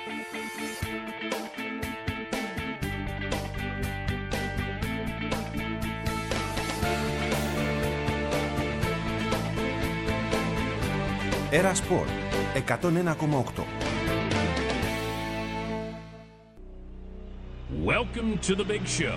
Έρα Σπορ 101,8. Welcome to the big show.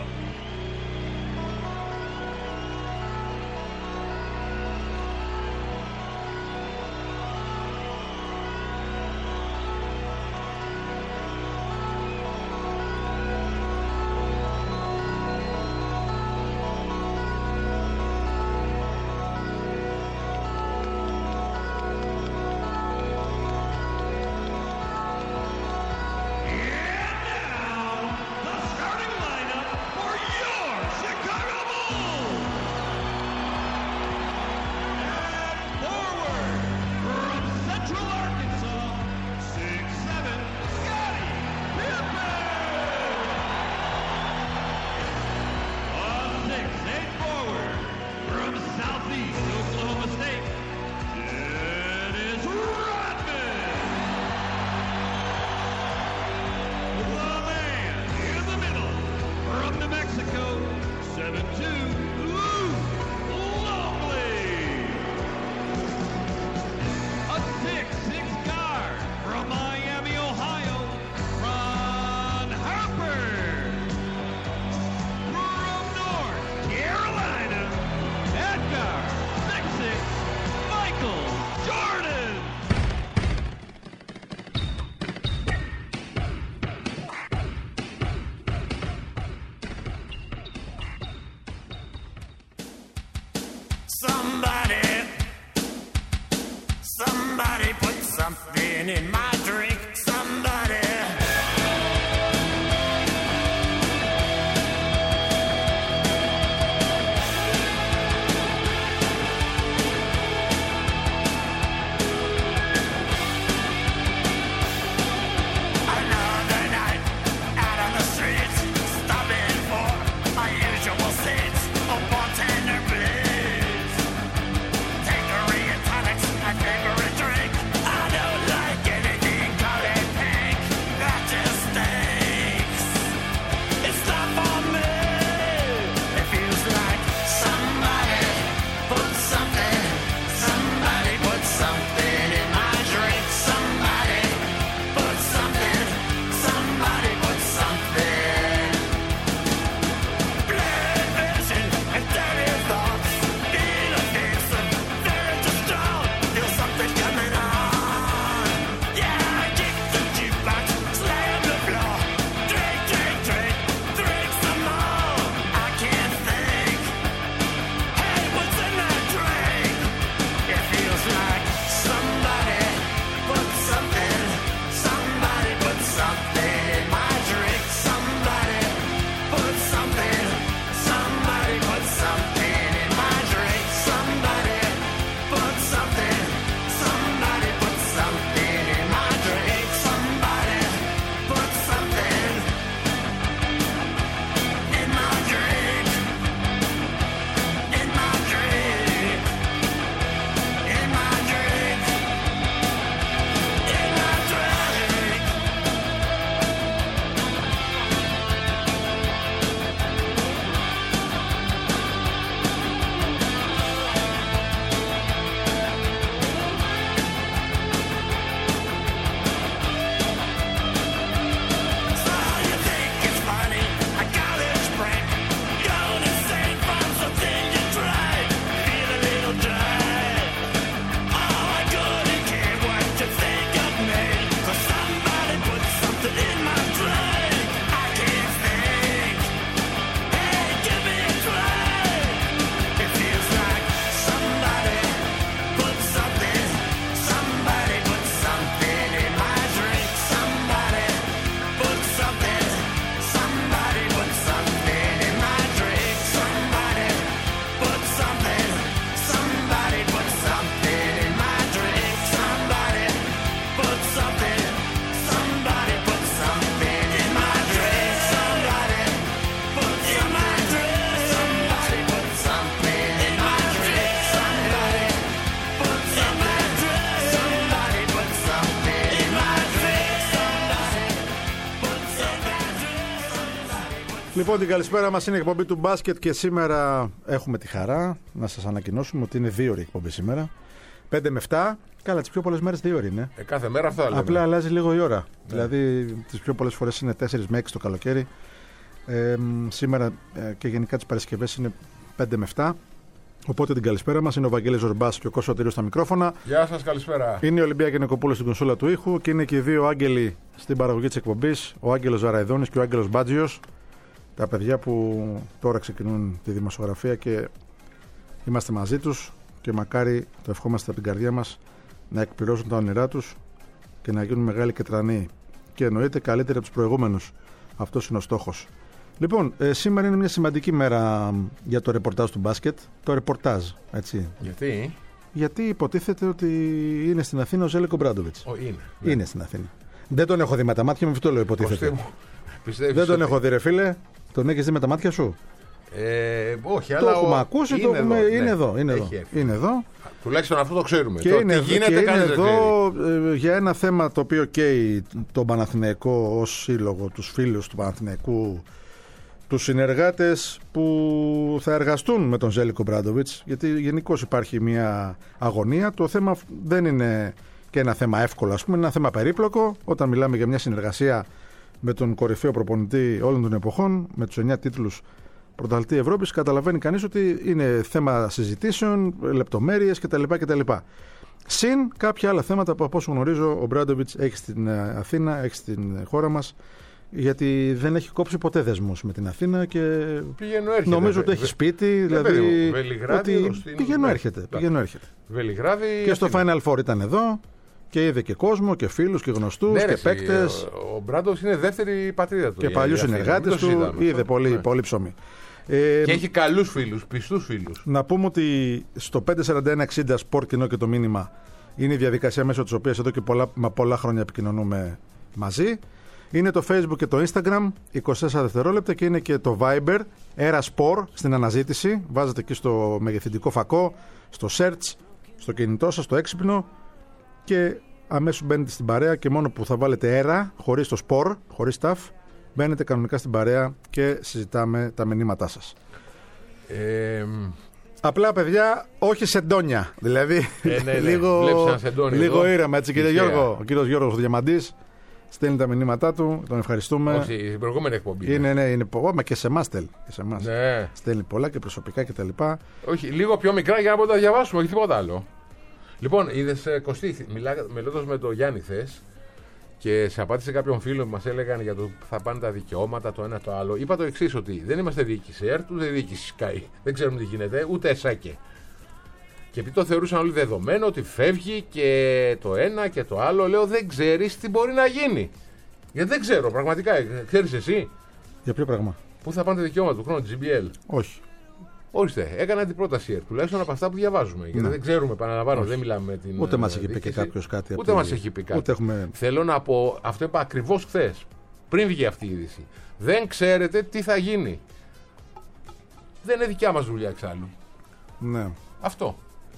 Somebody put something in my drink. Somebody. Another night out on the streets, stopping for my usual seats. A bartender, please. Tangerine and tonics, my favorite drink. I don't like anything Λοιπόν, την καλησπέρα μας, είναι η εκπομπή του μπάσκετ και σήμερα έχουμε τη χαρά να σας ανακοινώσουμε ότι είναι 2 ώρη εκπομπή σήμερα. 5 με 7. Καλά, τις πιο πολλές μέρες 2 ώρες είναι. Κάθε μέρα αυτό λέμε. Απλά αλλάζει λίγο η ώρα. Ναι. Δηλαδή, τις πιο πολλές φορές είναι 4 με 6 το καλοκαίρι. Σήμερα και γενικά τις Παρασκευές είναι 5 με 7. Οπότε την καλησπέρα μας, είναι ο Βαγγέλης Ζορμπάς και ο Κώστας Σωτηρίου στα μικρόφωνα. Γεια σας, καλησπέρα. Είναι η Ολυμπία Κενεκοπούλου στην κονσόλα του ήχου και είναι και οι δύο άγγελοι στην παραγωγή της εκπομπής, ο Άγγελος Ζαραϊδόνης και ο Άγγελος Μπάτζιος. Τα παιδιά που τώρα ξεκινούν τη δημοσιογραφία και είμαστε μαζί τους και μακάρι, το ευχόμαστε από την καρδιά μας, να εκπληρώσουν τα όνειρά τους και να γίνουν μεγάλοι και τρανοί. Και εννοείται καλύτεροι από τους προηγούμενους. Αυτός είναι ο στόχος. Λοιπόν, σήμερα είναι μια σημαντική μέρα για το ρεπορτάζ του μπάσκετ. Το ρεπορτάζ, έτσι. Γιατί υποτίθεται ότι είναι στην Αθήνα ο Ζέλικο Μπράντοβιτς. Είναι στην Αθήνα. Δεν τον έχω δει με τα μάτια μου, αυτό λέω υποτίθεται. Δεν τον έχω δει, ρε φίλε. Τον έχεις δει με τα μάτια σου? Όχι, το αλλά έχουμε ακούσει, είναι εδώ. Τουλάχιστον αυτό το ξέρουμε. Και είναι εδώ για ένα θέμα το οποίο καίει τον Παναθηναϊκό ως σύλλογο, τους φίλους του Παναθηναϊκού, τους συνεργάτες που θα εργαστούν με τον Ζέλικο Μπράντοβιτς, γιατί γενικώς υπάρχει μια αγωνία. Το θέμα δεν είναι και ένα θέμα εύκολο, ας πούμε, είναι ένα θέμα περίπλοκο. Όταν μιλάμε για μια συνεργασία με τον κορυφαίο προπονητή όλων των εποχών, με τους 9 τίτλους πρωταθλητή Ευρώπης, καταλαβαίνει κανείς ότι είναι θέμα συζητήσεων, λεπτομέρειες κτλ. Συν κάποια άλλα θέματα που, από όσο γνωρίζω, ο Μπράντοβιτς έχει στην Αθήνα, έχει στην χώρα μας, γιατί δεν έχει κόψει ποτέ δεσμούς με την Αθήνα και νομίζω ότι έχει σπίτι. Δηλαδή, πηγαίνω έρχεται. Βελιγράδι, και στο Final Four ήταν εδώ και είδε και κόσμο και φίλους και γνωστούς και παίκτες. Ο Μπράντοβιτς είναι δεύτερη πατρίδα του. Και παλιούς συνεργάτες του. Είδε πολύ ψωμί. Και έχει καλούς φίλους, πιστούς φίλους. Να πούμε ότι στο 54160 Sport Κοινό και το Μήνυμα είναι η διαδικασία μέσω της οποίας εδώ και πολλά χρόνια επικοινωνούμε μαζί. Είναι το Facebook και το Instagram 24 δευτερόλεπτα και είναι και το Viber Erasport στην αναζήτηση. Βάζετε εκεί στο μεγεθυντικό φακό, στο search, στο κινητό σας, στο έξυπνο και αμέσως μπαίνετε στην παρέα και μόνο που θα βάλετε Era, χωρίς το sport, χωρίς ταφ, μπαίνετε κανονικά στην παρέα και συζητάμε τα μηνύματά σας. Απλά, παιδιά, όχι σεντόνια. Δηλαδή, λίγο ήρεμα, έτσι, κύριε Γιώργο. Ο κύριος Γιώργος Διαμαντής στέλνει τα μηνύματά του, τον ευχαριστούμε. Όχι, η προηγούμενη εκπομπή. Είναι μα και σε εμάς στέλνει. Ναι. Στέλνει πολλά και προσωπικά κτλ. Όχι, λίγο πιο μικρά για να μπορούμε να τα διαβάσουμε, όχι τίποτα άλλο. Λοιπόν, είδες, Κωστή, μιλώντας με τον Γιάννη χθες και σε απάντησε κάποιον φίλο που μας έλεγαν για το που θα πάνε τα δικαιώματα, το ένα το άλλο. Είπα το εξής, ότι δεν είμαστε διοίκηση ΕΡΤ, ούτε διοίκηση Sky. Δεν ξέρουμε τι γίνεται, ούτε ΕΣΑΚΕ. Και επειδή το θεωρούσαν όλοι δεδομένο ότι φεύγει και το ένα και το άλλο, λέω δεν ξέρεις τι μπορεί να γίνει. Γιατί δεν ξέρω, πραγματικά. Ξέρεις εσύ? Για ποιο πράγμα? Πού θα πάνε τα δικαιώματα του χρόνου, GBL? Όχι. Ορίστε, έκανα την πρόταση τουλάχιστον από αυτά που διαβάζουμε. Γιατί δεν ξέρουμε, επαναλαμβάνω, δεν μιλάμε με την. Ούτε μας έχει πει και κάποιος κάτι. Ούτε μας έχει πει κάτι. Θέλω να πω, αυτό είπα ακριβώς χθες, πριν βγει αυτή η είδηση. Δεν ξέρετε τι θα γίνει. Δεν είναι δικιά μας δουλειά εξάλλου. Ναι. Αυτό.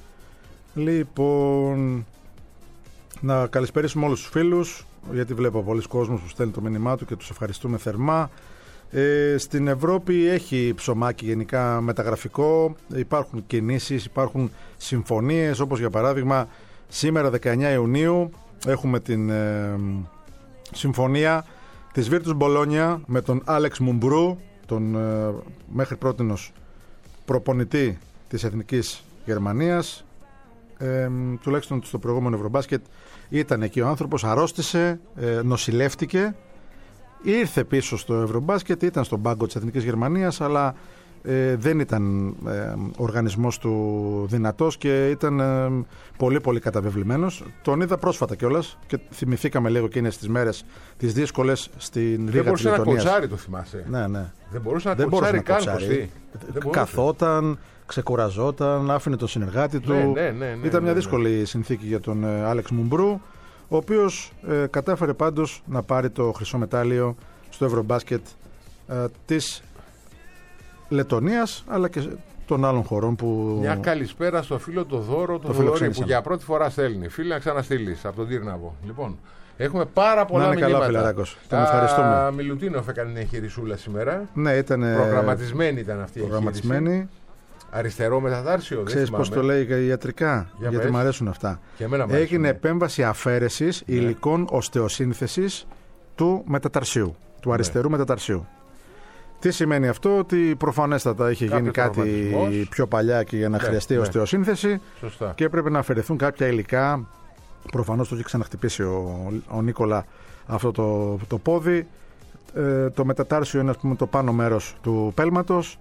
Λοιπόν, να καλησπερίσουμε όλους τους φίλους, γιατί βλέπω πολλοί κόσμος που στέλνει το μήνυμά του και τους ευχαριστούμε θερμά. Στην Ευρώπη έχει ψωμάκι γενικά μεταγραφικό, υπάρχουν κινήσεις, υπάρχουν συμφωνίες, όπως για παράδειγμα σήμερα 19 Ιουνίου έχουμε την συμφωνία της Virtus Bologna με τον Άλεξ Μουμπρού, τον μέχρι πρότινος προπονητή της Εθνικής Γερμανίας. Τουλάχιστον στο προηγούμενο Ευρωμπάσκετ ήταν εκεί ο άνθρωπος, αρρώστησε, νοσηλεύτηκε, ήρθε πίσω στο Ευρωμπάσκετ, ήταν στον πάγκο της Εθνικής Γερμανίας, αλλά δεν ήταν ο οργανισμός του δυνατός και ήταν πολύ πολύ καταβεβλημένος. Τον είδα πρόσφατα κιόλας και θυμηθήκαμε λίγο και είναι στις μέρες τις δύσκολες στην Ρήγα της Λετωνίας. Δεν μπορούσε να κοτσάρει, το θυμάσαι? Ναι. Δεν μπορούσε να κοτσάρει καν. Καθόταν, ξεκουραζόταν, άφηνε τον συνεργάτη του. Ήταν μια δύσκολη συνθήκη για τον Άλεξ Μουμπρού, ο οποίος κατάφερε πάντως να πάρει το χρυσό μετάλλιο στο Ευρωμπάσκετ της Λετωνίας, αλλά και των άλλων χωρών που. Μια καλησπέρα στο φίλο το Δώρο, το Δωρή, που για πρώτη φορά στέλνει. Φίλε, να ξαναστείλει από τον Τύρναβο. Λοιπόν, έχουμε πάρα πολλά μηνύματα. Καλά, φιλαράκος. Τον ευχαριστούμε. Μιλουτίνοφ έκανε μια χειρισούλα σήμερα. Ναι, ήταν. Προγραμματισμένη ήταν αυτή η προγραμματισμένη. Αριστερό μετατάρσιο. Ξέρεις πώς το λέει ιατρικά, γιατί μου αρέσουν αυτά. Έγινε επέμβαση αφαίρεσης υλικών οστεοσύνθεσης του μεταταρσίου, του αριστερού μεταταρσίου. Τι σημαίνει αυτό? Ότι προφανέστατα είχε γίνει κάτι πιο παλιά και για να χρειαστεί οστεοσύνθεση. Σωστά. Και έπρεπε να αφαιρεθούν κάποια υλικά. Προφανώς το είχε ξαναχτυπήσει ο Νίκολα αυτό το πόδι. Το μετατάρσιο είναι, ας πούμε, το πάνω μέρος του πέλματος.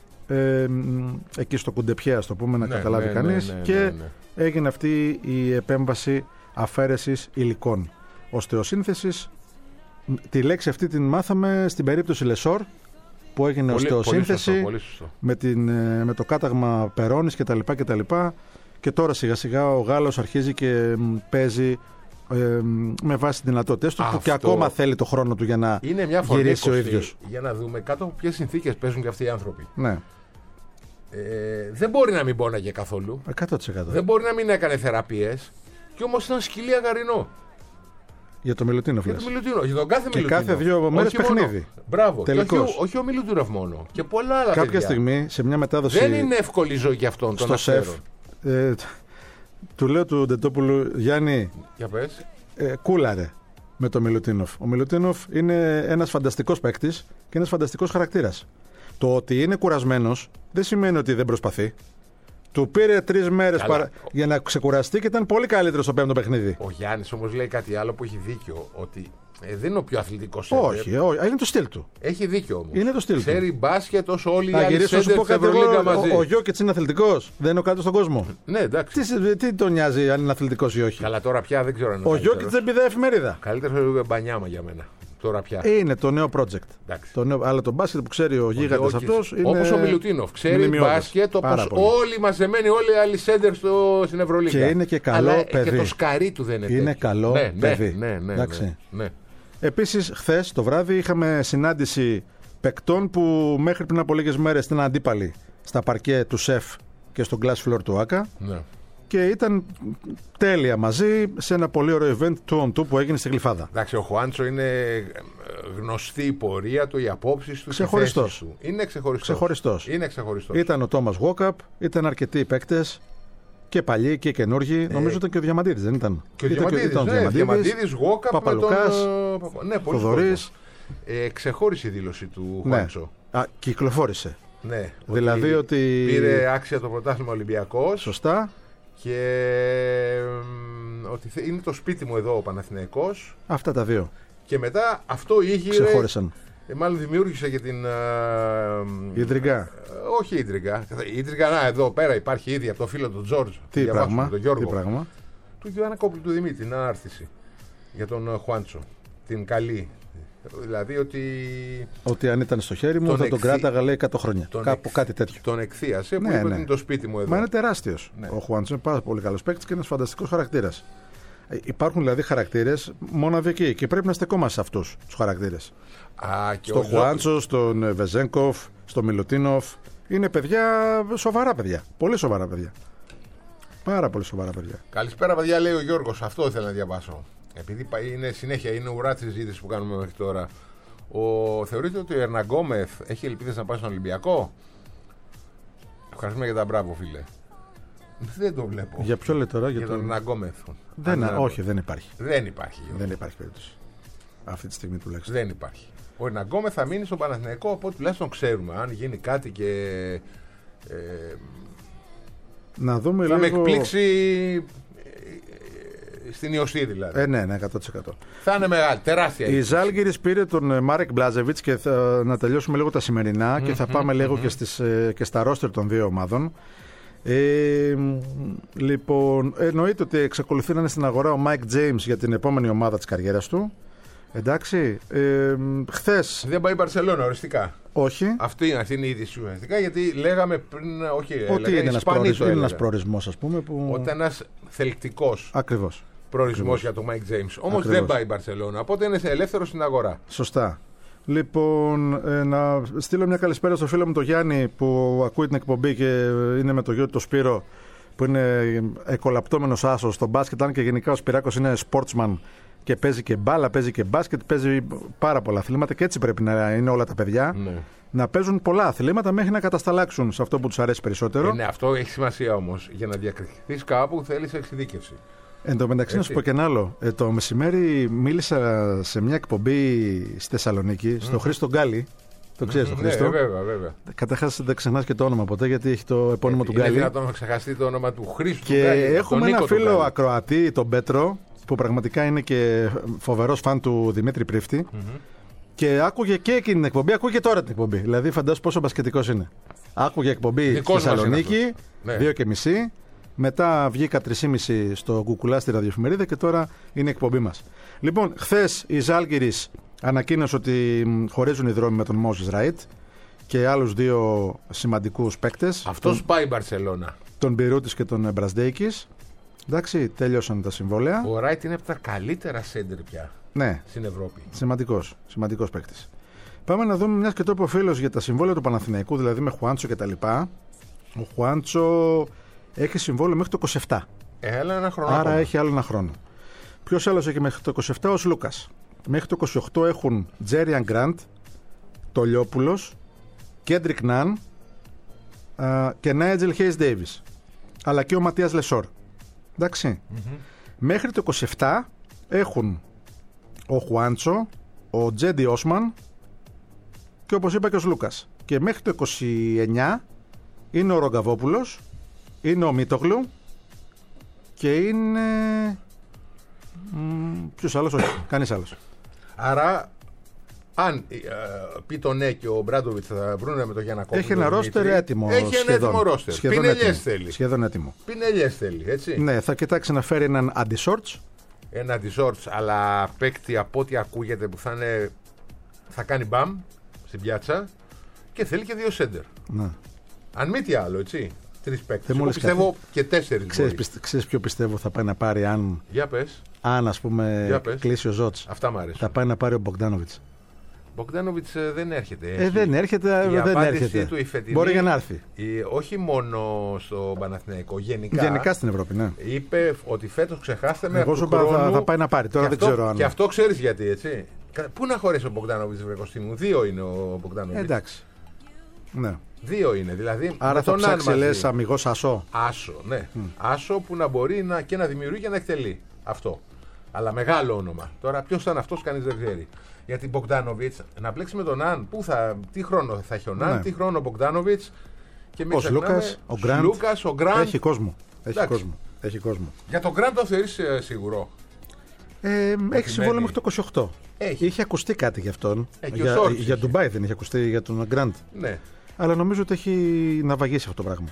Εκεί στο κουντεπιέ, ας το πούμε, να καταλάβει κανείς. Και έγινε αυτή η επέμβαση αφαίρεσης υλικών οστεοσύνθεσης. Τη λέξη αυτή την μάθαμε στην περίπτωση Λεσόρ, που έγινε οστεοσύνθεση με το κάταγμα Περώνης κτλ. Και τώρα σιγά σιγά ο Γάλλος αρχίζει και παίζει με βάση τις δυνατότητες του, που και ακόμα θέλει το χρόνο του για να γυρίσει ο ίδιος. Για να δούμε κάτω από ποιες συνθήκες παίζουν και αυτοί οι άνθρωποι. Ναι. Δεν μπορεί να μην πόναγε καθόλου. 100%. Δεν μπορεί να μην έκανε θεραπείες. Και όμως ήταν σκυλί αγαρινό. Για το Μιλουτίνοφ. Για τον κάθε Μιλουτίνοφ. Και κάθε 2 μέρες παιχνίδι. Μπράβο. Όχι ο Μιλουτίνοφ μόνο. Και πολλά άλλα. Κάποια στιγμή σε μια μετάδοση. Δεν είναι εύκολη ζωή για αυτόν τον σεφ. Του λέω του Ντετόπουλου, Γιάννη, για πες. Κούλαρε με το Μιλουτίνοφ. Ο Μιλουτίνοφ είναι ένας φανταστικός παίκτης και ένας φανταστικός χαρακτήρας. Το ότι είναι κουρασμένος δεν σημαίνει ότι δεν προσπαθεί. Του πήρε 3 μέρες για να ξεκουραστεί και ήταν πολύ καλύτερο στο 5ο παιχνίδι. Ο Γιάννης όμως λέει κάτι άλλο που έχει δίκιο. Ότι δεν είναι ο πιο αθλητικός. Όχι, είναι το στυλ του. Έχει δίκιο όμως. Είναι το στυλ του. Ξέρει μπάσκετ όσο όλοι οι άλλοι σέντερ της Ευρωλίγκα μαζί. Ο Γιόκιτς είναι αθλητικός. Δεν είναι ο κάτω στον κόσμο. Ναι, εντάξει. Τι τον νοιάζει αν είναι αθλητικός ή όχι. Καλά, τώρα πια δεν ξέρω αν είναι. Ο Γιόκιτς δεν πηδάει εφημερίδα. Καλύτερο Μπανιάμα για μένα. Τώρα πια. Είναι το νέο project. Αλλά το μπάσκετ που ξέρει ο γίγαντας αυτός είναι. Όπως ο Μιλουτίνοφ. Ξέρει μπάσκετ όπως όλοι μαζεμένοι, όλοι οι άλλοι σέντερ στην Ευρωλίγκα. Και είναι και καλό παιδί. Και το σκαρί του δεν είναι. Είναι καλό παιδί. Ναι. Επίσης, χθες το βράδυ είχαμε συνάντηση παικτών που μέχρι πριν από λίγες μέρες ήταν αντίπαλοι στα παρκέ του ΣΕΦ και στο glass floor του ΆΚΑ. Ναι. Και ήταν τέλεια μαζί σε ένα πολύ ωραίο event του on2 που έγινε στη Γλυφάδα. Εντάξει, ο Χουάντσο είναι γνωστή η πορεία του, οι απόψεις του, ξεχωριστός. Του. Είναι ξεχωριστός. Ήταν ο Τόμας Γουόκαπ, ήταν αρκετοί παίκτες. Και παλιοί και καινούργοι. Νομίζω ήταν και ο Διαμαντίδης, δεν ήταν? Και ο Διαμαντίδης, Γουόκαπ, Παπαλουκάς, Θοδωρής. Ξεχώρισε η δήλωση του Χουάντσο. Κυκλοφόρησε. Ναι, δηλαδή ότι πήρε άξια το πρωτάθλημα Ολυμπιακός. Σωστά. Και ότι είναι το σπίτι μου εδώ ο Παναθηναϊκός. Αυτά τα δύο. Και μετά αυτό ήγηρε. Ξεχώρισαν. Μάλλον δημιούργησε και την. Ιδρυγά. Όχι Ιδρυγά. Ιδρυγά, εδώ πέρα υπάρχει ήδη από το φίλο του Τζόρτζ. Τι πράγμα. Τον Γιώργο. Τι πράγμα. Του Γιάννα Κόπλου του Δημήτρη. Την ανάρτηση για τον Χουάντσο. Την καλή. Δηλαδή ότι αν ήταν στο χέρι μου θα τον κράταγα, λέει, 100 χρόνια. Κάτι τέτοιο. Τον εκθίασε που είπε ότι είναι το σπίτι μου εδώ. Μα είναι τεράστιος. Ο Χουάντσο είναι πάρα πολύ καλός παίκτης και ένας φανταστικός χαρακτήρας. Υπάρχουν δηλαδή χαρακτήρες μοναδικοί και πρέπει να στεκόμαστε σε αυτούς τους χαρακτήρες. Στο Χουάντσο, στον Βεζένκοφ, στο Μιλουτίνοφ. Είναι παιδιά, σοβαρά παιδιά. Πολύ σοβαρά παιδιά. Πάρα πολύ σοβαρά παιδιά. Καλησπέρα, παιδιά, λέει ο Γιώργος. Αυτό ήθελα να διαβάσω. Επειδή είναι συνέχεια, είναι ουρά τη συζήτηση που κάνουμε μέχρι τώρα. Θεωρείτε ότι ο Ερναγκόμεθ έχει ελπίδες να πάει στον Ολυμπιακό? Ευχαριστούμε για τα μπράβο, φίλε. Δεν το βλέπω. Για ποιο λέει τώρα? Για τον Ερναγκόμεθ. Όχι, δεν υπάρχει. Δεν υπάρχει. Δεν υπάρχει περίπτωση. Αυτή τη στιγμή τουλάχιστον. Δεν υπάρχει. Ο Ερναγκόμεθ θα μείνει στον Παναθηναϊκό, από ό,τι τουλάχιστον ξέρουμε. Αν γίνει κάτι και. Να δούμε θα λίγο. Με εκπλήξει. Στην ιωστή δηλαδή. Ναι, 100%. Θα είναι μεγάλη, τεράστια. Η Ζάλγκιρις πήρε τον Μάρεκ Μπλάζεβιτς και να τελειώσουμε λίγο τα σημερινά και θα πάμε λίγο και στα ρόστερ των δύο ομάδων. Λοιπόν, εννοείται ότι εξακολουθεί να είναι στην αγορά ο Μάικ Τζέιμς για την επόμενη ομάδα της καριέρας του. Εντάξει, χθες. Δεν πάει η Μπαρσελόνα οριστικά. Όχι. Αυτή είναι η είδηση ουσιαστικά, γιατί λέγαμε πριν. Όχι, ότι είναι ένας προορισμός, ας πούμε. Ότι είναι ένας θελκτικός. Ακριβώς. Προορισμός για τον Μάικ Τζέιμς. Όμως δεν πάει η Μπαρσελόνα, οπότε είναι ελεύθερο στην αγορά. Σωστά. Λοιπόν, να στείλω μια καλησπέρα στο φίλο μου τον Γιάννη που ακούει την εκπομπή και είναι με το γιο του το Σπύρο, που είναι εκολαπτώμενος άσος στο μπάσκετ. Αν και γενικά ο Σπυράκος είναι sportsman και παίζει και μπάλα, παίζει και μπάσκετ, παίζει πάρα πολλά αθλήματα και έτσι πρέπει να είναι όλα τα παιδιά. Ναι. Να παίζουν πολλά αθλήματα μέχρι να κατασταλάξουν σε αυτό που τους αρέσει περισσότερο. Ναι, αυτό έχει σημασία όμως. Για να διακριθείς κάπου θέλεις εξειδίκευση. Εν τω μεταξύ, να σου πω και ένα άλλο. Το μεσημέρι μίλησα σε μια εκπομπή στη Θεσσαλονίκη, στο Χρήστο Γκάλι. Το ξέρεις τον Χρήστο? Ναι, βέβαια. Καταρχάς δεν ξεχνάς και το όνομα ποτέ, γιατί έχει το επώνυμο του Γκάλι. Είναι δυνατόν να ξεχαστεί το όνομα του Χρήστου. Και έχουμε ένα φίλο ακροατή, τον Πέτρο, που πραγματικά είναι και φοβερός φαν του Δημήτρη Πρίφτη. Και άκουγε και εκείνη την εκπομπή, ακούγε τώρα την εκπομπή. Δηλαδή, φαντάσου πόσο μπασκετικός είναι. Άκουγε εκπομπή στη Θεσσαλονίκη, 2:30. Μετά βγήκα 3:30 στο Κουκουλά στη ραδιοεφημερίδα και τώρα είναι η εκπομπή μας. Λοιπόν, χθες η Ζάλγκιρις ανακοίνωσε ότι χωρίζουν οι δρόμοι με τον Μόζες Ράιτ και άλλους δύο σημαντικούς παίκτες. Αυτός πάει η Μπαρσελόνα. Τον Μπιρούτης και τον Μπρασδέικης. Εντάξει, τέλειωσαν τα συμβόλαια. Ο Ράιτ είναι από τα καλύτερα σέντερ πια στην Ευρώπη. Σημαντικός παίκτης. Πάμε να δούμε, μιας και το είπε ο φίλος, για τα συμβόλαια του Παναθηναϊκού, δηλαδή με Χουάντσο κτλ. Ο Χουάντσο έχει συμβόλαιο μέχρι το 27. Άλλο ένα χρόνο. Άρα ακόμα. έχει άλλο ένα χρόνο. Ποιος άλλος έχει μέχρι το 27? Ο Λούκας. Μέχρι το 28 έχουν Τζέριαν Γκραντ, το Λιόπουλος, Κέντρικ Ναν και Νάιτζελ Χέις Ντέιβις. Αλλά και ο Ματίας Λεσόρ. Εντάξει. Μέχρι το 27 έχουν ο Χουάντσο, ο Τζέντι Όσμαν και όπως είπα και ο Λούκας. Και μέχρι το 29 είναι ο Ρογκαβόπουλος, είναι ο Μίτογλου και είναι... ποιος άλλος? Όχι, κανείς άλλος. Άρα, αν πει το ναι και ο Μπράντοβιτς θα βρούνε με το Γιαννακόπουλο. Έχει ένα ρόστερ έτοιμο. Έχει ένα έτοιμο ρόστερ. Πινελιές θέλει. Σχεδόν έτοιμο. Πινελιές θέλει, έτσι. Ναι, θα κοιτάξει να φέρει έναν αντισόρτς. Ένα αντισόρτς, αλλά παίκτη από ό,τι ακούγεται που θα κάνει μπαμ στην πιάτσα και θέλει και δύο σέντερ. Ναι. Αν μη τι άλλο, έτσι. 3 παίκτες. Εγώ πιστεύω και 4. Ξέρεις ποιο πιστεύω θα πάει να πάρει αν. Για πες. Αν ας πούμε κλείσει ο Ζότς. Αυτά μου αρέσουν. Θα πάει να πάρει ο Μπογκδάνοβιτς. Μπογκδάνοβιτς δεν έρχεται. Δεν έρχεται. Του η φετινή, μπορεί για να έρθει. Όχι μόνο στο Παναθηναϊκό, γενικά στην Ευρώπη, ναι. Είπε ότι φέτος ξεχάστε με. Εγώ σου είπα θα πάει να πάρει. Τώρα δεν ξέρω αν. Και αυτό ξέρεις γιατί, έτσι. Πού να χωρέσει ο Μπογκδάνοβιτς, βρε Κωστή μου? 2 είναι ο Μπογκδάνοβιτς. Εντάξει. Ναι. 2 είναι, δηλαδή. Άρα θα ψάξει, λες, αμιγώς Ασό. Άσο, ναι. Άσο που να μπορεί και να δημιουργεί και να εκτελεί. Αυτό. Αλλά μεγάλο όνομα. Τώρα ποιος ήταν αυτός, κανείς δεν ξέρει. Γιατί Μπογκδάνοβιτς να μπλέξει με τον Ναν, τι χρόνο θα έχει ο Ναν, τι χρόνο ο Μπογκδάνοβιτς. Και ο Λούκας, ο Γκραντ. Έχει κόσμο. Έχει κόσμο. Για τον Γκραντ το θεωρείς σίγουρο? Έχει συμβόλαιο μέχρι το 28. Είχε ακουστεί κάτι γι' αυτόν. Για Ντουμπάι δεν είχε ακουστεί για τον Γκραντ. Ναι. Αλλά νομίζω ότι έχει να βαγίσει αυτό το πράγμα.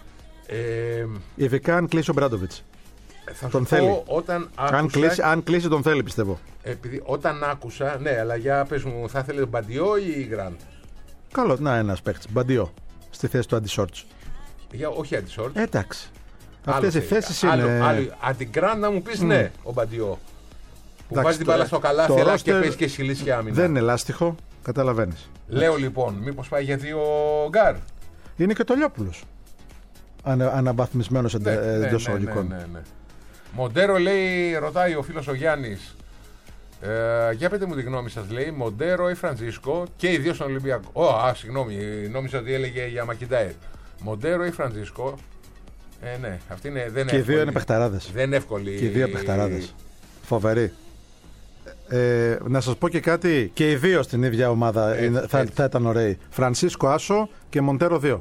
Ειδικά αν κλείσει ο Μπράντοβιτς. Τον θέλει. Αν κλείσει τον θέλει, πιστεύω. Επειδή όταν άκουσα, ναι, αλλά για πες μου, θα ήθελε τον Μπαντιό ή Γκραντ? Καλό, να ένας παίκτης. Μπαντιό. Στη θέση του αντισόρτς. Όχι αντισόρτς. Εντάξει. Αυτές οι θέσεις είναι. Αντιγκραντ να μου πεις ναι, ο Μπαντιό. Που βάζει την μπάλα στο καλάθι και παίζει και σιλίσια άμυνα. Δεν είναι λάστιχο, καταλαβαίνεις. Λέω λοιπόν, μήπως πάει για 2 γκάρ? Είναι και το Λιόπουλος. Αναβαθμισμένος εντός εισαγωγικών. Ναι. Μοντέρο, λέει, ρωτάει ο φίλος ο Γιάννης. Για πείτε μου τη γνώμη σας, λέει. Μοντέρο ή Φραντζίσκο, και οι δύο στον Ολυμπιακό. Συγγνώμη, νόμιζα ότι έλεγε για Μακιντάιρ. Μοντέρο ή Φραντζίσκο. Ναι, αυτή είναι, δεν και οι δύο είναι παιχταράδες. Δεν είναι εύκολη. Και οι δύο παιχταράδες. Φοβεροί. Να σας πω και κάτι. Και οι δύο στην ίδια ομάδα θα ήταν ωραίοι. Φρανσίσκο Άσο και Μοντέρο 2.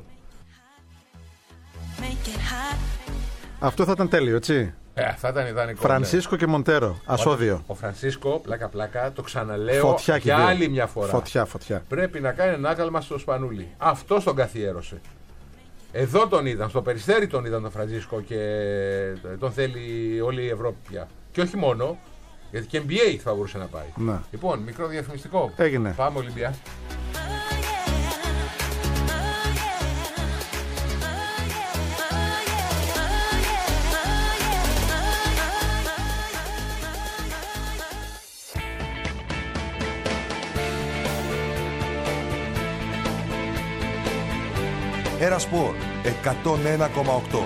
Αυτό θα ήταν τέλειο, έτσι. Θα ήταν ιδανικό. Φρανσίσκο και Μοντέρο, Ασόδιο. Ο Φρανσίσκο, πλάκα, το ξαναλέω για άλλη μια φορά. Φωτιά. Πρέπει να κάνει ένα άκαλμα στο Σπανούλι. Αυτό τον καθιέρωσε. Εδώ τον είδαν, στο Περιστέρι τον είδαν τον Φρανσίσκο και τον θέλει όλη η Ευρώπη πια. Και όχι μόνο, γιατί και NBA θα μπορούσε να πάει. Ναι. Λοιπόν, μικρό διαφημιστικό. Έγινε. Πάμε Ολυμπιά. Ερασπορ 101,8.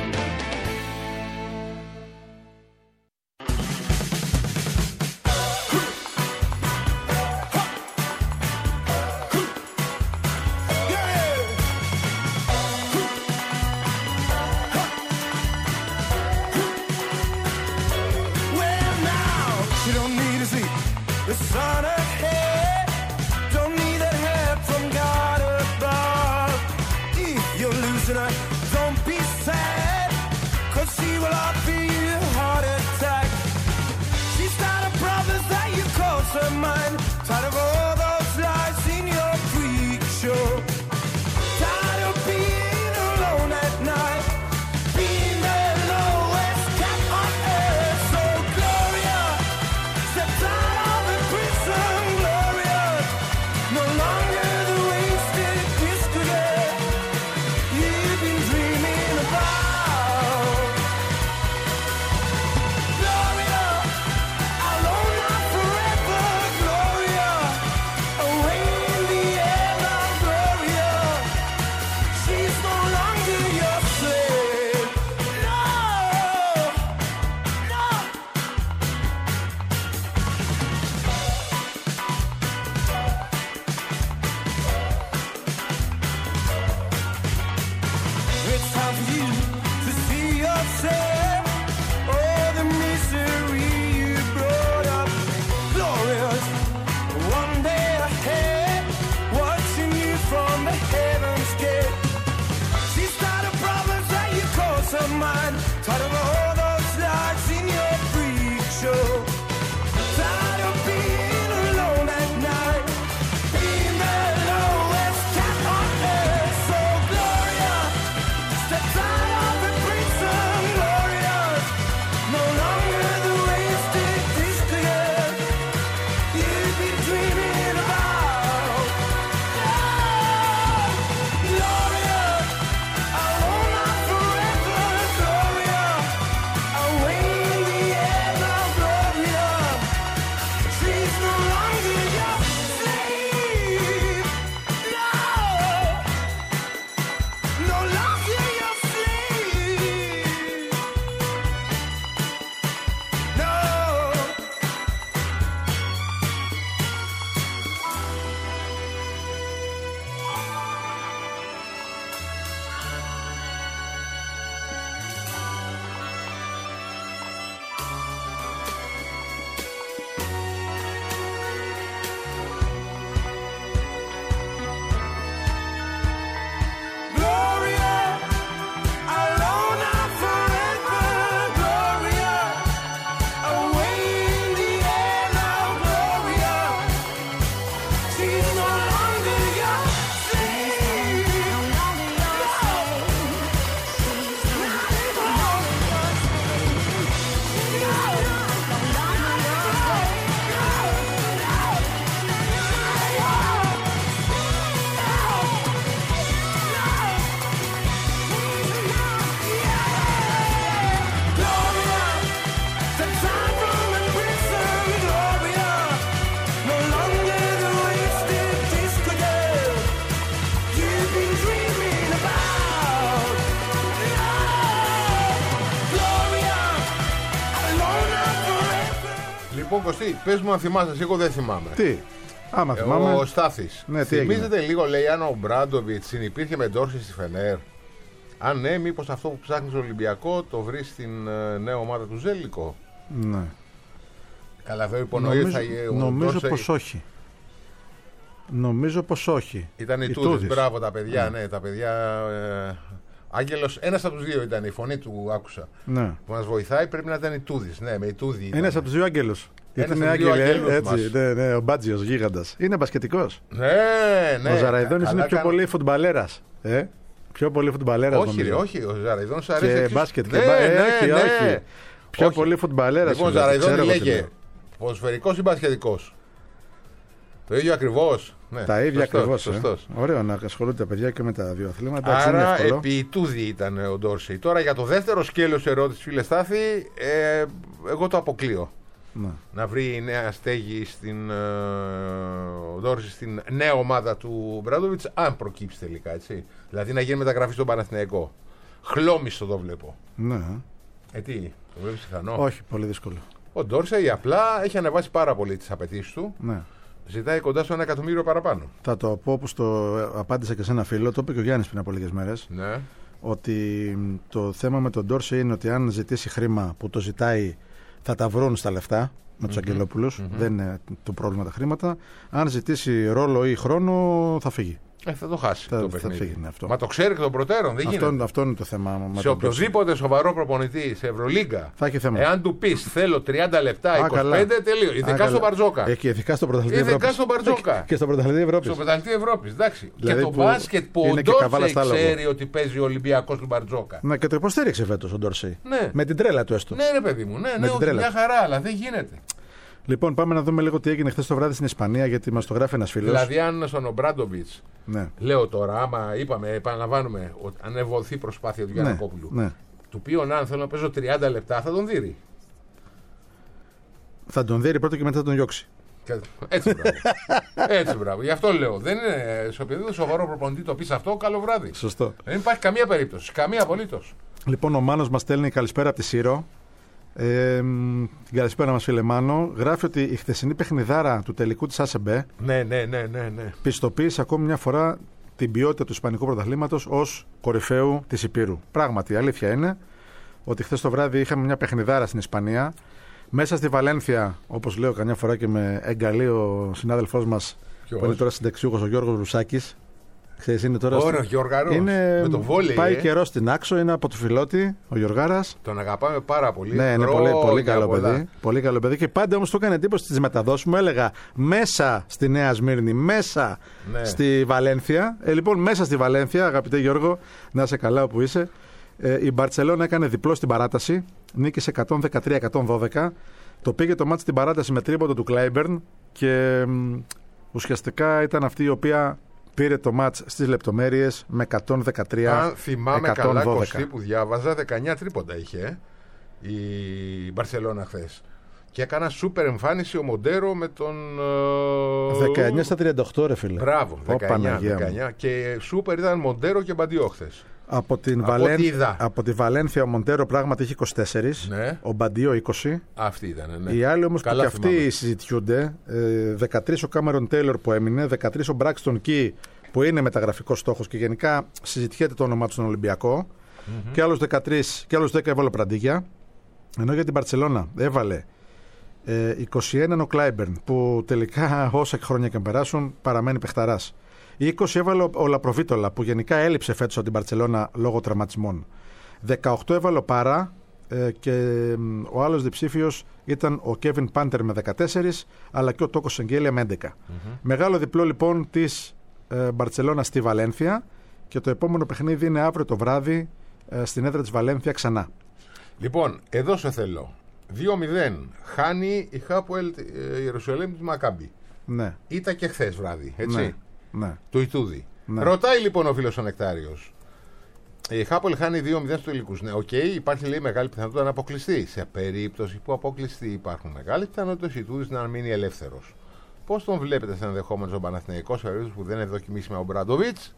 Λοιπόν, Κωστή, πες μου αν θυμάσαι, εγώ δεν θυμάμαι. Τι, άμα θυμάμαι. Ο Στάθης. Ναι, τι θυμίζεται έγινε? λίγο, λέει, αν ο Μπράντοβιτς συνυπήρχε με Ντόρση στη Φενέρ. Αν ναι, μήπως αυτό που ψάχνει στο Ολυμπιακό το βρει στην νέα ομάδα του Ζέλικο. Ναι. Καλά, εδώ υπονοεί θα νομίζω πως όχι. Νομίζω πως όχι. Ήταν η Τούδης, μπράβο τα παιδιά, ναι, τα παιδιά. Άγγελος, ένας από τους δύο ήταν, η φωνή του άκουσα. Ναι. Που μας βοηθάει πρέπει να ήταν η Τούδης. Ναι, με η Τούδη ήταν. Ένας από τους δύο Άγγελους. Ένας Είναι από τους δύο Άγγελε, Αγγέλους έτσι. Ναι, ο Μπάτζιος, γίγαντας. Είναι μπασκετικός. Ναι, ναι. Ο Ζαραϊδόνης είναι πιο πολύ φουτμπαλέρας. Πιο πολύ φουτμπαλέρας. Όχι, ρε, όχι. Ο Ζαραϊδόνης αρέσει. Και μπάσκετ. Ναι, όχι. Πιο πολύ φουτμπαλέρας. Λοιπόν, ο Ζαραϊδόνης λέγε ποδοσφαιρικός ή μπασκετικός. Το ίδιο ακριβώς. Ναι, τα ίδια ακριβώς. Ωραίο να ασχολούνται τα παιδιά και με τα δύο αθλήματα. Άρα επί τούδη ήταν ο Ντόρσεϊ. Τώρα για το δεύτερο σκέλος ερώτηση, φίλε Στάθη, εγώ το αποκλείω. να βρει νέα στέγη ο Ντόρση στην νέα ομάδα του Μπράντοβιτς, αν προκύψει τελικά, έτσι. Δηλαδή να γίνει μεταγραφή στον Παναθηναϊκό. Χλώμιστο το βλέπω. Ναι. Τι, το βλέπεις πιθανό? Όχι, πολύ δύσκολο. Ο Ντόρσεϊ απλά έχει ανεβάσει πάρα πολύ τις απαιτήσεις του. Ναι. Ζητάει κοντά στο 1 εκατομμύριο παραπάνω. Θα το πω όπως το απάντησα και σε ένα φίλο, το είπε και ο Γιάννης πριν από λίγες μέρες. Ναι. Ότι το θέμα με τον Ντόρσεϊ είναι ότι αν ζητήσει χρήμα που το ζητάει, θα τα βρουν στα λεφτά με τους Αγγελόπουλους. Δεν είναι το πρόβλημα τα χρήματα. Αν ζητήσει ρόλο ή χρόνο, θα φύγει. Θα το χάσει το παιχνίδι. Φύγει, ναι, αυτό. Μα το ξέρει εκ των προτέρων. Δεν γίνεται. Αυτό είναι το θέμα. Σε οποιοδήποτε σοβαρό προπονητή σε Ευρωλίγκα, θα έχει θέμα. Εάν του πει θέλω 30 λεπτά, 25, τελείω. Ειδικά στον Μπαρτζόκα. Ειδικά στον πρωταθλητή Ευρώπη. Και στον πρωταθλητή Ευρώπη. Στον πρωταθλητή Ευρώπη. Δηλαδή και το μπάσκετ που ο Ντόρσεϊ ξέρει ότι παίζει ο Ολυμπιακός του Μπαρτζόκα. Ναι, και το υποστήριξε φέτος ο Ντόρσεϊ. Ναι. Με την τρέλα του έστω. Ναι, ρε παιδί μου. Ναι, μια χαρά, αλλά δεν γίνεται. Λοιπόν, πάμε να δούμε λίγο τι έγινε χθες το βράδυ στην Ισπανία, γιατί μας το γράφει ένας φίλος. Δηλαδή, αν στον Ομπράντοβιτς, ναι. Λέω τώρα, άμα επαναλαμβάνουμε, αν ευωθεί η προσπάθεια του Γιαννακόπουλου, ναι. του πει αν θέλω να παίζω 30 λεπτά, θα τον δείρει. Θα τον δείρει πρώτα και μετά θα τον διώξει. Έτσι μπράβο. Έτσι μπράβο. Γι' αυτό λέω. Δεν είναι σε οποιοδήποτε σοβαρό προπονητή το πει αυτό, καλό βράδυ. Σωστό. Δεν υπάρχει καμία περίπτωση. Καμία απολύτως. Λοιπόν, ο Μάνος μας στέλνει καλησπέρα από τη Σύρο. Την καλησπέρα μας, φίλε Μάνο. Γράφει ότι η χθεσινή παιχνιδάρα του τελικού της ΑΣΕΜΠΕ ναι. πιστοποίησε ακόμη μια φορά την ποιότητα του Ισπανικού πρωταθλήματος ως κορυφαίου της Υπήρου. Πράγματι, η αλήθεια είναι ότι χθες το βράδυ είχαμε μια παιχνιδάρα στην Ισπανία. Μέσα στη Βαλένθια, όπως λέω καμιά φορά και με εγκαλεί ο συνάδελφός μας που είναι τώρα συνταξιούχος, ο Γιώργος Ρουσάκης. Ξέρεις, είναι τώρα. Ωραία, Γιώργαρος. Είναι... Με το βόλεϊ. Πάει καιρό στην Άξο, είναι από το Φιλότη, ο Γιωργάρας. Τον αγαπάμε πάρα πολύ. Ναι, είναι πολύ καλό παιδί. Πολύ καλό παιδί. Και πάντα όμως του έκανε εντύπωση στις μεταδόσεις μου. Έλεγα μέσα στη Νέα Σμύρνη, μέσα στη Βαλένθια. Λοιπόν, μέσα στη Βαλένθια, αγαπητέ Γιώργο, να είσαι καλά όπου είσαι. Η Μπαρτσελόνα έκανε διπλό στην παράταση. Νίκησε 113-112. Το πήγε το μάτς στην παράταση με τρίποντο του Κλάιμπερν. Και ουσιαστικά ήταν αυτή η οποία πήρε το μάτς στις λεπτομέρειες με 113-112. Αν θυμάμαι καλά, Κωστή, που διάβαζα, 19 τρίποντα είχε η Μπαρσελόνα χθες. Και έκανα σούπερ εμφάνιση ο Μοντέρο με τον... 19 στα 38, ρε φίλε. Μπράβο, 19. Και σούπερ ήταν Μοντέρο και Μπαντιό χθες. Από τη Βαλένθια ο Μοντέρο πράγματι είχε 24, ναι. Ο Μπαντιό 20. Αυτή ήταν, ναι. Οι άλλοι όμως που και αυτοί συζητιούνται, 13 ο Κάμερον Τέιλορ που έμεινε, 13 ο Μπράξτον Κι που είναι μεταγραφικός στόχος και γενικά συζητιέται το όνομά του στον Ολυμπιακό. Και άλλους 13 και άλλους 10 έβαλε ο Πραντίγια. Ενώ για την Μπαρτσελόνα έβαλε 21 ο Κλάιμπερν που τελικά όσα χρόνια και περάσουν παραμένει παιχταράς. 20 έβαλε ο Λαπροβίτολα που γενικά έλειψε φέτος από την Μπαρτσελόνα λόγω τραυματισμών. 18 έβαλε ο Πάρα και ο άλλος διψήφιος ήταν ο Κέβιν Πάντερ με 14 αλλά και ο Τόκος Σεγγέλια με 11. Μεγάλο διπλό λοιπόν της Μπαρτσελόνα στη Βαλένθια και το επόμενο παιχνίδι είναι αύριο το βράδυ στην έδρα της Βαλένθια ξανά. Λοιπόν, εδώ σε θέλω. 2-0 χάνει η Χάποελ Ιερουσαλήμ της Μακάμπι. Ναι. Ήταν και χθες βράδυ, έτσι. Ναι. Του Ιτούδη. Ναι. Ρωτάει λοιπόν ο φίλος ο Νεκτάριος. Η Χάποελ χάνει 2-0 στους τελικούς. Ναι, υπάρχει λέει μεγάλη πιθανότητα να αποκλειστεί. Σε περίπτωση που αποκλειστεί υπάρχουν μεγάλες πιθανότητες ο Ιτούδης να μείνει ελεύθερος. Πώς τον βλέπετε σαν ενδεχόμενο στον Παναθηναϊκό σε περίπτωση που δεν είναι δοκιμήσει με ο Μπράντοβιτς?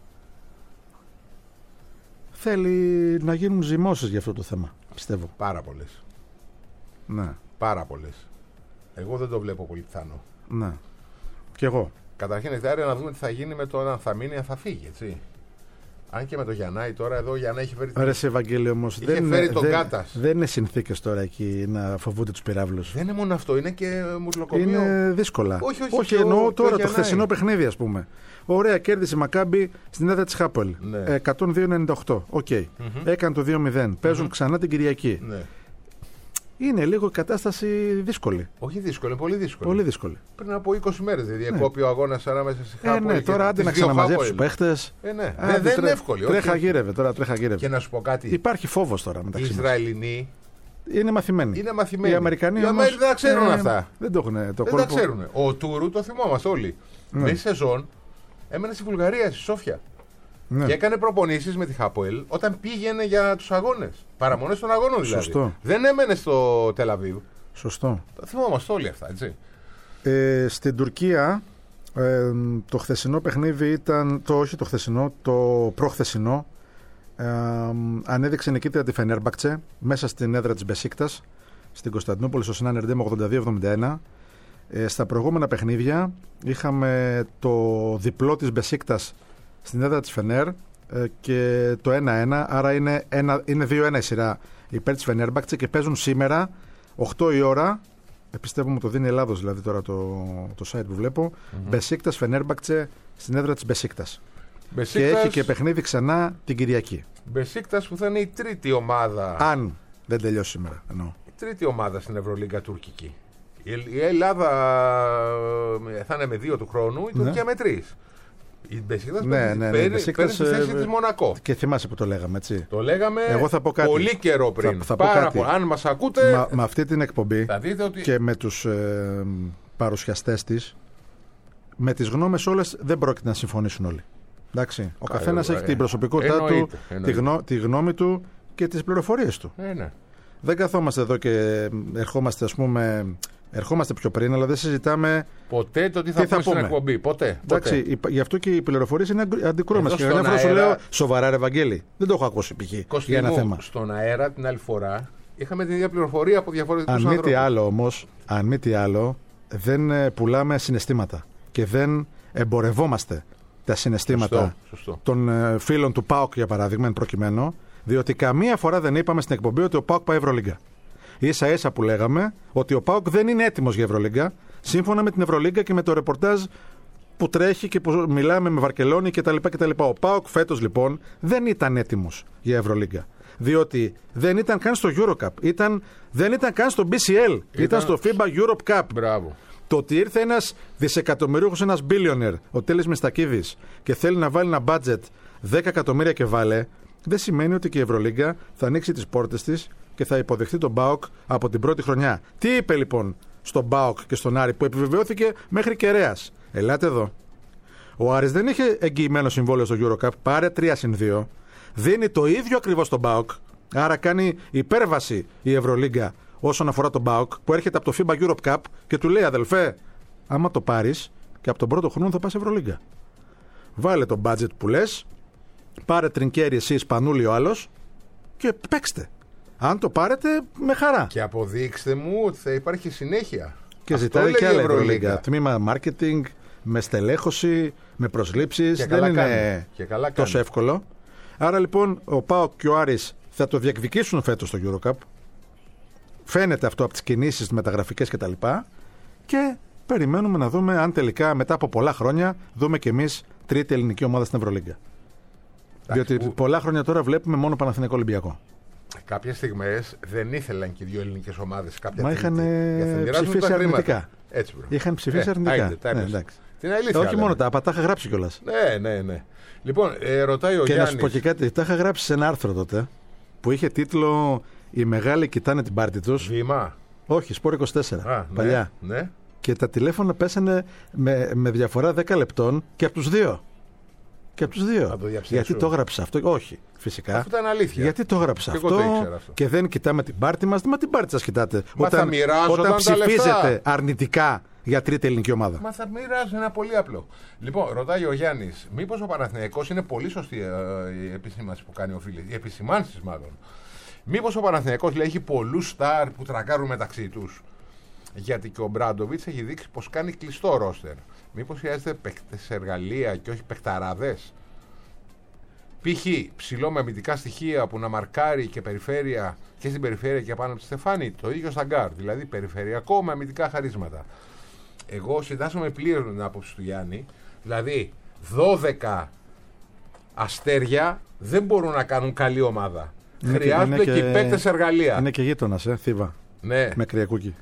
Θέλει να γίνουν ζυμώσεις για αυτό το θέμα, πιστεύω. Πάρα πολλές. Ναι. Πάρα πολλές. Εγώ δεν το βλέπω πολύ πιθανό. Ναι. Κι εγώ. Καταρχήν, Νεκτάρια, να δούμε τι θα γίνει με το αν θα μείνει, αν θα φύγει, έτσι. Αν και με το Γιαννάη τώρα, εδώ ο Γιαννάη έχει φέρει. Ρε σε Ευαγγέλιο όμως. Δεν είναι συνθήκες τώρα εκεί να φοβούνται τους πυράβλους. Δεν είναι μόνο αυτό, είναι και μουσλοκομείο. Είναι δύσκολα. Όχι, εννοώ τώρα το χθεσινό παιχνίδι, ας πούμε. Ωραία, κέρδισε η Μακάμπι στην έδρα της Χάπολ. Ναι. 102-98. Οκ. Έκανε το 2-0. Παίζουν ξανά την Κυριακή. Ναι. Είναι λίγο η κατάσταση δύσκολη. Όχι δύσκολη, πολύ δύσκολη. Πολύ δύσκολη. Πριν από 20 μέρες δηλαδή διακόπη ο αγώνας ανάμεσα στη Χάπολ. Ναι, τώρα άντε να ξαναμαζέψει τους παίχτες. Ναι. Δεν είναι εύκολο. Τρέχα γύρευε. Και να σου πω κάτι. Υπάρχει φόβος τώρα μεταξύ μας. Οι Ισραηλινοί είναι μαθημένοι. Οι Αμερικανοί δεν τα ξέρουν αυτά. Δεν το έχουν. Δεν τα ξέρουν. Ο Τούρου το θυμόμαστε όλοι. Μέσα σεζόν έμενε στη Βουλγαρία, στη Σόφια. Ναι. Και έκανε προπονήσεις με τη Χάποελ όταν πήγαινε για τους αγώνες. Παραμονές των αγώνων δηλαδή. Σωστό. Δεν έμενε στο Τελαβίβ. Σωστό. Τα θυμόμαστε όλοι αυτά, έτσι. Στην Τουρκία το χθεσινό παιχνίδι ήταν, το προχθεσινό, ανέδειξε νικήτρια τη Φενέρμπαχτσε μέσα στην έδρα της Μπεσίκτας στην Κωνσταντινούπολη στο Σινάν Ερντέ με 82-71. Στα προηγούμενα παιχνίδια είχαμε το διπλό της Μπεσίκτας στην έδρα της Φενέρ και το 1-1, άρα είναι 2-1 η σειρά υπέρ της Φενέρμπαχτσε και παίζουν σήμερα 8 η ώρα. Πιστεύω μου το δίνει Ελλάδος δηλαδή τώρα το site που βλέπω. Μπεσίκτας Φενέρμπαχτσε στην έδρα της Μπεσίκτας. Και έχει και παιχνίδι ξανά την Κυριακή. Μπεσίκτας που θα είναι η τρίτη ομάδα. Αν δεν τελειώσει σήμερα. Εννοώ. Η τρίτη ομάδα στην Ευρωλίγκα τουρκική. Η Ελλάδα θα είναι με 2 του χρόνου, η Τουρκία με 3. Η Μπεσίκτας παίρνει τη θέση της Μονακό. Και θυμάσαι που το λέγαμε, έτσι. Το λέγαμε. Εγώ θα πω κάτι. Πολύ καιρό πριν. Θα πω κάτι. Αν μας ακούτε. Με αυτή την εκπομπή θα δείτε ότι... και με τους παρουσιαστές της, με τις γνώμες όλες δεν πρόκειται να συμφωνήσουν όλοι. Εντάξει. Ο καθένας έχει την προσωπικότητά του, τη γνώμη του και τις πληροφορίες του. Ναι. Δεν καθόμαστε εδώ και ερχόμαστε, ας πούμε. Ερχόμαστε πιο πριν, αλλά δεν συζητάμε ποτέ το τι θα πούμε στην εκπομπή. Ποτέ. Εντάξει, γι' αυτό και οι πληροφορίες είναι αντικρούμενες. Και καμιά φορά σου λέω σοβαρά, ρε Βαγγέλη. Δεν το έχω ακούσει π.χ. για ένα θέμα. Στον αέρα την άλλη φορά είχαμε την ίδια πληροφορία από διαφορετικούς ανθρώπους. Αν μη τι άλλο όμως, αν μη τι άλλο, δεν πουλάμε συναισθήματα και δεν εμπορευόμαστε τα συναισθήματα των φίλων του ΠΑΟΚ, για παράδειγμα, εν προκειμένου, διότι καμία φορά δεν είπαμε στην εκπομπή ότι ο ΠΑΟΚ πάει Ευρωλίγκα. Ίσα-ίσα που λέγαμε ότι ο ΠΑΟΚ δεν είναι έτοιμος για Ευρωλίγκα, σύμφωνα με την Ευρωλίγκα και με το ρεπορτάζ που τρέχει και που μιλάμε με Βαρκελόνη κτλ. Ο ΠΑΟΚ φέτος λοιπόν δεν ήταν έτοιμος για Ευρωλίγκα. Διότι δεν ήταν καν στο Eurocup, δεν ήταν καν στο BCL, ήταν στο FIBA Europe Cup. Μπράβο. Το ότι ήρθε ένας δισεκατομμυρίουχος, ένας billionaire, ο Τέλης Μιστακίδης, και θέλει να βάλει ένα budget 10 εκατομμύρια και βάλε, δεν σημαίνει ότι και η Ευρωλίγκα θα ανοίξει τις πόρτες της και θα υποδεχτεί τον ΠΑΟΚ από την πρώτη χρονιά. Τι είπε λοιπόν στον ΠΑΟΚ και στον Άρη που επιβεβαιώθηκε μέχρι κεραίας? Ελάτε εδώ. Ο Άρης δεν είχε εγγυημένο συμβόλαιο στο Eurocup, πάρε 3+2. Δίνει το ίδιο ακριβώς στον ΠΑΟΚ. Άρα κάνει υπέρβαση η Ευρωλίγκα όσον αφορά τον ΠΑΟΚ που έρχεται από το FIBA Europe Cup και του λέει, αδελφέ, άμα το πάρεις και από τον πρώτο χρόνο θα πας Ευρωλίγκα. Βάλε το budget που λες, πάρε τρινκέρι εσύ, Σπανούλη ο άλλος και παίξτε. Αν το πάρετε, με χαρά. Και αποδείξτε μου ότι θα υπάρχει συνέχεια. Και αυτό ζητάει και άλλα Ευρωλίγκα. Τμήμα marketing, με στελέχωση, με προσλήψεις. Δεν είναι τόσο εύκολο. Άρα λοιπόν ο ΠΑΟΚ και ο Άρης θα το διεκδικήσουν φέτος στο Eurocup. Φαίνεται αυτό από τις κινήσεις μεταγραφικές κτλ. Και περιμένουμε να δούμε αν τελικά μετά από πολλά χρόνια δούμε κι εμείς τρίτη ελληνική ομάδα στην Ευρωλίγκα. Διότι πολλά χρόνια τώρα βλέπουμε μόνο Παναθηναϊκό Ολυμπιακό. Κάποιες στιγμές δεν ήθελαν και οι δύο ελληνικές ομάδες. Μα είχαν ψηφίσει αρνητικά. Έτσι, είχαν ψηφίσει αρνητικά. Την αλήθεια. Όχι μόνο τα είχα γράψει κιόλας. Ναι. Λοιπόν, ρωτάει ο Γιάννης. Και να σου πω και κάτι, τα είχα γράψει σε ένα άρθρο τότε που είχε τίτλο «Οι μεγάλοι κοιτάνε την πάρτη τους». Βήμα. Όχι, Σπορ 24. Παλιά. Ναι. Και τα τηλέφωνα πέσανε με διαφορά 10 λεπτών και από τους δύο. Γιατί το έγραψε αυτό? Όχι, φυσικά. Αυτό ήταν αλήθεια. Γιατί το έγραψε αυτό και δεν κοιτάμε την πάρτη μας? Μα την πάρτη σας κοιτάτε. Όταν ψηφίζετε αρνητικά για τρίτη ελληνική ομάδα. Μα θα μοιράζουν ένα πολύ απλό. Λοιπόν, ρωτάει ο Γιάννης, μήπως ο Παναθηναϊκός, είναι πολύ σωστή η επισήμανση που κάνει ο φίλος, οι επισημάνσεις μάλλον. Μήπως ο Παναθηναϊκός έχει πολλούς στάρ που τρακάρουν μεταξύ τους? Γιατί και ο Μπράντοβιτς έχει δείξει πως κάνει κλειστό ρόστερ. Μήπως χρειάζεται παίκτες εργαλεία και όχι παικταράδες? Π.χ. ψηλό με αμυντικά στοιχεία που να μαρκάρει και περιφέρεια και στην περιφέρεια και πάνω από τη Στεφάνη. Το ίδιο στα γκάρ, δηλαδή περιφερειακό με αμυντικά χαρίσματα. Εγώ συντάσσομαι πλήρως με την άποψη του Γιάννη. Δηλαδή 12 αστέρια δεν μπορούν να κάνουν καλή ομάδα. Χρειάζονται και οι παίκτες εργαλεία. Είναι και γείτονας, Θήβα. Ναι. Με Κρυακούκι.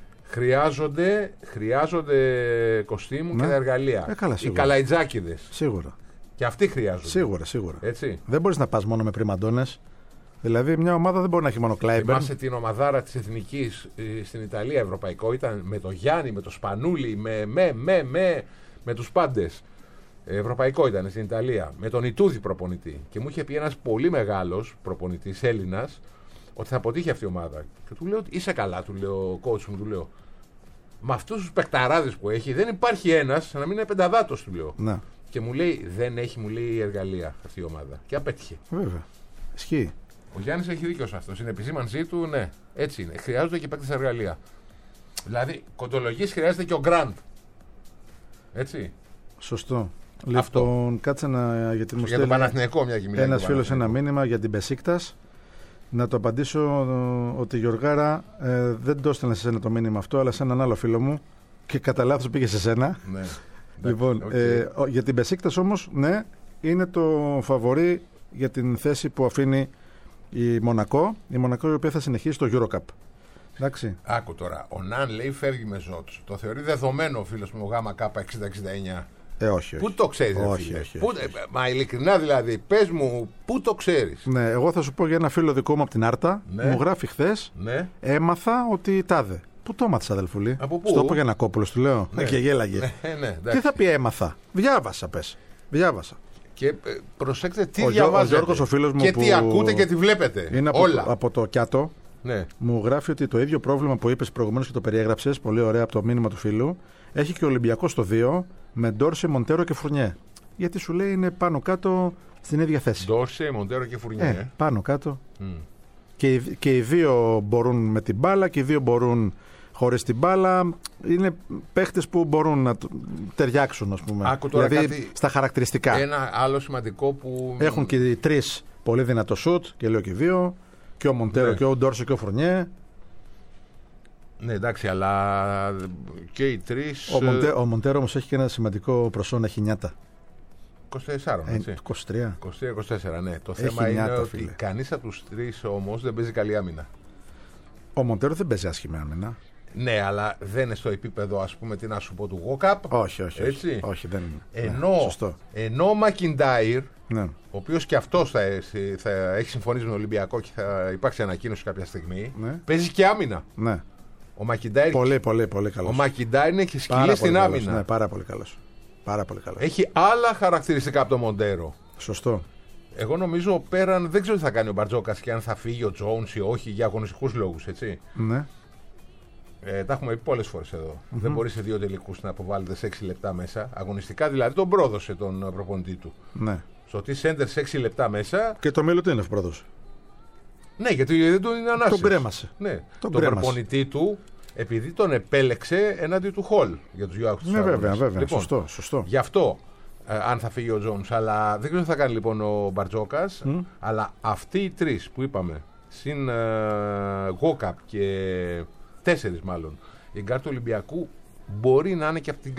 Χρειάζονται κοστίμου και εργαλεία. Οι καλαϊτζάκηδες. Σίγουρα. Και αυτοί χρειάζονται. Σίγουρα. Έτσι. Δεν μπορείς να πας μόνο με πριμαντώνες. Δηλαδή μια ομάδα δεν μπορεί να έχει μόνο Κλάιμπερν. Θυμάσαι την ομαδάρα της Εθνικής στην Ιταλία, ευρωπαϊκό, ήταν με το Γιάννη, με το Σπανούλη, με τους πάντες. Ευρωπαϊκό ήταν στην Ιταλία. Με τον Ιτούδη προπονητή. Και μου είχε πει ένας πολύ μεγάλος προπονητής Έλληνας ότι θα αποτύχει αυτή η ομάδα. Και του λέω: είσαι καλά, του λέω, coach μου, του λέω. Με αυτούς τους παικταράδες που έχει, δεν υπάρχει ένας να μην είναι πενταδάτος, του λέω. Ναι. Και μου λέει: δεν έχει, μου λέει, εργαλεία αυτή η ομάδα. Και απέτυχε. Βέβαια. Ισχύει. Ο Γιάννης έχει δίκιο σε αυτό. Στην επισήμανσή του, ναι, έτσι είναι. Χρειάζονται και παίκτες εργαλεία. Δηλαδή, κοντολογής χρειάζεται και ο Γκραντ. Έτσι. Σωστό. Αυτό. Λοιπόν, κάτσε να. Γιατί μου Για τον Παναθηναϊκό, μια και μιλάει. ένας φίλος ένα μήνυμα για την Μπεσίκτας. Να το απαντήσω ότι Γιωργάρα δεν το έστελνε σε σένα το μήνυμα αυτό, αλλά σε έναν άλλο φίλο μου και κατά λάθος πήγε σε σένα. Ναι. Λοιπόν, για την Μπεσίκτας όμως, ναι, είναι το φαβορί για την θέση που αφήνει η Μονακό. Η Μονακό η οποία θα συνεχίσει το EuroCup. Εντάξει. Άκου τώρα. Ο Ναν λέει φεύγει με Ζότς. Το θεωρεί δεδομένο ο φίλος μου, ο ΓΚ 60-69. Όχι. Πού το ξέρεις, όχι. Μα ειλικρινά δηλαδή, πες μου, πού το ξέρεις. Ναι, εγώ θα σου πω για ένα φίλο δικό μου από την Άρτα. Ναι. Μου γράφει χθες. Ναι. Έμαθα ότι τάδε. Πού το έμαθες, αδελφούλη? Από πού? Στο πω για Νακόπουλος, του λέω. Ναι. Και γέλαγε. Ναι, Τι θα πει έμαθα? Διάβασα, πες. Διάβασα. Και προσέξτε τι Ο διαβάζετε. Γιώργος, ο φίλος μου και που τι ακούτε και τι βλέπετε. Είναι όλα. από το Κιάτο. Ναι. Μου γράφει ότι το ίδιο πρόβλημα που είπες προηγουμένως και το περιέγραψες, πολύ ωραία από το μήνυμα του φίλου, έχει και ο Ολυμπιακός στο 2 με Ντόρσε, Μοντέρο και Φουρνιέ. Γιατί σου λέει είναι πάνω κάτω στην ίδια θέση. Ντόρσε, Μοντέρο και Φουρνιέ. Πάνω κάτω. Και οι δύο μπορούν με την μπάλα και οι δύο μπορούν χωρίς την μπάλα. Είναι παίχτες που μπορούν να ταιριάξουν, ας πούμε. Άκου τώρα δηλαδή κάτι, στα χαρακτηριστικά. ένα άλλο σημαντικό που. Έχουν και οι τρεις πολύ δυνατό σουτ, και λέω και οι δύο. Και ο Μοντέρο, Ναι. και ο Ντόρσε και ο Φουρνιέ. Ναι, εντάξει, αλλά και οι τρεις. Ο Μοντέρο όμως έχει και ένα σημαντικό προσόν, έχει νιάτα. 24, έτσι. 23. 23-24, ναι. Το Έχει θέμα είναι νιάτα, ότι φίλε. κανείς από τους τρεις όμως δεν παίζει καλή άμυνα. Ο Μοντέρο δεν παίζει άσχημη άμυνα. Ναι, αλλά δεν είναι στο επίπεδο, ας πούμε, τι να σου πω, του Γόκαπ. Όχι. Έτσι. Όχι, δεν είναι. Ενώ, Ναι, σωστό. ενώ ο Μακιντάιρ, Ναι. ο οποίος και αυτός θα έχει συμφωνήσει με τον Ολυμπιακό και θα υπάρξει ανακοίνωση κάποια στιγμή, Ναι. παίζει και άμυνα. Ναι. Ο Μακιντάιρ, Πολύ καλός. ο Μακιντάιρ είναι και Πάρα σκυλή στην πολύ καλός, άμυνα. Ναι, πάρα πολύ καλός. Πάρα πολύ καλός. Έχει άλλα χαρακτηριστικά από τον Μοντέρο. Σωστό. Εγώ νομίζω πέραν, δεν ξέρω τι θα κάνει ο Μπαρτζόκας και αν θα φύγει ο Τζόουνς ή όχι για αγωνιστικούς λόγους, έτσι. Ναι. Τα έχουμε πει πολλές φορές εδώ. Δεν μπορεί σε 2 τελικούς να αποβάλλεται σε 6 λεπτά μέσα. Αγωνιστικά δηλαδή τον πρόδωσε τον προπονητή του. Ναι. Στο τι σέντερ σε 6 λεπτά μέσα. Και το Μιλουτίνοφ πρώτος. Ναι, γιατί δεν τον είναι ανάσης. Τον κρέμασε. Ναι. Τον Τον κρέμασε. προπονητή του, επειδή τον επέλεξε εναντί του Χολ για τους 2 άκρους. Ναι, βέβαια. Σωστό. Γι' αυτό αν θα φύγει ο Τζόνς. Αλλά δεν ξέρω τι θα κάνει λοιπόν ο Μπαρτζόκας. Αλλά αυτοί οι τρεις που είπαμε, συν Γόκαπ και 4 μάλλον, η γκάρ του Ολυμπιακού μπορεί να είναι και από τις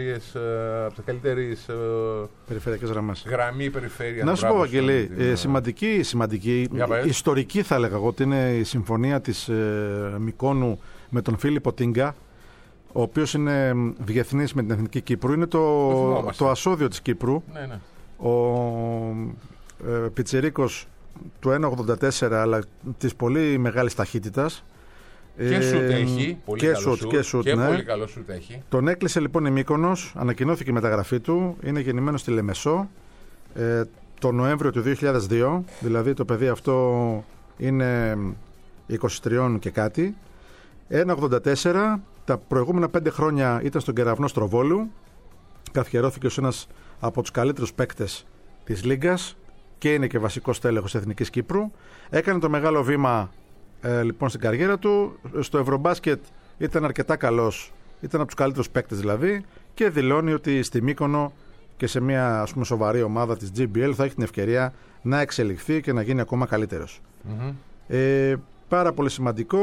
καλύτερες Περιφερειακές γραμμές. γραμμή περιφέρεια. Να σου πω, Αγγελή, σημαντική, Για πες. ιστορική θα έλεγα εγώ ότι είναι η συμφωνία της Μικόνου με τον Φίλιππο Τίγκα, ο οποίος είναι διεθνής με την Εθνική Κύπρου. Είναι το ασώδιο της Κύπρου. Ναι. Ο Πιτσιρίκος του 1.84, αλλά της πολύ μεγάλης ταχύτητας. Και σουτ έχει. Πολύ και καλό σουτ, και σουτ, και ναι. πολύ καλό σουτ έχει. Τον έκλεισε λοιπόν η Μύκονος, ανακοινώθηκε η μεταγραφή του, είναι γεννημένο στη Λεμεσό το Νοέμβριο του 2002, δηλαδή το παιδί αυτό είναι 23 και κάτι. 1.84, τα προηγούμενα 5 χρόνια ήταν στον κεραυνό Στροβόλου, καθιερώθηκε ως ένας από τους καλύτερους παίκτες της Λίγκας και είναι και βασικός τέλεχος Εθνικής Κύπρου. Έκανε το μεγάλο βήμα λοιπόν στην καριέρα του. Στο Ευρωμπάσκετ ήταν αρκετά καλός, ήταν από τους καλύτερους παίκτες δηλαδή, και δηλώνει ότι στη Μύκονο και σε μια, ας πούμε, σοβαρή ομάδα της GBL θα έχει την ευκαιρία να εξελιχθεί και να γίνει ακόμα καλύτερος. Πάρα πολύ σημαντικό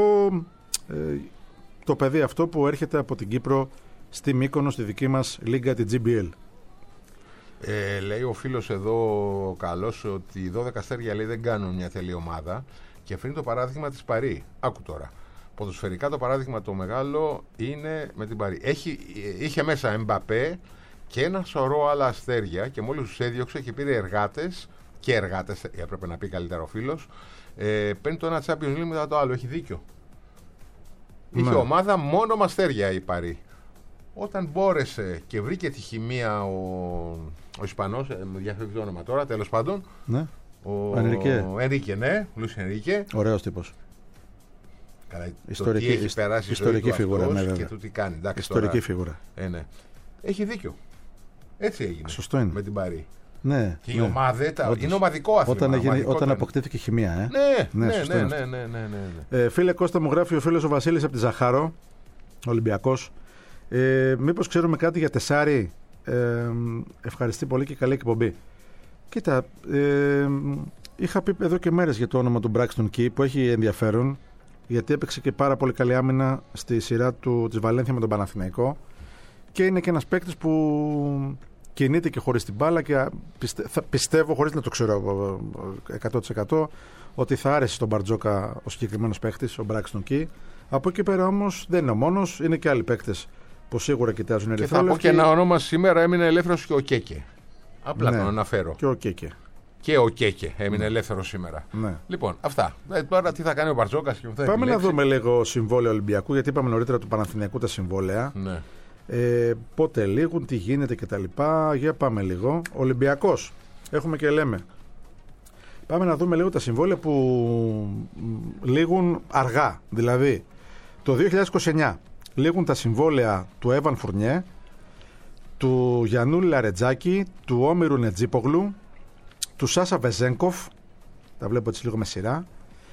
το παιδί αυτό που έρχεται από την Κύπρο στη Μύκονο, στη δική μας λίγκα, την GBL. Λέει ο φίλος εδώ καλός ότι οι 12 αστέρια, λέει, δεν κάνουν μια τέλεια ομάδα και φέρνει το παράδειγμα της Παρί. Άκου τώρα. Ποδοσφαιρικά το παράδειγμα το μεγάλο είναι με την Παρί. Είχε μέσα Εμπαπέ και ένα σωρό άλλα αστέρια και μόλις τους έδιωξε και πήρε εργάτες, έπρεπε να πει καλύτερα ο φίλος, παίρνει το ένα Champions League μετά το άλλο. Έχει δίκιο. Είχε ομάδα μόνο με αστέρια η Παρί. Όταν μπόρεσε και βρήκε τη χημεία ο Ισπανός, μου διαφεύγει το όνομα τώρα, τέλος πάντων, Ναι. Ο Ενρίκε, ναι, Λούις Ενρίκε. Ωραίος τύπος. Καλά, Ιστορική, το τι έχει περάσει ιστορική φιγούρα, ναι, και το τι κάνει. Εντάξει, ιστορική τώρα, φιγούρα. Ναι. Έχει δίκιο. Έτσι έγινε. Σωστό είναι. Με την Παρί. Ναι, Και οι ομάδες, είναι ομαδικό άθλημα. Όταν αποκτήθηκε η χημεία, Ναι. Φίλε Κώστα, μου γράφει ο φίλος ο Βασίλης από τη Ζαχάρο, Ολυμπιακός. Μήπως ξέρουμε κάτι για Τεσάρι? Ευχαριστεί πολύ και καλή εκπομπή. Κοίτα, είχα πει εδώ και μέρες για το όνομα του Braxton Key, που έχει ενδιαφέρον, γιατί έπαιξε και πάρα πολύ καλή άμυνα στη σειρά της Βαλένθια με τον Παναθηναϊκό και είναι και ένας παίκτης που κινείται και χωρίς την μπάλα και πιστεύω, χωρίς να το ξέρω 100%, ότι θα άρεσε στον Μπαρτζόκα ο συγκεκριμένος παίκτης, ο Braxton Key. Από εκεί πέρα όμως δεν είναι ο μόνος, είναι και άλλοι παίκτες που σίγουρα κοιτάζουν ερυθρόλεπτοι. Και θα πω και ένα όνομα, σήμερα έμεινε ελεύθερος και ο Κέκε. Απλά τον αναφέρω. Και ο Κέκε. Και ο Κέκε έμεινε ελεύθερος σήμερα. Ναι. Λοιπόν, αυτά. Τώρα τι θα κάνει ο Μπαρτζόκας και θα πάμε να δούμε λίγο συμβόλαιο Ολυμπιακού, γιατί είπαμε νωρίτερα του Παναθηναϊκού τα συμβόλαια. Ναι. Πότε λήγουν, τι γίνεται κτλ. Για πάμε λίγο. Ολυμπιακός. Έχουμε και λέμε. Πάμε να δούμε λίγο τα συμβόλαια που λήγουν αργά. Δηλαδή, το 2029 λήγουν τα συμβόλαια του Έβαν Φουρνιέ, του Γιαννούλη Λαρετζάκη, του Όμηρου Νετζίπογλου, του Σάσα Βεζένκοφ, τα βλέπω έτσι λίγο με σειρά,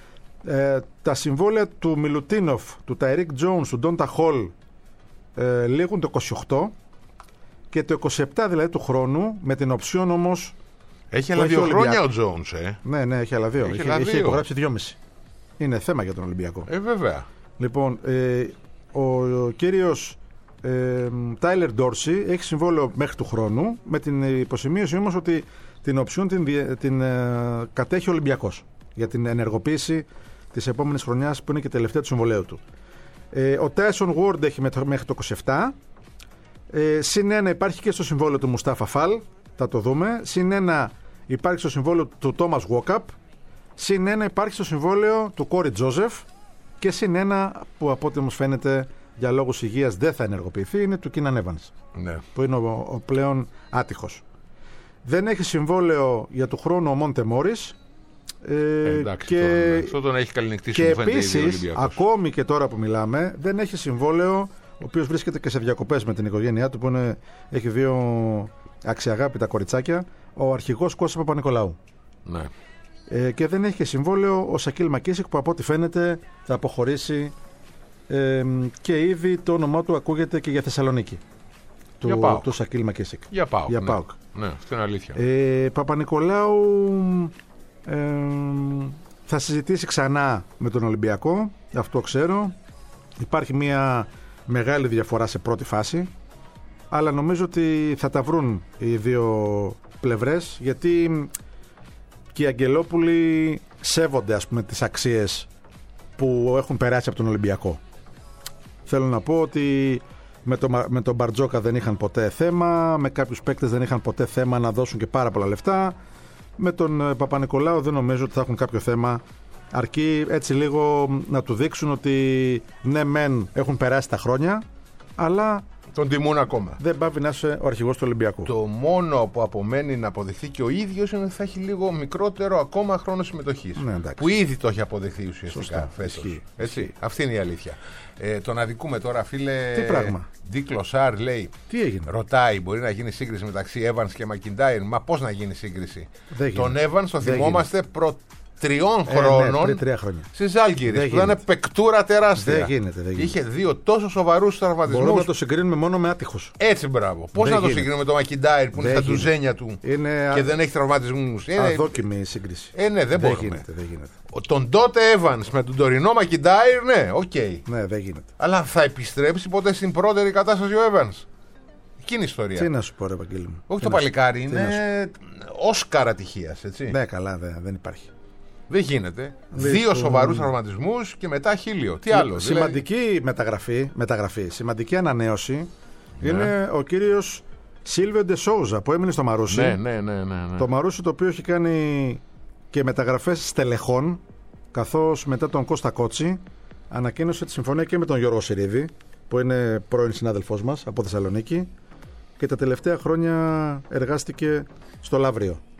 τα συμβόλαια του Μιλουτίνοφ, του Ταϊρίκ Τζόουνς, του Ντόντα Χολ λήγουν το 28 και το 27 δηλαδή του χρόνου, με την οψιόν όμως. Έχει άλλα 2 χρόνια ο Τζόουνς, Ναι, έχει άλλα 2. Έχει υπογράψει 2,5. Είναι θέμα για τον Ολυμπιακό. Βέβαια. Λοιπόν, ο κύριος Τάιλερ Ντόρσι έχει συμβόλαιο μέχρι του χρόνου, με την υποσημείωση όμως ότι την οψιόν την κατέχει ο Ολυμπιακός για την ενεργοποίηση της επόμενης χρονιάς, που είναι και τελευταία του συμβολαίου του. Ο Τάισον Γουόρντ έχει μέχρι το 27. Συν ένα υπάρχει και στο συμβόλαιο του Μουστάφα Φαλ, θα το δούμε. Συν ένα υπάρχει στο συμβόλαιο του Τόμας Γουόκαπ. Συν ένα υπάρχει στο συμβόλαιο του Κόρι Τζόζεφ. Και συν ένα που από ό,τι όμως φαίνεται για λόγους υγείας δεν θα ενεργοποιηθεί, είναι του Κίναν Έβανς, ναι, που είναι ο πλέον άτυχος. Δεν έχει συμβόλαιο για του χρόνου ο Μόντε Μόρις. Εντάξει, και αυτό τον έχει καληνυχτήσει. Και επίσης, ακόμη και τώρα που μιλάμε, δεν έχει συμβόλαιο, ο οποίος βρίσκεται και σε διακοπές με την οικογένειά του, που έχει 2 αξιαγάπητα κοριτσάκια, ο αρχηγός Κώστας Παπα-Νικολάου. Ναι. Και δεν έχει και συμβόλαιο ο Σακίλ Μακίσικ, που από ό,τι φαίνεται θα αποχωρήσει, και ήδη το όνομά του ακούγεται και για Θεσσαλονίκη. Του Σακίλ Μακίσικ. Για ΠΑΟΚ. Ναι, αυτό είναι αλήθεια. Παπα-Νικολάου θα συζητήσει ξανά με τον Ολυμπιακό, αυτό ξέρω. Υπάρχει μια μεγάλη διαφορά σε πρώτη φάση, αλλά νομίζω ότι θα τα βρουν οι δύο πλευρές, γιατί και οι Αγγελόπουλοι σέβονται, ας πούμε, τις αξίες που έχουν περάσει από τον Ολυμπιακό. Θέλω να πω ότι με τον Μπαρτζόκα δεν είχαν ποτέ θέμα, με κάποιους παίκτες δεν είχαν ποτέ θέμα να δώσουν και πάρα πολλά λεφτά. Με τον Παπα-Νικολάου δεν νομίζω ότι θα έχουν κάποιο θέμα, αρκεί έτσι λίγο να του δείξουν ότι ναι μεν έχουν περάσει τα χρόνια, αλλά τον τιμούν ακόμα. Δεν πάβει να είσαι ο αρχηγός του Ολυμπιακού. Το μόνο που απομένει να αποδειχθεί και ο ίδιος είναι ότι θα έχει λίγο μικρότερο ακόμα χρόνο συμμετοχής. Ναι, που ήδη το έχει αποδειχθεί ουσιαστικά φέτος. Έτσι. Αυτή είναι η αλήθεια. Τον αδικούμε τώρα, φίλε. Τι πράγμα. Ντι Κλωσάρ λέει. Τι έγινε. Ρωτάει, μπορεί να γίνει σύγκριση μεταξύ Evans και McIntyre. Μα πώς να γίνει σύγκριση. Τον Evans το θυμόμαστε 3 χρόνων, πριν 3 χρόνια. Στη Ζάλγκιρις, που ήταν πεκτούρα τεράστια. Δεν γίνεται. Είχε 2 τόσο σοβαρούς τραυματισμούς. Μπορούμε να το συγκρίνουμε μόνο με άτυχους. Έτσι, μπράβο. Πώς να το συγκρίνουμε με τον McIntyre που είναι στα ντουζένια του και δεν έχει τραυματισμούς. Αδόκιμη η σύγκριση. Ναι, δεν μπορούμε. Δεν γίνεται. Τον τότε Evans με τον τωρινό McIntyre, ναι, οκ. Ναι, δεν γίνεται. Αλλά θα επιστρέψει ποτέ στην πρώτερη κατάσταση ο Evans. Εκείνη η ιστορία. Τι να σου πω, ρε Βαγγέλη μου. Όχι, το παλικάρι είναι Όσκαρ ατυχίας, έτσι. Ναι, καλά, δεν υπάρχει. Δεν γίνεται. 2 σοβαρούς τραυματισμούς και μετά χίλιο. Τι άλλο. Σημαντική μεταγραφή, σημαντική ανανέωση είναι ο κύριος Σίλβιο Ντεσόουζα, που έμεινε στο Μαρούσι. Ναι. Το Μαρούσι, το οποίο έχει κάνει και μεταγραφές στελεχών, καθώς μετά τον Κώστα Κότσι ανακοίνωσε τη συμφωνία και με τον Γιώργο Συρίδη, που είναι πρώην συνάδελφός μας από Θεσσαλονίκη, και τα τελευταία χρόνια εργάστηκε στο Λαύριο.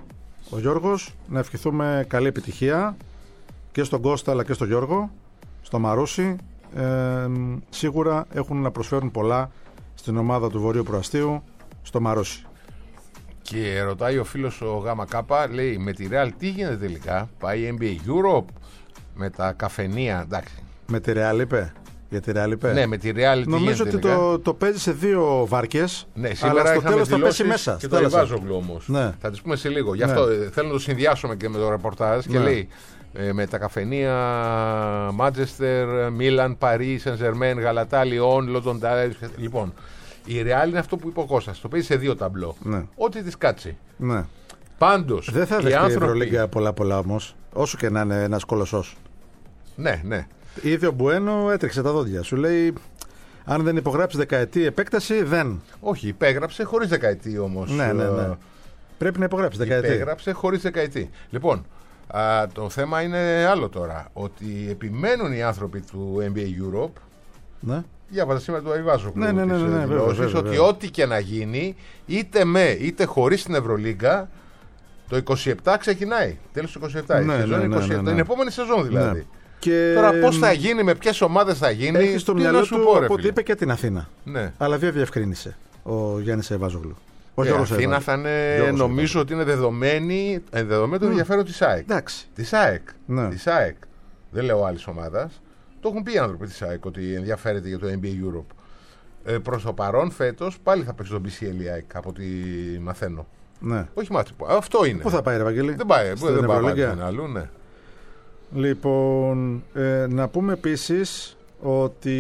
ο Γιώργος. Να ευχηθούμε καλή επιτυχία και στον Κώστα αλλά και στον Γιώργο, στο Μαρούσι. Σίγουρα έχουν να προσφέρουν πολλά στην ομάδα του Βορείου Προαστίου, στο Μαρούσι. Και ρωτάει ο φίλος ο ΓΚ, λέει, με τη Real τι γίνεται τελικά? Πάει NBA Europe με τα καφενεία, εντάξει. Με τη Real είπε? Για τη Real είπε. Ναι, με τη Real. Νομίζω ότι το παίζει σε 2 βάρκες. Ναι, σήμερα αλλά στο τέλος θα πέσει μέσα. Και το Ιβάζογλου όμως. Ναι. Θα τις πούμε σε λίγο. Γι' αυτό θέλω να το συνδυάσουμε και με το ρεπορτάζ. Και λέει με τα καφενεία Manchester, Milan, Paris, Saint-Germain, Γαλατά, Λιόν, Λόντον Ντάιρ. Λοιπόν, η Real είναι αυτό που είπε ο Κώστας. Το παίζει σε 2 ταμπλό. Ναι. Ό,τι της κάτσει. Ναι. Πάντως. Δεν θα δεχτεί η Ευρωλίγκα πολλά όμως. Όσο και να είναι ένας κολοσσός. Ναι. Ήδη ο Μπουένο έτρεξε τα δόντια. Σου λέει, αν δεν υπογράψει δεκαετή επέκταση, δεν. Όχι, υπέγραψε χωρίς δεκαετή όμως. Ναι. Πρέπει να υπογράψει δεκαετή. Υπέγραψε χωρίς δεκαετή. Λοιπόν, το θέμα είναι άλλο τώρα. Ότι επιμένουν οι άνθρωποι του NBA Europe. Ναι. Διάβαζα σήμερα το Αϊβάζο. Ναι, βέβαια. Ότι ό,τι και να γίνει, είτε με είτε χωρίς την Ευρωλίγκα, το 27 ξεκινάει. Τέλος του 27. Η σεζόν 27. Την επόμενη σεζόν δηλαδή. Ναι. Και... Τώρα πώς θα γίνει, με ποιες ομάδες θα γίνει. Έχει στο μυαλό του ότι είπε και την Αθήνα. Ναι. Αλλά δεν διευκρίνησε ο Γιάννης Αϊβάζογλου. Η Αθήνα θα είναι, νομίζω ότι είναι δεδομένο το ενδιαφέρον της ΑΕΚ. Της ΑΕΚ. Ναι. Της ΑΕΚ. Δεν λέω άλλης ομάδας. Το έχουν πει οι άνθρωποι της ΑΕΚ ότι ενδιαφέρεται για το NBA Europe. Προς το παρόν φέτος πάλι θα παίξει το BCL η ΑΕΚ από ό,τι μαθαίνω. Ναι. Όχι μάθημα. Αυτό είναι. Πού θα πάει, ρε Βαγγέλη? Δεν πάει αλλού, ναι. Λοιπόν, να πούμε επίσης ότι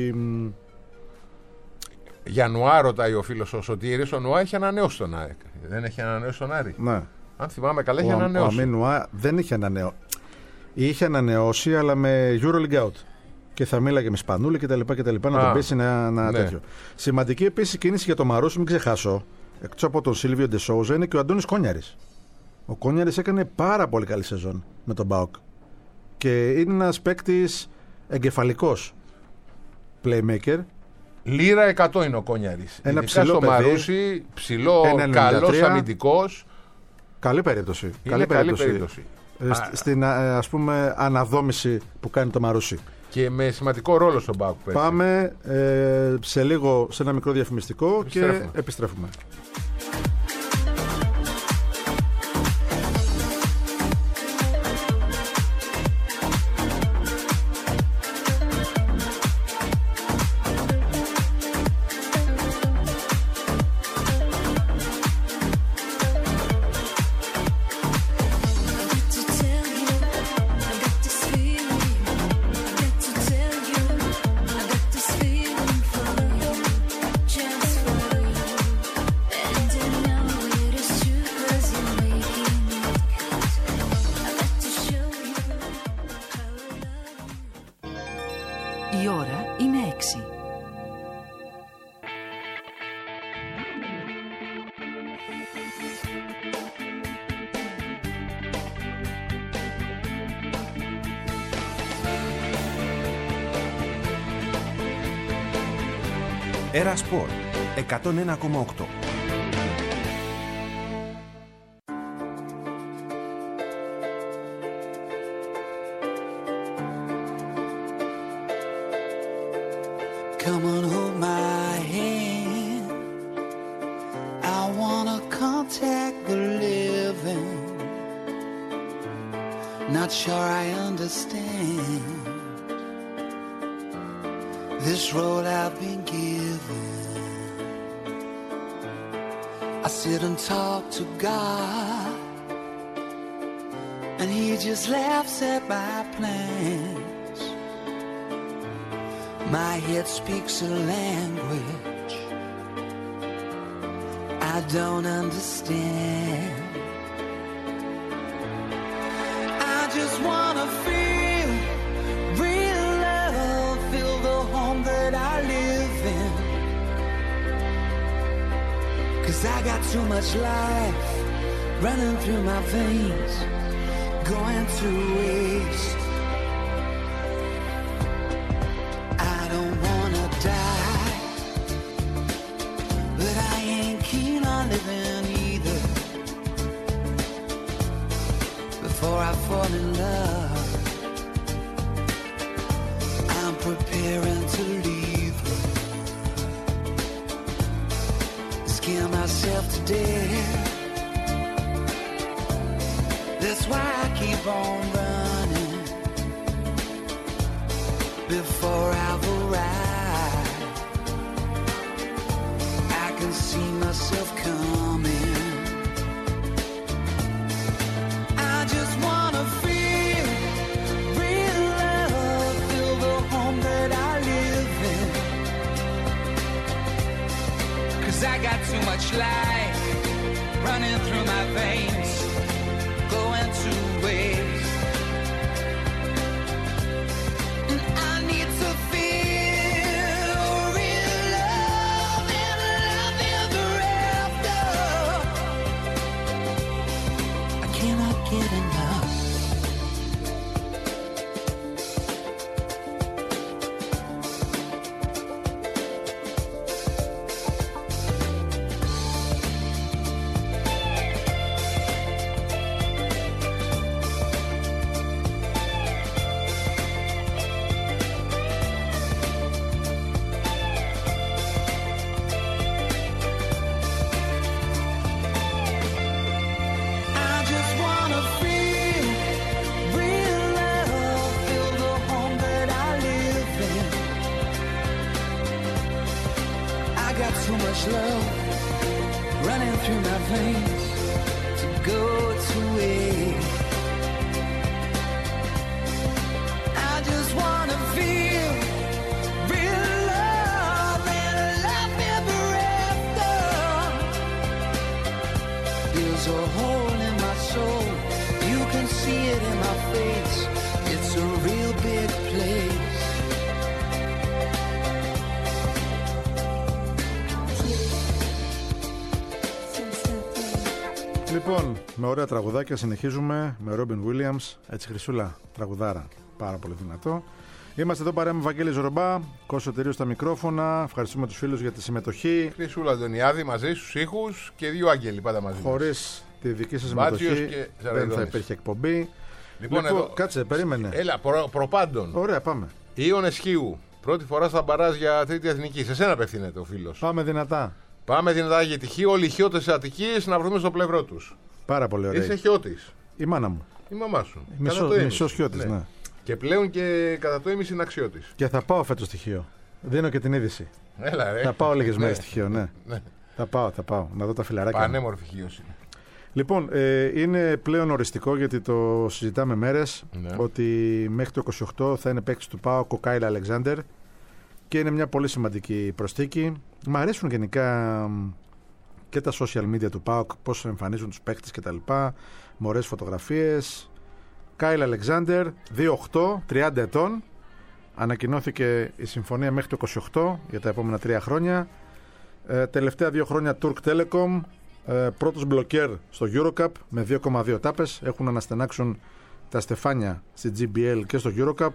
για Νουά ρωτάει ο φίλος ο Σωτήρης. Ο Νουά έχει ανανεώσει τον ΑΕΚ. Δεν έχει ανανεώσει τον Άρη? Ναι. Αν θυμάμαι καλά, έχει ανανεώσει. Ο Αμήν Νουά δεν είχε ανανεώσει. Είχε ανανεώσει, αλλά με EuroLeague Out. Και θα μίλαγε με Σπανούλη κτλ. Να τον πείσει ένα τέτοιο. Σημαντική επίσης κίνηση για το Μαρούσι, μην ξεχάσω. Εκτός από τον Σίλβιο Ντεσόουζα είναι και ο Αντώνης Κόνιαρης. Ο Κόνιαρης έκανε πάρα πολύ καλή σεζόν με τον ΠΑΟΚ. Και είναι ένας παίκτης εγκεφαλικός playmaker. Λίρα 100 είναι ο Κόνιαρης. Ένα ψηλό παιδί, Μαρούσι, ψηλό, καλός αμυντικός. Καλή περίπτωση. Καλή περίπτωση. Στην ας πούμε αναδόμηση που κάνει το Μαρούσι. Και με σημαντικό ρόλο στον ΠΑΟΚ. Πάμε σε λίγο σε ένα μικρό διαφημιστικό και επιστρέφουμε. Η ώρα είναι 6. Έρα Σπορ 101,8. Come on, hold my hand. I wanna contact the living. Not sure I understand this role I've been given. I sit and talk to God, and He just laughs at my plans. My head speaks a language I don't understand. I just wanna feel real love, feel the home that I live in. 'Cause I got too much life running through my veins, going to waste. I fall in love, I'm preparing to leave her, scare myself to death. That's why I keep on running before I've arrived. I can see myself coming. I just wanna feel real love, feel the home that I live in. 'Cause I got too much life running through my veins, going to waste. And I need to feel real love and love ever after. I cannot get enough. I just wanna feel real love, feel the home that I live in. I got too much love running through my veins to go to waste. I just wanna feel real love and love ever after. There's a hole in my soul, you can see it in my face. It's a real big place. Λοιπόν, με ωραία τραγουδάκια συνεχίζουμε με Ρόμπιν Williams. Έτσι, Χρυσούλα, τραγουδάρα. Πάρα πολύ δυνατό. Είμαστε εδώ παρέα με Βαγγέλη Ζορμπά, Κώστο Τερίου στα μικρόφωνα. Ευχαριστούμε τους φίλους για τη συμμετοχή. Χρυσούλα Αντωνιάδη μαζί στους ήχους και δύο άγγελοι πάντα μαζί. Χωρίς τη δική σας Μπάτσιος συμμετοχή και δεν Ζαραϊδόνης. θα υπήρχε εκπομπή. Λοιπόν, εδώ... κάτσε, περίμενε. Έλα, προπάντων. Ωραία, πάμε. Ιων Εσχύου. Πρώτη φορά στα μπαράζ για τρίτη εθνική. Σε σένα απευθύνεται ο φίλος. Πάμε δυνατά. Πάμε δυνατά για τη Χ. Όλοι οι χιώτες της Αττικής να βρούμε στο πλευρό τους. Πάρα πολύ ωραία. Είσαι χιώτης. Η μάνα μου. Η μαμά σου. Κατά το ίμιση. Μισός χιώτης, ναι. Και πλέον και κατά το ίμιση είναι αξιώτης. Και θα πάω φέτος στοιχείο. Δίνω και την είδηση. Έλα, ρε. Θα πάω λίγες Ναι. μέρες στοιχείο, ναι. Ναι. Θα πάω. Να δω τα φιλαράκια. μου. Πανέμορφη χίωση. Λοιπόν, είναι πλέον οριστικό γιατί το συζητάμε μέρες Ναι. ότι μέχρι το 28 θα είναι παίκτης του ΠΑΟΚ ο Κάιλ Αλεξάντερ και είναι μια πολύ σημαντική προσθήκη. Μ' αρέσουν γενικά και τα social media του ΠΑΟΚ, πώς εμφανίζουν τους παίκτες κτλ. Με ωραίες φωτογραφίες. Κάιλ Αλεξάντερ, 2-8, 30 ετών. Ανακοινώθηκε η συμφωνία μέχρι το 28 για τα επόμενα 3 χρόνια. Τελευταία 2 χρόνια Turk Telecom. Πρώτος μπλοκέρ στο Eurocup με 2,2 τάπες. Έχουν να αναστενάξουν τα στεφάνια στη GBL και στο Eurocup.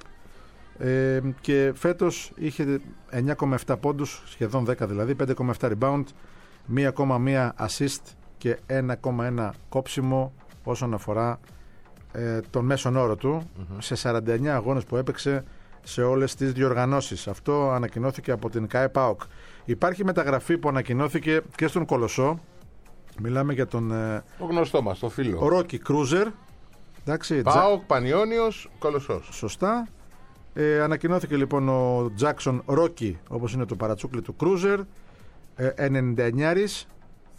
Και φέτος είχε 9,7 πόντους, σχεδόν 10 δηλαδή, 5,7 rebound, 1,1 assist και 1,1 κόψιμο όσον αφορά τον μέσον όρο του σε 49 αγώνες που έπαιξε σε όλες τις διοργανώσεις. Αυτό ανακοινώθηκε από την ΚΑΕ ΠΑΟΚ. Υπάρχει μεταγραφή που ανακοινώθηκε και στον Κολοσσό. Μιλάμε για τον Ο γνωστό μας, το φίλο. Ρόκι Κρούζερ. Εντάξει, ΠΑΟΚ, Πανιώνιος, Κολοσσός. σωστά. Ανακοινώθηκε λοιπόν ο Jackson Ρόκι, όπως είναι το παρατσούκλι του Κρούζερ, 99,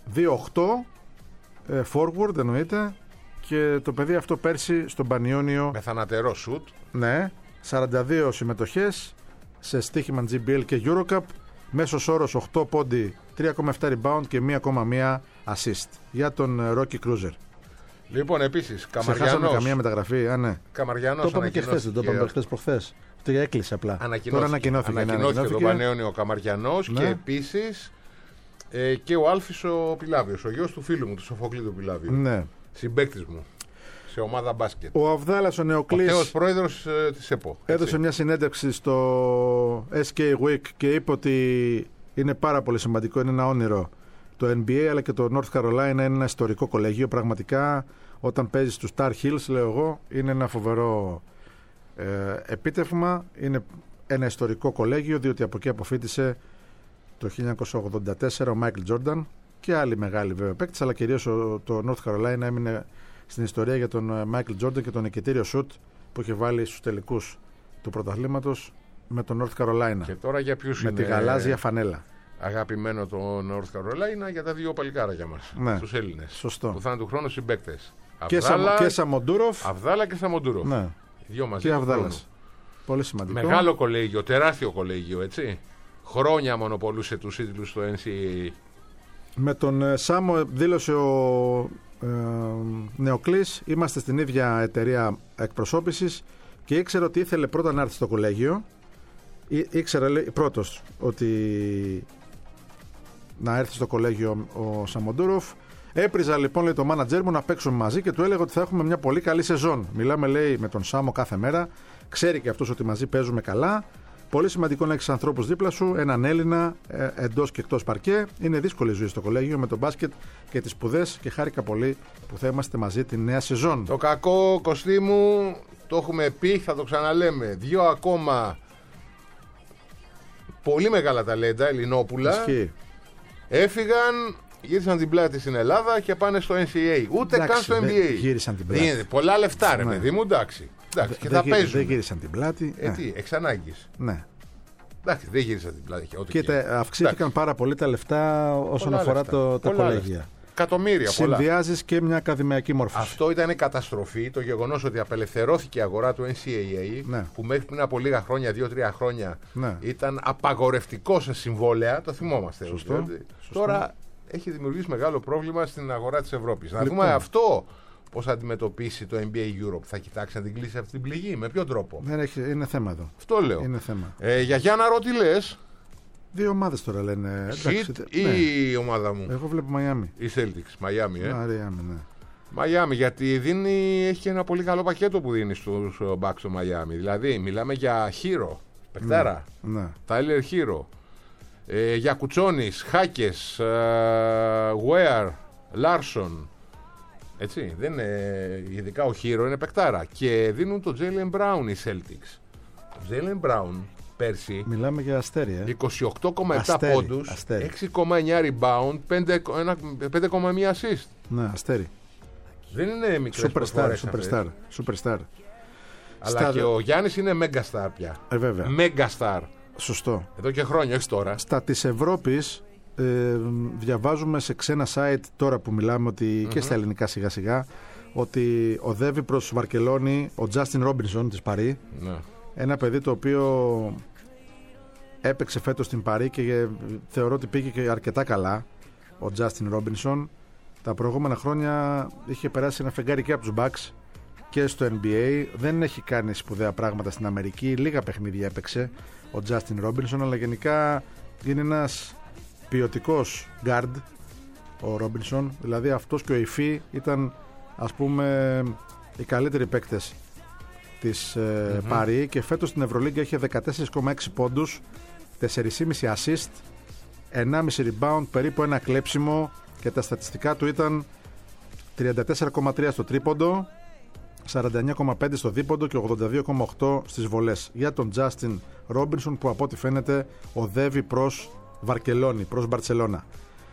2-8, forward εννοείται, και το παιδί αυτό πέρσι στον Πανιώνιο, Με θανατερό σουτ. ναι, 42 συμμετοχές σε στοίχημα GBL και Eurocup, μέσος όρος 8 πόντι, 3,7 rebound και 1,1 assist για τον Ρόκι Κρούζερ. Λοιπόν, επίσης, Ξεχάσαμε Καμαριανός. καμία μεταγραφή, ναι. Καμαριανός Το είπαμε και χθες, δεν το είπαμε χθες προχθές. Το έκλεισε απλά. Τώρα ανακοινώθηκε. Ανακοινώθηκε τον Πανιώνιο ο Καμαριανός, Ναι. και επίσης και ο Άλφης ο Πιλάβιος, ο γιος του φίλου μου, του Σοφοκλήτου Πιλάβιου. Ναι. Συμπαίκτης μου σε ομάδα μπάσκετ. Ο Αβδάλας ο Ο Νεοκλής τέος πρόεδρος της ΕΠΟ. έδωσε μια συνέντευξη στο SK Week και είπε ότι είναι πάρα πολύ σημαντικό, είναι ένα όνειρο το NBA, αλλά και το North Carolina είναι ένα ιστορικό κολέγιο. Πραγματικά όταν παίζει στους Tar Heels, λέω εγώ, είναι ένα φοβερό επίτευγμα. Είναι ένα ιστορικό κολέγιο, διότι από εκεί αποφοίτησε το 1984 ο Μάικλ Τζόρνταν και άλλοι μεγάλοι βέβαια παίκτες, αλλά κυρίως το North Carolina έμεινε στην ιστορία για τον Μάικλ Τζόρνταν και τον νικητήριο σουτ που είχε βάλει στους τελικούς του πρωταθλήματος με τον North Carolina. Και τώρα για ποιους με είναι τη γαλάζια φανέλα. αγαπημένο το North Carolina? Για τα δύο παλικάρια μας, Ναι. τους Έλληνες. Σωστό. Που θα είναι του χρόνου συμπαίκτες. Και Σαμοντούροφ. Αβδάλα και Σαμοντούροφ. Ναι. Δυο μαζί. Και του χρόνου. Αβδάλας. Πολύ σημαντικό. Μεγάλο κολέγιο, τεράστιο κολέγιο, έτσι. Χρόνια μονοπολούσε τους τίτλους στο NCAA. Με τον Σάμο δήλωσε ο Νεοκλής, είμαστε στην ίδια εταιρεία εκπροσώπησης και ήξερε ότι ήθελε πρώτα να έρθει στο κολέγιο. Ήξερε, λέει, πρώτος ότι να έρθει στο κολέγιο ο Σαμοντούροφ. Έπριζα λοιπόν, λέει, το μάνατζέρ μου να παίξουμε μαζί και του έλεγα ότι θα έχουμε μια πολύ καλή σεζόν. Μιλάμε, λέει, με τον Σάμο κάθε μέρα. Ξέρει και αυτός ότι μαζί παίζουμε καλά. Πολύ σημαντικό να έχεις ανθρώπους δίπλα σου, έναν Έλληνα εντός και εκτός παρκέ. Είναι δύσκολη ζωή στο κολέγιο με το μπάσκετ και τις σπουδές και χάρηκα πολύ που θα είμαστε μαζί τη νέα σεζόν. Το κακό, Κωστή μου, το έχουμε πει, θα το ξαναλέμε. Δύο ακόμα πολύ μεγάλα ταλέντα, Ελληνόπουλα, Ισχύει. έφυγαν, γύρισαν την πλάτη στην Ελλάδα και πάνε στο NCAA. Ούτε Εντάξει, καν στο δεν NBA. γύρισαν την πλάτη. Είναι πολλά λεφτά, ρε Ναι. παιδί μου, εντάξει. Και θα Δεν παίζουν. γύρισαν την πλάτη. Τι, εξ ανάγκης. Ναι. Εντάξει, δεν γύρισαν την πλάτη. Ό,τι Κοίτα, και. αυξήθηκαν Εντάξει. πάρα πολύ τα λεφτά όσον Πολλά αφορά λεφτά. τα Πολλά κολέγια. λεφτά. Εκατομμύρια πολλά. Συνδυάζεις και μια ακαδημαϊκή μόρφωση. Αυτό ήταν η καταστροφή, το γεγονός ότι απελευθερώθηκε η αγορά του NCAA, Ναι. που μέχρι πριν από λίγα χρόνια, 2-3 χρόνια, Ναι. ήταν απαγορευτικό σε συμβόλαια, το θυμόμαστε. Σωστό. Δηλαδή. Τώρα έχει δημιουργήσει μεγάλο πρόβλημα στην αγορά της Ευρώπης. Να Λοιπόν. δούμε αυτό πώς θα αντιμετωπίσει το NBA Europe. Θα κοιτάξει να την κλείσει αυτή την πληγή, με ποιον τρόπο. Είναι θέμα εδώ. Αυτό λέω. Είναι θέμα. Για Γιάννα Ρο, τι λες? Δύο ομάδες τώρα λένε. Heat ή ναι. η ομάδα μου? Εγώ βλέπω Μαϊάμι. Η Celtics, Miami, Ναι. Μαϊάμι, γιατί έχει ένα πολύ καλό πακέτο που δίνει στους Bucks στο Μαϊάμι. Δηλαδή, μιλάμε για Hero, παικτάρα, Ναι. Tyler Hero, για Κουτσόνης, Χάκες, Ware, Larson. Έτσι, δεν είναι, ειδικά ο Hero είναι παικτάρα. Και δίνουν το Jaylen Brown οι Celtics. Ο Jaylen Brown πέρσι Μιλάμε για αστέρια. 28,7 Αστέρι, πόντους, αστέρι. 6,9 rebound, 5,1 assist. Ναι, αστέρι. Δεν είναι μικρές Superstar, προσφορές αυτές. superstar. Αλλά και ο Γιάννης είναι megastar πια. Βέβαια. Megastar. Σωστό. Εδώ και χρόνια, όχι τώρα. Στα της Ευρώπης διαβάζουμε σε ξένα site τώρα που μιλάμε ότι και στα ελληνικά σιγά σιγά ότι οδεύει προς Βαρκελόνη ο Justin Robinson της Παρί, Ναι. ένα παιδί το οποίο έπαιξε φέτος στην Παρί και θεωρώ ότι πήγε και αρκετά καλά ο Justin Robinson. Τα προηγούμενα χρόνια είχε περάσει ένα φεγγάρι και από τους Bucks και στο NBA. Δεν έχει κάνει σπουδαία πράγματα στην Αμερική, λίγα παιχνίδια έπαιξε ο Justin Robinson, αλλά γενικά είναι ένας ποιοτικός guard ο Robinson, δηλαδή αυτός και ο Ιφή ήταν, ας πούμε, οι καλύτεροι παίκτες της Παρί και φέτος στην Ευρωλίγκα είχε 14,6 πόντους, 4,5 assist, 1,5 rebound, περίπου ένα κλέψιμο και τα στατιστικά του ήταν 34,3 στο τρίποντο, 49,5 στο δίποντο και 82,8 στις βολές. Για τον Justin Robinson που από ό,τι φαίνεται οδεύει προς Βαρκελόνη, προς Μπαρτσελώνα.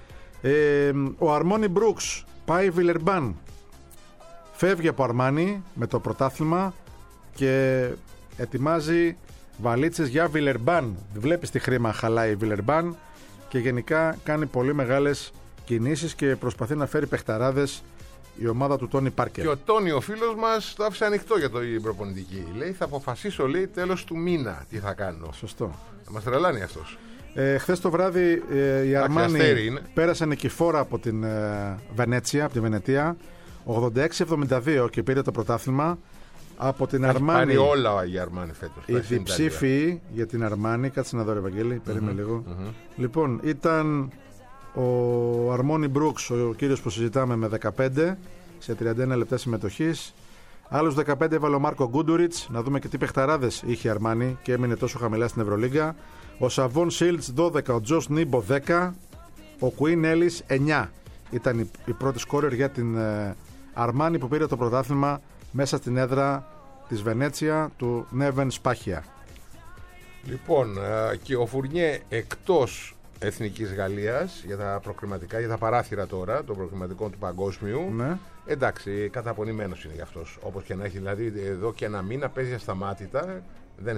Ο Αρμόνι Μπρούξ πάει Βιλερμπάν. Φεύγει από Αρμάνι με το πρωτάθλημα και ετοιμάζει βαλίτσες για Βιλερμπάν. Βλέπεις τι χρήμα χαλάει η Βιλερμπάν και γενικά κάνει πολύ μεγάλες κινήσεις και προσπαθεί να φέρει παιχταράδες η ομάδα του Τόνι Πάρκερ. Και ο Τόνι, ο φίλος μας, το άφησε ανοιχτό για την προπονητική. Λέει, θα αποφασίσω, λέει, τέλος του μήνα τι θα κάνω. Σωστό. Θα μας τρελάνει αυτός. Χθες το βράδυ η Αρμάνι αστέρι είναι. πέρασε νικηφόρα από την Βενέτσια, από τη Βενετία, 86-72 και πήρε το πρωτάθλημα. Από την Έχει Αρμάνι, πάρει όλα η Αρμάνι φέτος. οι διψήφοι για την Αρμάνι, κάτσε να δω ρε Βαγγέλη, περίμενε λίγο. Λοιπόν, ήταν ο Αρμόνι Μπρούξ, ο κύριος που συζητάμε, με 15 σε 31 λεπτά συμμετοχής. Άλλους 15 έβαλε ο Μάρκο Γκούντουριτς. Να δούμε και τι παιχταράδες είχε η Αρμάνι και έμεινε τόσο χαμηλά στην Ευρωλίγκα. Ο Σαβόν Σίλτς 12, ο Τζος Νίμπο 10, ο Κουίν Έλλης 9. Ήταν οι πρώτοι σκόρερ για την Αρμάνι που πήρε το πρωτάθλημα μέσα στην έδρα της Βενέτσια του Νέβεν Σπάχια. Λοιπόν, και ο Φουρνιέ εκτός Εθνικής Γαλλίας για τα προκριματικά, για τα παράθυρα τώρα των προκριματικών του παγκόσμιου. Ναι. Εντάξει, καταπονημένος είναι γι' αυτός. Όπως και να έχει, δηλαδή εδώ και ένα μήνα παίζει ασταμάτητα. Δεν είναι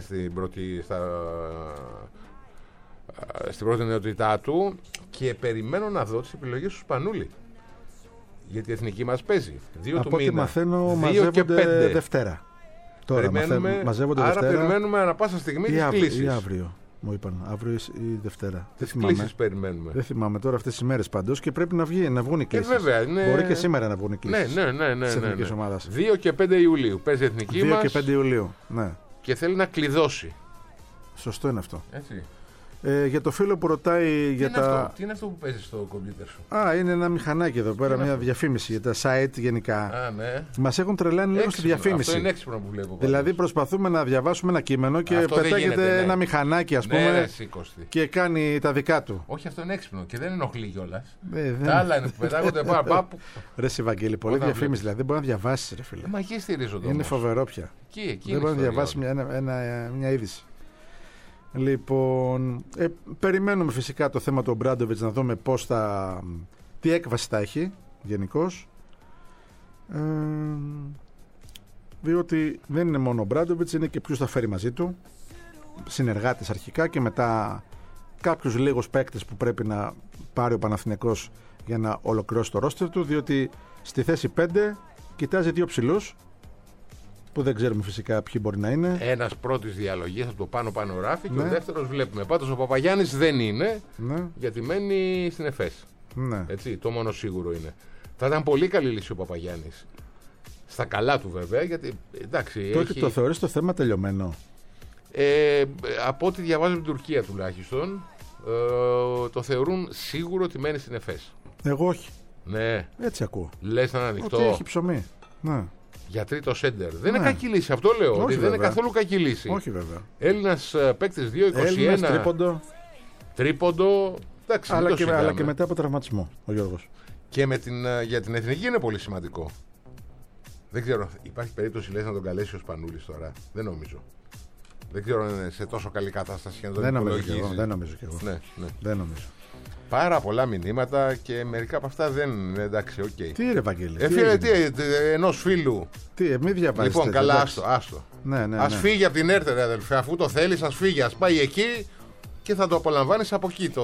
στην πρώτη νεότητά του. Και περιμένω να δω τις επιλογές του Σπανούλη. Γιατί η εθνική μας παίζει. 2 Από του ό,τι μήνα. μαθαίνω 2 μαζεύονται και 5. Δευτέρα. Τώρα μαζεύονται άρα Δευτέρα. περιμένουμε ανα πάσα στιγμή τις Ή κλήσεις. αύριο, μου είπαν. Αύριο ή Δευτέρα. Δεν Τις θυμάμαι. κλήσεις περιμένουμε. Δεν θυμάμαι τώρα αυτές τις ημέρες πάντως και πρέπει να βγουν οι κλήσεις. Βέβαια, είναι... Μπορεί και σήμερα να βγουν οι κλήσεις. Ναι. Της εθνικής ομάδας. 2 και 5 Ιουλίου παίζει η εθνική 2 μας και 5 Ιουλίου. Ναι. και θέλει να κλειδώσει. Σωστό είναι αυτό. Έτσι. Για το φίλο που ρωτάει για τα. Τι είναι αυτό που παίζει στο κομπιούτερ σου? Είναι ένα μηχανάκι εδώ πέρα, μια διαφήμιση για τα site γενικά. Ναι. Μας έχουν τρελάνει λίγο στη διαφήμιση. Αυτό είναι έξυπνο που βλέπω. Δηλαδή προσπαθούμε να διαβάσουμε ένα κείμενο και Αυτό δεν πετάγεται γίνεται, ένα μηχανάκι, ας πούμε, Ναι, σήκωστη. και κάνει τα δικά του. Όχι, αυτό είναι έξυπνο και δεν ενοχλεί κιόλας. Δεν... Τα άλλα είναι που πετάγονται πάνω. Ρε Σιβαγγέλη, πολύ Όταν διαφήμιση βλέπεις. δηλαδή. Δεν μπορεί να διαβάσει, ρε φίλε. Μα εκεί στηρίζονται. Είναι όμως. φοβερό πια. Εκεί Δεν μπορεί να διαβάσει μια είδηση. Λοιπόν, περιμένουμε φυσικά το θέμα του Μπράντοβιτς να δούμε τι έκβαση θα έχει γενικώς. Διότι δεν είναι μόνο ο Μπράντοβιτς, είναι και ποιους θα φέρει μαζί του. Συνεργάτες αρχικά και μετά κάποιους λίγους παίκτες που πρέπει να πάρει ο Παναθηναϊκός για να ολοκληρώσει το ρόστερ του, διότι στη θέση 5 κοιτάζει 2 ψηλούς που δεν ξέρουμε φυσικά ποιοι μπορεί να είναι. Ένας πρώτης διαλογής από το πάνω ράφι και Ναι. ο δεύτερος βλέπουμε. Πάντως ο Παπαγιάννης δεν είναι, Ναι, γιατί μένει στην ΕΦΕΣ. ναι. Έτσι, το μόνο σίγουρο είναι. Θα ήταν πολύ καλή λύση ο Παπαγιάννης. Στα καλά του βέβαια, γιατί εντάξει. Τότε το θεωρείς το θέμα τελειωμένο? Από ό,τι διαβάζω από την Τουρκία τουλάχιστον, το θεωρούν σίγουρο ότι μένει στην ΕΦΕΣ. Εγώ όχι. Ναι. Έτσι ακούω. Λες να είναι ανοιχτό. Ότι έχει ψωμί. Ναι. Για τρίτο σέντερ. Δεν Ναι. είναι κακή λύση. Αυτό λέω. Όχι, Ότι δεν βέβαια. είναι καθόλου κακή λύση. Όχι βέβαια. Έλληνας παίκτης 2-21. Έλληνας τρίποντο, Τρίποντο. Εντάξει, αλλά μην και, το αλλά συζητάμε. και μετά από τραυματισμό ο Γιώργος. Και για την εθνική είναι πολύ σημαντικό. Δεν ξέρω, υπάρχει περίπτωση λες να τον καλέσει ο Σπανούλης τώρα? Δεν νομίζω. Δεν ξέρω αν είναι σε τόσο καλή κατάσταση για να τον Δεν νομίζω κι υπολογίζει. εγώ. Δεν νομίζω κι εγώ. Ναι. Δεν νομίζω. Πάρα πολλά μηνύματα και μερικά από αυτά δεν είναι εντάξει, οκ. Τι ρε Βαγγέλη. Φίλε, ενός φίλου. Μην διαβάζεις. Λοιπόν, τέτοια, καλά, εντάξει. άστο. Ναι. Ας φύγει από την έρτερ, αδελφέ. Αφού το θέλεις, ας φύγει. Ας πάει εκεί και θα το απολαμβάνεις από εκεί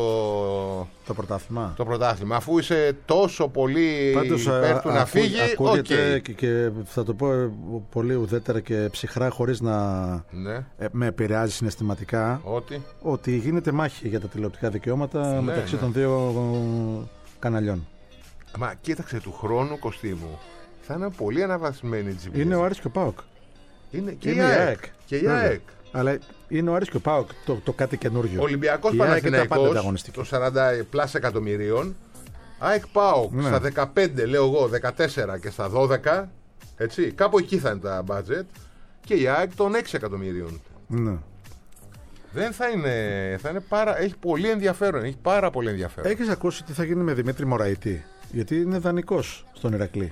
Το πρωτάθλημα. το πρωτάθλημα. Αφού είσαι τόσο πολύ Πάντως, υπέρ του να φύγει, ακούγεται οκ. και θα το πω πολύ ουδέτερα και ψυχρά, χωρίς να Ναι, με επηρεάζει συναισθηματικά, ότι γίνεται μάχη για τα τηλεοπτικά δικαιώματα μεταξύ των δύο καναλιών. Μα κοίταξε, του χρόνου, Κωστή μου, θα είναι πολύ αναβαθμισμένη η GBS. Είναι ο Άρης και ο ΠΑΟΚ. Είναι και Είναι η η ΑΕΚ. ΑΕΚ. Και η Βέβαια. ΑΕΚ. Αλλά είναι ο Άρης και ο ΠΑΟΚ το κάτι καινούργιο. Ολυμπιακός Η ΑΕΚ είναι τα πάντα Παναθηναϊκός ανταγωνιστική. των 40+ εκατομμυρίων. ΑΕΚ ΠΑΟΚ Ναι. στα 15, λέω εγώ, 14 και στα 12. Έτσι, κάπου εκεί θα είναι τα budget. Και η ΑΕΚ των 6 εκατομμυρίων. Ναι. Δεν θα είναι. Έχει πολύ ενδιαφέρον. Έχει πάρα πολύ ενδιαφέρον. Έχεις ακούσει τι θα γίνει με Δημήτρη Μωραητή? Γιατί είναι δανεικός στον Ηρακλή.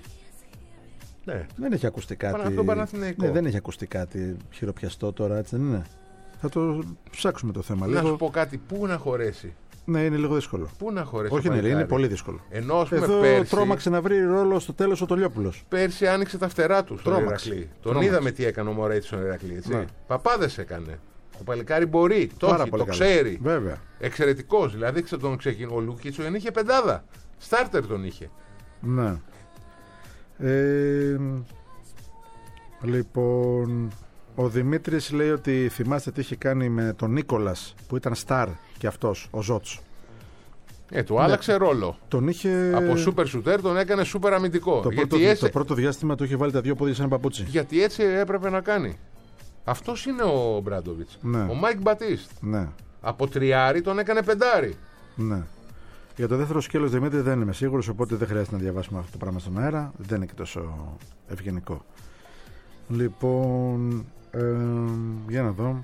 Ναι. Δεν έχει ακουστεί κάτι. Από τον Παναθηναϊκό. Ναι, δεν έχει ακουστεί κάτι χειροπιαστό τώρα, έτσι δεν είναι? Θα το ψάξουμε το θέμα Να λίγο. σου πω κάτι, πού να χωρέσει. Ναι, είναι λίγο δύσκολο. Πού να χωρέσει. Όχι, το είναι παλικάρι. πολύ δύσκολο. Ενώ ας πούμε Εδώ πέρσι, τρόμαξε να βρει ρόλο στο τέλος ο Τολιόπουλος. πέρσι άνοιξε τα φτερά του στον Τρόμαξε. Ηρακλή. Τον Τρόμαξε. είδαμε τι έκανε ο Μωρέιτης στον Ηρακλή. Έτσι. Ναι. Παπάδες έκανε. Το παλικάρι μπορεί, το Πάρα έχει, πολύ το καλός. ξέρει. Βέβαια. Εξαιρετικός. Δηλαδή τον ξεκινήσει. Ο Λούκιτσο είχε πεντάδα. Στάρτερ τον είχε. Ναι. Λοιπόν, ο Δημήτρης λέει ότι θυμάστε τι είχε κάνει με τον Νίκολας που ήταν στάρ και αυτός, ο Ζότς. Του άλλαξε ρόλο. Τον είχε... Από σούπερ σουτέρ τον έκανε σούπερ αμυντικό. Το πρώτο διάστημα του είχε βάλει τα δύο πόδια σε ένα παπούτσι. Γιατί έτσι έπρεπε να κάνει. Αυτός είναι ο Μπράντοβιτς. Ναι. Ο Μάικ Μπατίστ. Ναι, Από τριάρι τον έκανε πεντάρι. ναι. Για το δεύτερο σκέλος, Δημήτρη, δεν είμαι σίγουρος, οπότε δεν χρειάζεται να διαβάσουμε αυτό το πράγμα στον αέρα. Δεν είναι και τόσο ευγενικό. Λοιπόν, για να δω.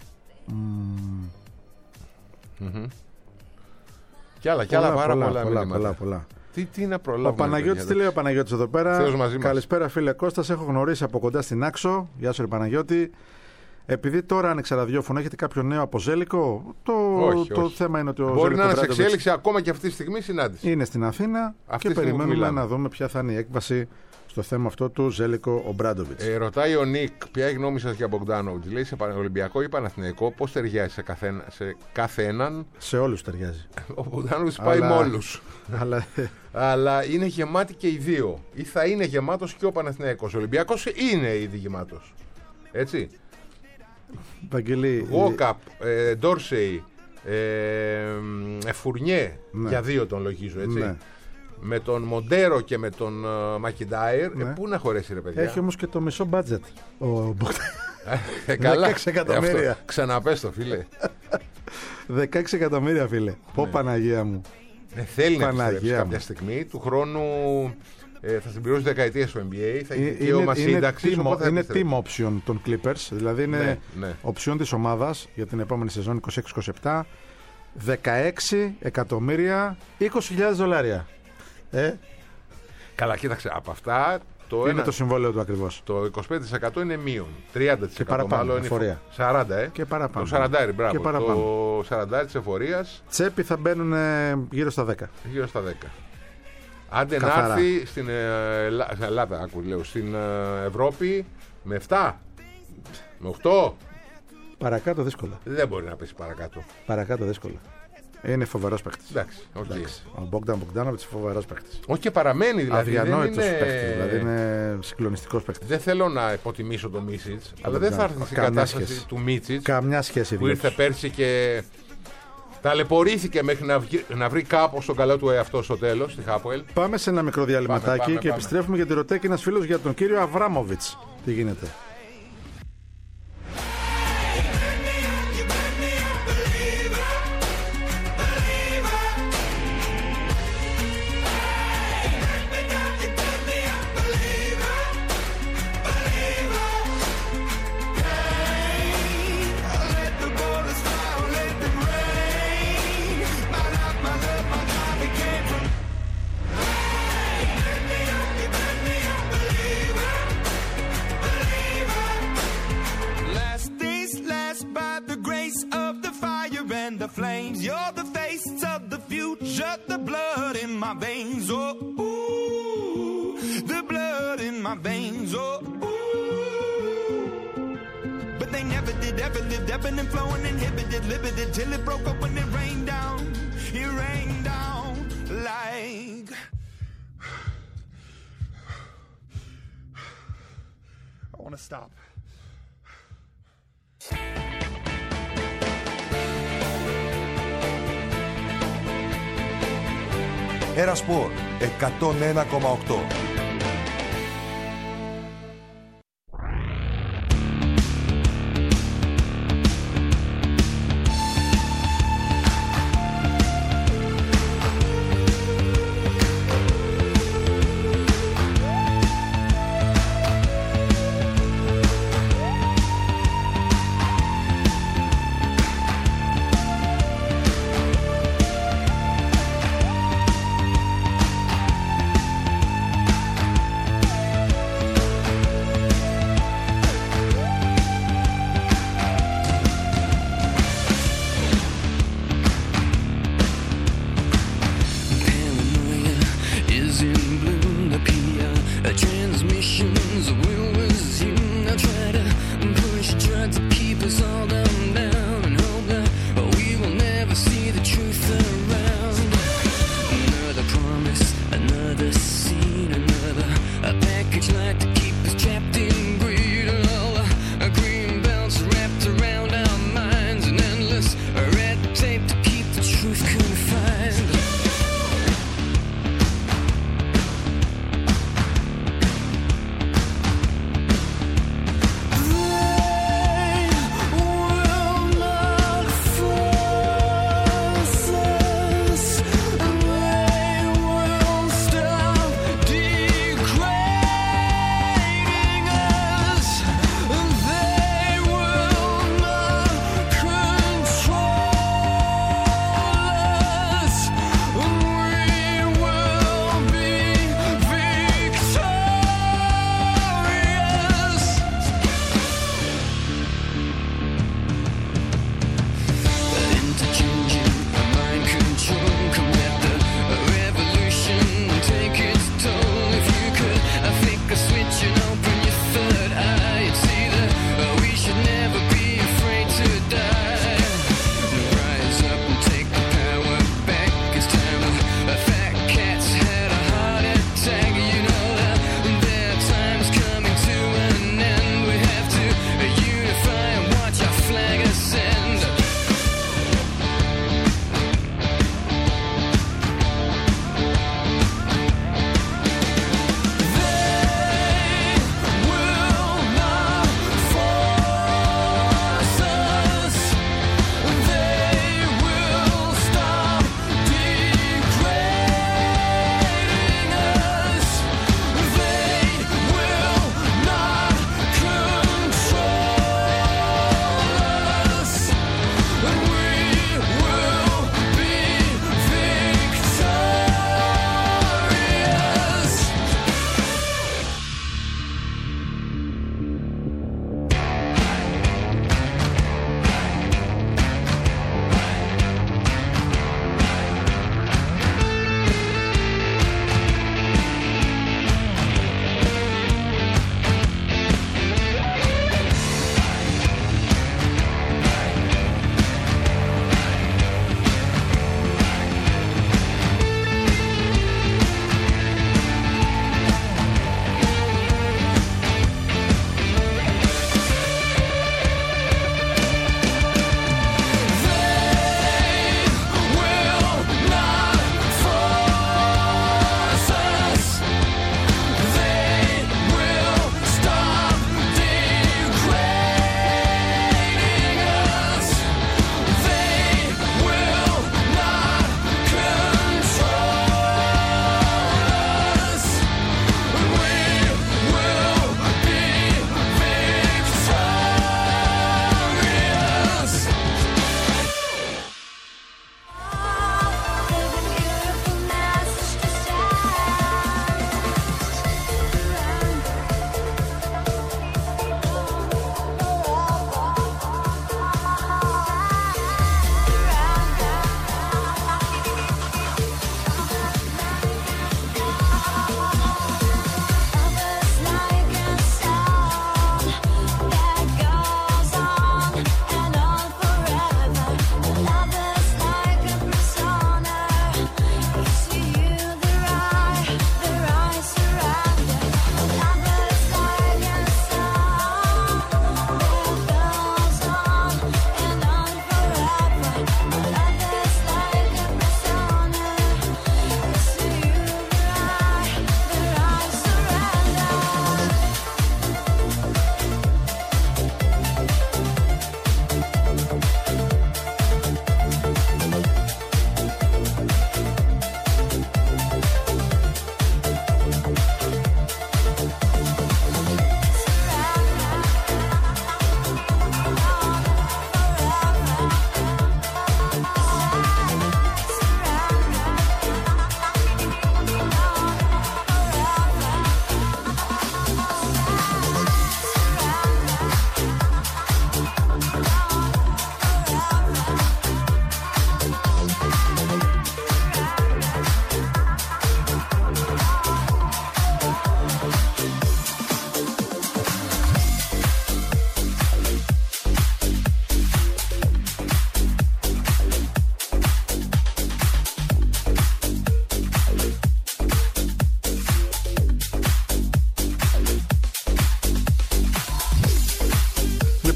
Κι άλλα πάρα πολλά μηνύματα. Πολλά. Τι να προλάβουμε. Ο Παναγιώτης, τι λέει ο Παναγιώτης εδώ πέρα. Θεός μαζί μας. Καλησπέρα φίλε Κώστας, έχω γνωρίσει από κοντά στην Άξο. Γεια σου ρε Παναγιώτη. Επειδή τώρα άνοιξε ραδιόφωνο, έχετε κάποιο νέο από Ζέλικο? Το θέμα είναι ότι ο μπορεί να είναι σε Μπράντοβιτς εξέλιξη ακόμα και αυτή τη στιγμή συνάντηση. είναι στην Αθήνα Αυτή και τη στιγμή περιμένουμε μιλάμε. να δούμε ποια θα είναι η έκβαση στο θέμα αυτό του Ζέλικο ο Μπράντοβιτς. Ρωτάει ο Νίκ, ποια είναι η γνώμη σας για Μπογκντάνοβιτς? Λέει σε Ολυμπιακό ή Παναθηναϊκό, πώς ταιριάζει σε κάθε έναν? Σε όλους ταιριάζει. Ο Μπογκντάνοβιτς πάει με όλους. Αλλά Αλλά είναι γεμάτη και οι δύο. Ή θα είναι γεμάτος και ο Παναθηναϊκός. Ο Ολυμπιακός είναι ήδη γεμάτος. Έτσι. Βαγγελή, Γόκαπ, Ντόρσεϊ, Φουρνιέ, Ναι. για δύο τον λογίζω, έτσι. Ναι. Με τον Μοντέρο και με τον Μακιντάιρ, Ναι. πού να χωρέσει ρε παιδιά. έχει όμως και το μισό μπάτζετ. Καλά. 16 εκατομμύρια. Αυτό. Ξαναπες το φίλε. 16 εκατομμύρια φίλε. Πω Παναγία μου. Θέλει να Παναγία επιστρέψει κάποια μου. στιγμή. Του χρόνου θα συμπληρώσει δεκαετία στο NBA. Θα έχει δικαίωμα σύνταξη. Είναι team option των Clippers. Δηλαδή είναι Ναι. option της ομάδας για την επόμενη σεζόν 26-27. 16 εκατομμύρια, 20.000 δολάρια. Καλά, κοίταξε. Από αυτά Είναι το συμβόλαιο του ακριβώς. το 25% είναι μείον. 30% Και παραπάνω, μάλλον είναι εφορία. 40, Και παραπάνω. Το 40, μπράβο. Και παραπάνω. Το 40 της εφορίας Τσέπη θα μπαίνουν γύρω στα 10. γύρω στα 10. Άντε να Καθαρά. έρθει στην Ελλάδα, στην Ευρώπη με 7, με 8. Παρακάτω δύσκολα. Δεν μπορεί να πέσει παρακάτω. Παρακάτω δύσκολα. Είναι φοβερός παίκτης. Εντάξει, οκ. Ο Μπόγκταν Μπογκντάνοβιτς φοβερός παίκτης. Όχι και παραμένει δηλαδή. δεν Αδιανόητος είναι- παίκτης. Δηλαδή είναι συγκλονιστικός παίκτης. Δεν θέλω να υποτιμήσω τον Μίτσιτς, αλλά δεν θα έρθει στην Καμιά κατάσταση σχέση. του Μίτσιτς Καμιά σχέση που δύο ήρθε τους. πέρσι και ταλαιπωρήθηκε μέχρι να βρει κάπως τον καλό του εαυτό στο τέλος, στη Χάπουελ. Πάμε σε ένα μικρό διαλυματάκι Πάμε. και επιστρέφουμε γιατί ρωτάει και ένας φίλος για τον κύριο Αβράμοβιτς. Τι γίνεται. Last days last by the grace of the fire and the flames. You're the face of the future, the blood in my veins. Oh, ooh, the blood in my veins. Oh, ooh. But they never did, ever lived, ebbing and flowing, inhibited, limited, till it broke up when it rained down. It rained down like. I want to stop. Ένα σπορ 101,8. Paranoia is in bloom. The PR transmissions will resume. Now try to push, try to keep us all down and hope that we will never see the truth around. Another promise, another scene, another package like to keep us trapped in greed. All green belts wrapped around our minds, and endless red tape to keep the truth confined. They will not force us. They will stop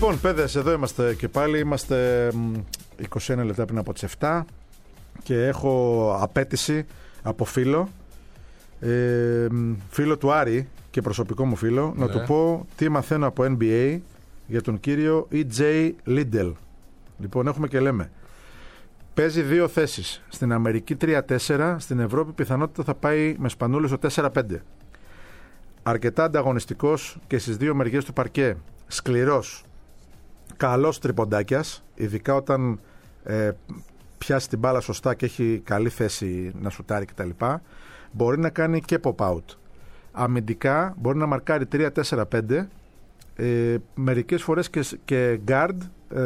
Λοιπόν, παιδες, εδώ είμαστε και πάλι. Είμαστε 21 λεπτά πριν από τις 7 και έχω απέτηση από φίλο του Άρη και προσωπικό μου φίλο, να του πω τι μαθαίνω από NBA για τον κύριο E.J. Liddell. Λοιπόν, έχουμε και λέμε. Παίζει 2 θέσεις. Στην Αμερική 3-4, στην Ευρώπη πιθανότητα θα πάει με σπανούλες στο 4-5. Αρκετά ανταγωνιστικός και στις 2 μεριές του παρκέ. Σκληρός. Καλός τριποντάκιας, ειδικά όταν πιάσει την μπάλα σωστά και έχει καλή θέση να σουτάρει κτλ. Μπορεί να κάνει και pop-out. Αμυντικά μπορεί να μαρκάρει 3-4-5, μερικές φορές και guard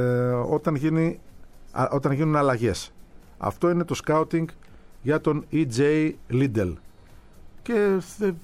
όταν γίνουν αλλαγές. Αυτό είναι το scouting για τον E.J. Liddell. Και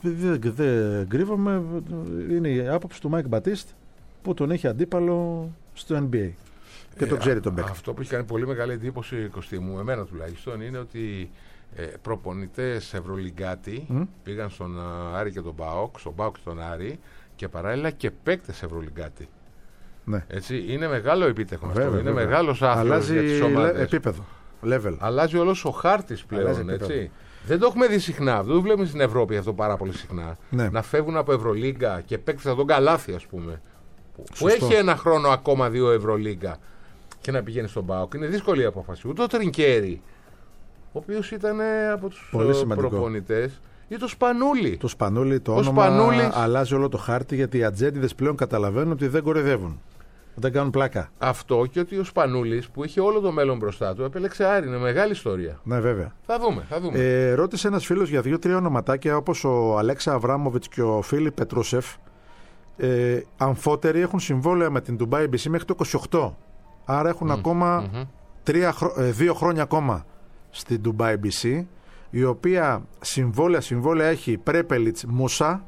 δεν κρύβομαι, είναι η άποψη του Mike Batiste που τον έχει αντίπαλο στο NBA και το ξέρει τον παίκτη. Αυτό που έχει κάνει πολύ μεγάλη εντύπωση, Κωστή μου, εμένα τουλάχιστον, είναι ότι προπονητές Ευρωλιγκάτοι πήγαν στον Άρη και τον ΠΑΟΚ, στον ΠΑΟΚ και τον Άρη, και παράλληλα και παίκτες Ευρωλιγκάτοι. Ναι. Έτσι, είναι μεγάλο επίτευγμα αυτό. Είναι μεγάλος άθλος για τις ομάδες. Επίπεδο. Level. Αλλάζει όλος ο χάρτης πλέον. Έτσι. Δεν το έχουμε δει συχνά. Δεν το βλέπουμε στην Ευρώπη αυτό πάρα πολύ συχνά. Ναι. Να φεύγουν από Ευρωλίγκα και παίκτες από τον Καλάθι, ας πούμε. Που έχει ένα χρόνο ακόμα 2 Ευρωλίγκα και να πηγαίνει στον ΠΑΟΚ. Είναι δύσκολη η απόφαση. Ούτε ο Τρινκέρι, ο οποίος ήταν από τους προπονητές, ή το Σπανούλι. Το Σπανούλι, το όνομα αλλάζει όλο το χάρτη, γιατί οι ατζέντιδες πλέον καταλαβαίνουν ότι δεν κοροϊδεύουν. Δεν κάνουν πλάκα. Αυτό, και ότι ο Σπανούλης που είχε όλο το μέλλον μπροστά του επέλεξε Άρη. Είναι μεγάλη ιστορία. Ναι, βέβαια. Θα δούμε. Ρώτησε ένας φίλος για 2-3 ονοματάκια, όπως ο Αλέξα Αβράμοβιτς και ο Φίλιπ Πετρούσεφ. Αμφότεροι έχουν συμβόλαια με την Dubai BC μέχρι το 28. Άρα έχουν ακόμα 2 χρόνια ακόμα στην Dubai BC, η οποία συμβόλαια έχει Πρέπελιτς Μούσα,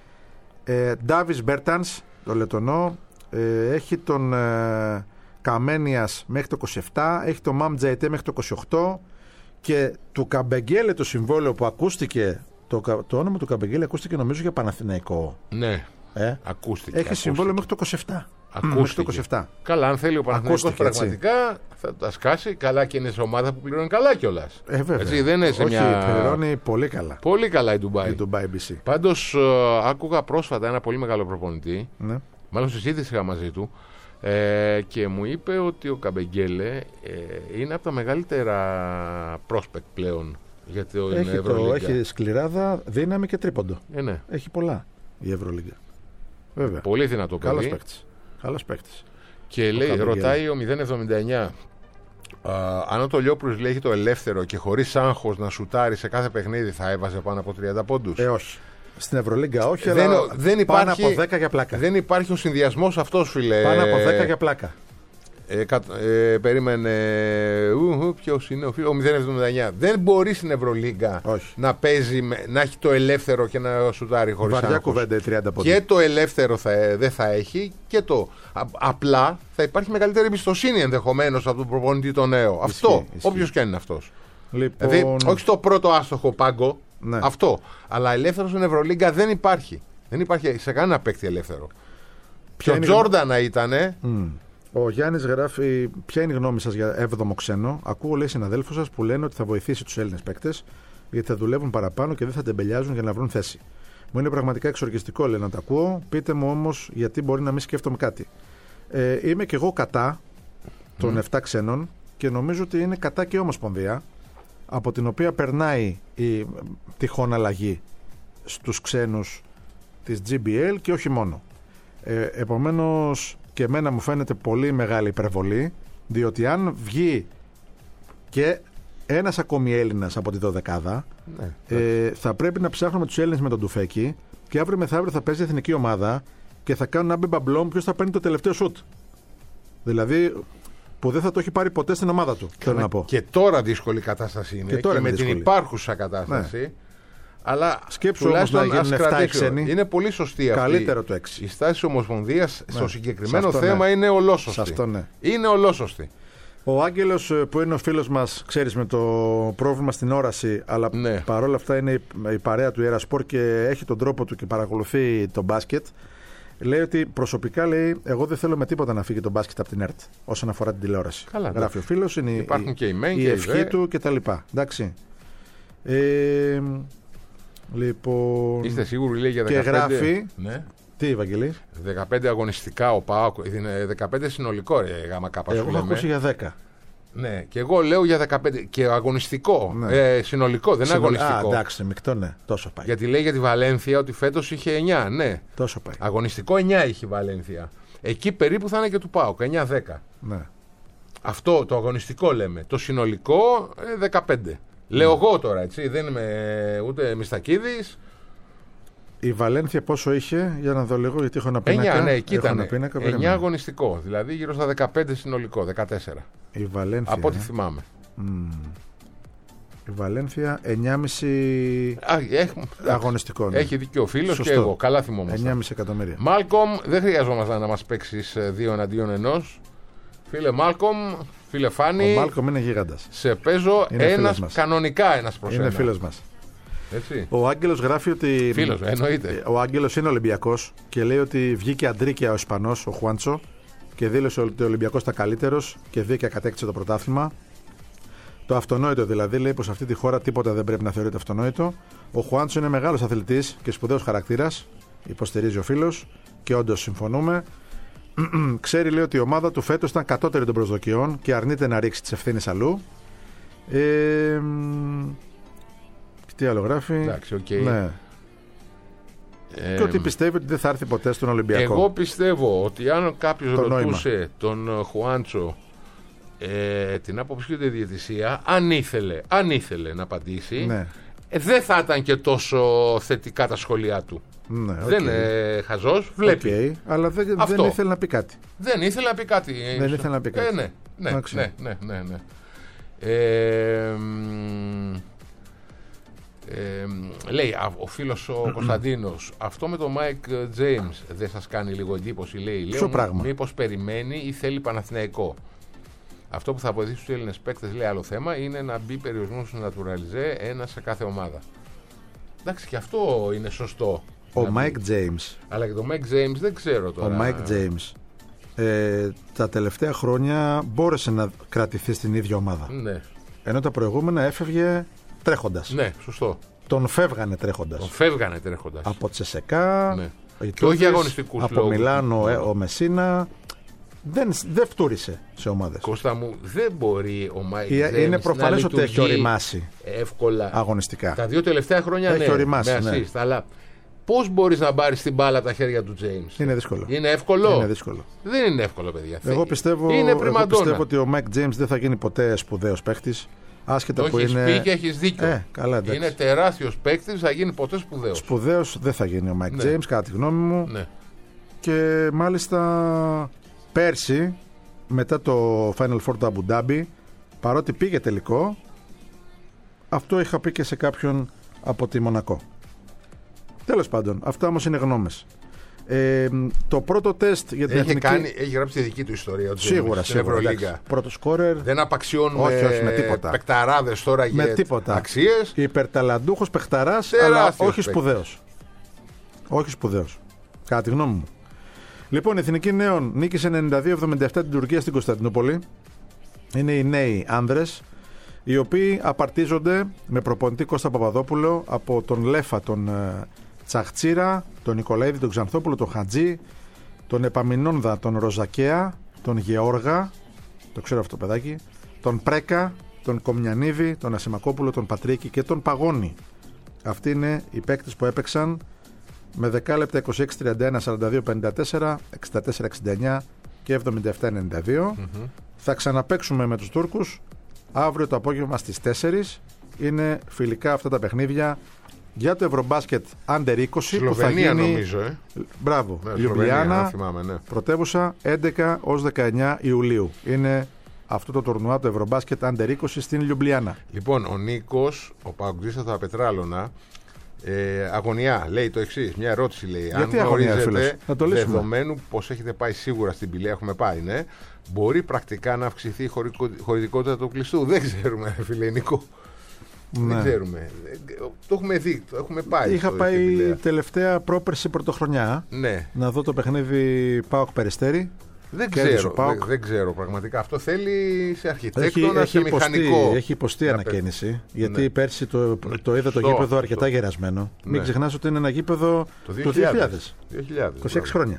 Ντάβις Μπέρτανς, το Λετονό, έχει τον Καμένιας μέχρι το 27, έχει τον Μαμ Τζαϊτέ μέχρι το 28, και του Καμπεγγέλε το συμβόλαιο που ακούστηκε, το όνομα του Καμπεγγέλε ακούστηκε νομίζω για Παναθηναϊκό. Ναι, ακούστηκε. Έχει συμβόλαιο μέχρι το 27. Ακούστηκε. Το 27. Καλά, αν θέλει ο Παναθηναϊκός πραγματικά θα τα σκάσει. Καλά, και είναι σε ομάδα που πληρώνει καλά κιόλας. Έτσι, δεν είναι σε πληρώνει πολύ καλά. Πολύ καλά η Dubai BC. Πάντως, άκουγα πρόσφατα ένα πολύ μεγάλο προπονητή. Ναι. Μάλλον συζήτηση είχα μαζί του. Και μου είπε ότι ο Καμπεγγέλε είναι από τα μεγαλύτερα prospect πλέον για το Ευρωλίγκα. Έχει σκληράδα, δύναμη και τρίποντο. Ναι. Έχει πολλά η Ευρωλίγκα. Βέβαια. Πολύ δυνατό παιδί. Καλός παίκτης. Και λέει, ρωτάει ο 079, αν ο Τολιόπουλος λέει έχει το ελεύθερο και χωρίς άγχος να σουτάρει σε κάθε παιχνίδι, θα έβαζε πάνω από 30 πόντους? Όχι. Στην Ευρωλίγκα όχι, αλλά πάνω από 10 για πλάκα. Δεν υπάρχει ο συνδυασμός αυτός, φίλε. Πάνω από 10 για πλάκα. Περίμενε. Ποιος είναι ο φίλος? Ο 079. Δεν μπορεί στην Ευρωλίγκα να παίζει, να έχει το ελεύθερο και να σουτάρει χωρίς άγχος. Βαριά κουβέντα, 30 πόντους. Και το ελεύθερο δεν θα έχει, και το απλά θα υπάρχει μεγαλύτερη εμπιστοσύνη ενδεχομένως από τον προπονητή το νέο. Αυτό, όποιος και αν είναι αυτός. Λοιπόν... Δηλαδή, όχι στο πρώτο άστοχο πάγκο. Ναι. Αυτό. Αλλά ελεύθερο στην Ευρωλίγκα δεν υπάρχει. Δεν υπάρχει σε κανένα παίκτη ελεύθερο. Ποιο Τζόρνταν να ήτανε. Ο Γιάννης γράφει: ποια είναι η γνώμη σας για 7ο ξένο? Ακούω, λέει, συναδέλφους σας που λένε ότι θα βοηθήσει τους Έλληνες παίκτες, γιατί θα δουλεύουν παραπάνω και δεν θα τεμπελιάζουν για να βρουν θέση. Μου είναι πραγματικά εξοργιστικό, λέει, να τα ακούω. Πείτε μου όμως γιατί μπορεί να μην σκέφτομαι κάτι. Είμαι και εγώ κατά των 7 ξένων και νομίζω ότι είναι κατά και η Ομοσπονδία, από την οποία περνάει η τυχόν αλλαγή στους ξένους της GBL και όχι μόνο. Επομένως, και εμένα μου φαίνεται πολύ μεγάλη υπερβολή, διότι αν βγει και ένας ακόμη Έλληνας από τη 12η, θα πρέπει να ψάχνουμε τους Έλληνες με τον τουφέκι, και αύριο μεθαύριο θα παίζει η εθνική ομάδα και θα κάνουν ένα μπιμπαμπλόμ ποιος θα παίρνει το τελευταίο σουτ. Δηλαδή, που δεν θα το έχει πάρει ποτέ στην ομάδα του. Θέλω να πω. Και τώρα δύσκολη κατάσταση είναι. Και με την υπάρχουσα κατάσταση. Ναι. Αλλά σκέψου όμως να γίνουν 7 ξένοι. Είναι πολύ σωστή αυτή. Καλύτερο το 6. Η στάση της Ομοσπονδίας στο συγκεκριμένο θέμα είναι ολόσωστη. Αυτό, ναι. Είναι ολόσωστη. Ο Άγγελος, που είναι ο φίλος μας, ξέρεις, με το πρόβλημα στην όραση, αλλά παρόλα αυτά είναι η παρέα του Ιερασπορ και έχει τον τρόπο του και παρακολουθεί το μπάσκετ. Λέει ότι προσωπικά, λέει, εγώ δεν θέλω με τίποτα να φύγει το μπάσκετ από την ΕΡΤ όσον αφορά την τηλεόραση. Καλά, γράφει ο φίλος, είναι υπάρχουν και οι μεν η και ευχή του κτλ. Εντάξει. Λοιπόν. Είστε σίγουροι, λέει, για 15. Και γράφει. Ναι. Τι, Βαγγελή? 15 αγωνιστικά ο ΠΑΟΚ. Είναι 15 συνολικό, ρε γάμα κάπα. Εγώ έχω ακούσει για 10. Ναι, και εγώ λέω για 15 και αγωνιστικό. Ναι. Συνολικό, δεν είναι αγωνιστικό. Εντάξει, μεικτό, ναι, τόσο πάει. Γιατί λέει για τη Βαλένθια ότι φέτος είχε 9, ναι. Τόσο πάει. Αγωνιστικό 9 είχε η Βαλένθια. Εκεί περίπου θα είναι και του ΠΑΟΚ, 9-10. Ναι. Αυτό το αγωνιστικό λέμε. Το συνολικό 15. Λέω εγώ τώρα, έτσι. Δεν είμαι ούτε Μιστακίδης. Η Βαλένθια πόσο είχε, για να δω λίγο, γιατί έχω ένα πίνακα. 9, ναι, εκεί ήταν. 9 αγωνιστικό, δηλαδή γύρω στα 15 συνολικό, 14. Η Βαλένθια. Από ό,τι θυμάμαι. Η Βαλένθια 9,5 αγωνιστικό. Ναι. Έχει δίκιο ο φίλος και εγώ. Καλά θυμόμαστε. 9,5 εκατομμύρια. Μάλκομ, δεν χρειαζόμαστε να μας παίξεις 2 εναντίον 1. Φίλε Μάλκομ, φίλε Φάνη. Ο Μάλκομ είναι γίγαντας. Σε παίζω κανονικά ένας προς ένα. Είναι φίλος μας. Έτσι. Ο Άγγελος γράφει ότι. Φίλος, εννοείται. Ο Άγγελος είναι Ολυμπιακός και λέει ότι βγήκε αντρίκια ο Ισπανός, ο Χουάντσο, και δήλωσε ότι ο Ολυμπιακός ήταν καλύτερος και δίκαια κατέκτησε το πρωτάθλημα. Το αυτονόητο δηλαδή, λέει πως σε αυτή τη χώρα τίποτα δεν πρέπει να θεωρείται αυτονόητο. Ο Χουάντσο είναι μεγάλος αθλητής και σπουδαίος χαρακτήρας, υποστηρίζει ο φίλος, και όντως συμφωνούμε. Ξέρει, λέει, ότι η ομάδα του φέτος ήταν κατώτερη των προσδοκιών και αρνείται να ρίξει τις ευθύνες αλλού. Τι άλλο γράφει? Εντάξει, okay. Ναι. Και ότι πιστεύει ότι δεν θα έρθει ποτέ στον Ολυμπιακό. Εγώ πιστεύω ότι αν κάποιος ρωτούσε τον Χουάντσο την άποψη και τη διαιτησία, αν ήθελε να απαντήσει, ναι, δεν θα ήταν και τόσο θετικά τα σχόλιά του. Ναι, okay. Δεν είναι χαζός, βλέπει. Okay, αλλά δεν ήθελε να πει κάτι. Δεν ήθελε να πει κάτι. Δεν ήθελε να πει κάτι. Ναι. Λέει ο φίλος ο Κωνσταντίνος, αυτό με τον Μάικ Τζέιμς δεν σας κάνει λίγο εντύπωση? Λέει, μήπως περιμένει ή θέλει Παναθηναϊκό? Αυτό που θα βοηθήσει τους Έλληνες παίκτες, λέει, άλλο θέμα είναι να μπει περιορισμός του naturalize ένα σε κάθε ομάδα. Εντάξει, και αυτό είναι σωστό. Ο Μάικ Τζέιμς. Αλλά και το Μάικ Τζέιμς δεν ξέρω τώρα. Ο Μάικ Τζέιμς τα τελευταία χρόνια μπόρεσε να κρατηθεί στην ίδια ομάδα. Ναι. Ενώ τα προηγούμενα έφευγε τρέχοντας. Ναι, σωστό. Τον φεύγανε τρέχοντας. Από Τσεσεκά, ναι. Και όχι αγωνιστικούς από λόγους. Μιλάνο, ο Μεσίνα. Δεν φτούρισε σε ομάδες. Κώστα μου, δεν μπορεί ο Μάικ Τζέιμς είναι προφανές ότι έχει οριμάσει εύκολα αγωνιστικά. Τα 2 τελευταία χρόνια έχει οριμάσει, με assist, ναι. Αλλά πώς μπορείς να πάρεις την μπάλα από τα χέρια του Τζέιμς? Είναι δύσκολο. Είναι εύκολο? Είναι δύσκολο. Δεν είναι εύκολο, παιδιά. Εγώ πιστεύω ότι ο Μάικ Τζέιμς δεν θα γίνει ποτέ σπουδαίος παίχτης. Άσχετα το που έχεις είναι. πει και έχεις δίκιο. Καλά, είναι τεράστιος παίκτης, θα γίνει ποτέ σπουδαίος. Σπουδαίος δεν θα γίνει ο Μάικ Τζέιμς, κατά τη γνώμη μου. Ναι. Και μάλιστα πέρσι, μετά το Final Four του Abu Dhabi, παρότι πήγε τελικό, αυτό είχα πει και σε κάποιον από τη Μονακό. Τέλος πάντων, αυτά όμως είναι γνώμες. Το πρώτο τεστ για την εθνική. Έχει γράψει τη δική του ιστορία. Σίγουρα. Πρώτο σκόρερ. Δεν απαξιώνουμε όχι, με τίποτα. Παικταράδες τώρα με για τίποτα. αξίες. Υπερταλαντούχος παιχταράς, αλλά όχι σπουδαίος. Όχι σπουδαίος. Κατά τη γνώμη μου. Λοιπόν, η Εθνική Νέων νίκησε 92-77 την Τουρκία στην Κωνσταντινούπολη. Είναι οι νέοι άνδρες, οι οποίοι απαρτίζονται με προπονητή Κώστα Παπαδόπουλο από τον Λέφα, τον Τσαχτσίρα, τον Νικολαίδη, τον Ξανθόπουλο, τον Χατζή, τον Επαμινόνδα, τον Ροζακέα, τον Γεώργα, το ξέρω αυτό το παιδάκι, τον Πρέκα, τον Κομιανίδη, τον Ασημακόπουλο, τον Πατρίκη και τον Παγώνη. Αυτοί είναι οι παίκτες που έπαιξαν με 10 λεπτά 26-31, 42-54, 64-69 και 77-92. Θα ξαναπαίξουμε με τους Τούρκους αύριο το απόγευμα στις 4. Είναι φιλικά αυτά τα παιχνίδια για το Ευρωμπάσκετ Under 20 Σλοβενία, που θα γίνει, νομίζω. Μπράβο, Ναι, Λιουμπλιάνα, ναι. πρωτεύουσα, 11 ως 19 Ιουλίου. Είναι αυτό το τουρνουά, το Ευρωμπάσκετ Under 20 στην Λιουμπλιάνα. Λοιπόν, ο Νίκος, ο Παγκοτζής από τα Πετράλωνα, αγωνιά, λέει το εξής. Μια ερώτηση λέει. Γιατί αν αγωνιά, γνωρίζετε, δεδομένου πως έχετε πάει σίγουρα στην Πηλαία, έχουμε πάει, ναι, μπορεί πρακτικά να αυξηθεί η χωρητικότητα του κλειστού? Δεν ξέρουμε, φίλε Νίκο. Ναι. Δεν ξέρουμε. Το έχουμε δει, το έχουμε πάει. Είχα πάει τελευταία πρόπερση πρωτοχρονιά. Ναι. Να δω το παιχνίδι ΠΑΟΚ Περιστέρι. Δεν ξέρω πραγματικά. Αυτό θέλει σε αρχιτέκτονα, σε μηχανικό. Έχει υποστεί ανακαίνιση. Γιατί πέρσι το είδα το γήπεδο αρκετά γερασμένο. Μην ξεχνάς ότι είναι ένα γήπεδο του 2000. 26 χρόνια.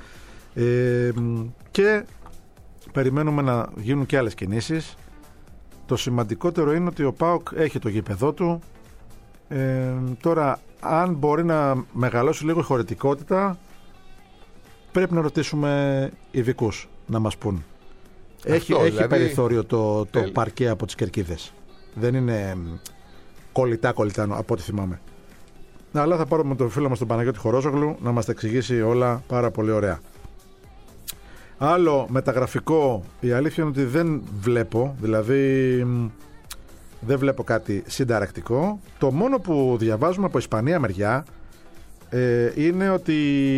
Και περιμένουμε να γίνουν και άλλες κινήσεις. Το σημαντικότερο είναι ότι ο ΠΑΟΚ έχει το γήπεδό του. Τώρα, αν μπορεί να μεγαλώσει λίγο η χωρητικότητα, πρέπει να ρωτήσουμε ειδικούς να μας πούν. Έχει δηλαδή περιθώριο το παρκέ από τις κερκίδες. Δεν είναι κολλητά από ό,τι θυμάμαι. Αλλά θα πάρουμε τον φίλο μας τον Παναγιώτη Χορόζογλου να μας τα εξηγήσει όλα πάρα πολύ ωραία. Άλλο μεταγραφικό, η αλήθεια είναι ότι δεν βλέπω, δηλαδή δεν βλέπω κάτι συνταρακτικό. Το μόνο που διαβάζουμε από Ισπανία μεριά είναι ότι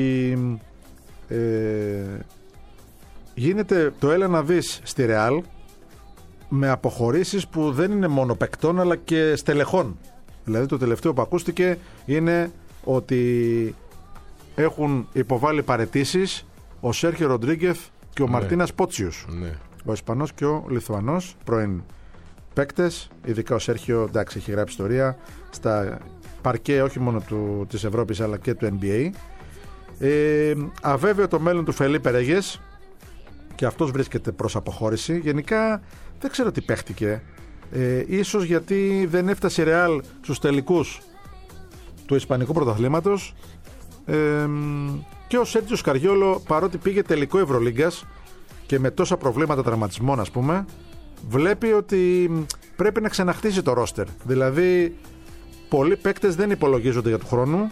γίνεται το έλα να δεις στη Ρεάλ με αποχωρήσεις που δεν είναι μόνο παικτών αλλά και στελεχών. Δηλαδή το τελευταίο που ακούστηκε είναι ότι έχουν υποβάλει παραιτήσεις ο Σέρχιο Ροντρίγκεθ και ο Μαρτίνας Πότσιους. Ο Ισπανός και ο Λιθουανός, πρώην παίκτες, ειδικά ο Σέρχιο, εντάξει, έχει γράψει ιστορία στα παρκέ όχι μόνο της Ευρώπης αλλά και του NBA. Αβέβαιο το μέλλον του Φελίπε Ρέγες, και αυτός βρίσκεται προς αποχώρηση. Γενικά δεν ξέρω τι παίχτηκε, ίσως γιατί δεν έφτασε η Ρεάλ στους τελικούς του Ισπανικού πρωταθλήματος, και ο Σέρτζιο Σκαριόλο, παρότι πήγε τελικό Ευρωλίγκας και με τόσα προβλήματα τραυματισμών, ας πούμε, βλέπει ότι πρέπει να ξαναχτίσει το ρόστερ. Δηλαδή πολλοί παίκτες δεν υπολογίζονται για του χρόνου.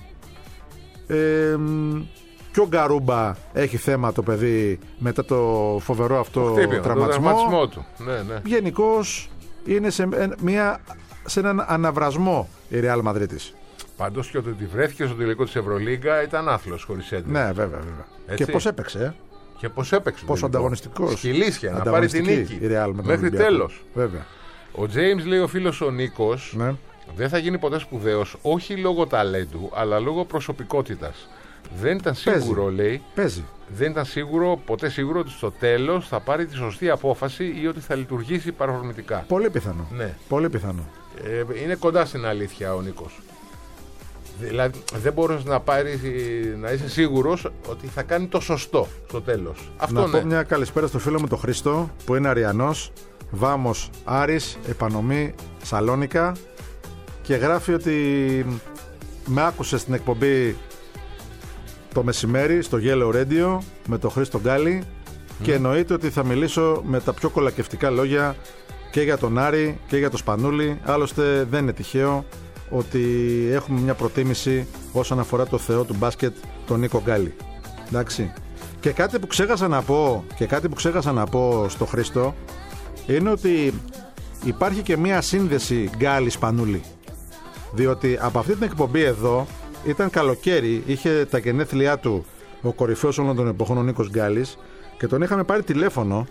Και ο Γκαρούμπα έχει θέμα το παιδί μετά το φοβερό αυτό τραυματισμό του. Ναι. Γενικώς είναι σε έναν αναβρασμό η Ρεάλ Μαδρίτης. Πάντως και ότι βρέθηκε στο τελικό της Ευρωλίγκα ήταν άθλος χωρίς έντυπο. Ναι, βέβαια. Και πώς έπαιξε. Πόσο ανταγωνιστικός. Σκυλίσια, να πάρει την νίκη. Η Ρεάλ μέχρι τέλος. Βέβαια. Ο Τζέιμς, λέει ο φίλος ο Νίκος, δεν θα γίνει ποτέ σπουδαίος, όχι λόγω ταλέντου, αλλά λόγω προσωπικότητας. Δεν ήταν σίγουρο, λέει. Δεν ήταν ποτέ σίγουρο ότι στο τέλος θα πάρει τη σωστή απόφαση ή ότι θα λειτουργήσει παρορμητικά. Πολύ πιθανό. Ναι. Πολύ πιθανό. Είναι κοντά στην αλήθεια ο Νίκος. Δηλαδή δεν μπορείς να είσαι σίγουρος ότι θα κάνει το σωστό στο τέλος. Αυτό να πω μια καλησπέρα στο φίλο μου τον Χρήστο που είναι Αριανός, Βάμος Άρης, Επανομή Σαλόνικα, και γράφει ότι με άκουσε στην εκπομπή το μεσημέρι στο Yellow Radio με τον Χρήστο Γκάλη και εννοείται ότι θα μιλήσω με τα πιο κολακευτικά λόγια και για τον Άρη και για τον Σπανούλη. Άλλωστε δεν είναι τυχαίο ότι έχουμε μια προτίμηση όσον αφορά το θεό του μπάσκετ, τον Νίκο Γκάλη. Εντάξει. Και κάτι που ξέχασα να πω στο Χρήστο είναι ότι υπάρχει και μια σύνδεση Γκάλη Σπανούλη. Διότι από αυτή την εκπομπή εδώ ήταν καλοκαίρι, είχε τα γενέθλιά του ο κορυφαίος όλων των εποχών ο Νίκος Γκάλης και τον είχαμε πάρει τηλέφωνο.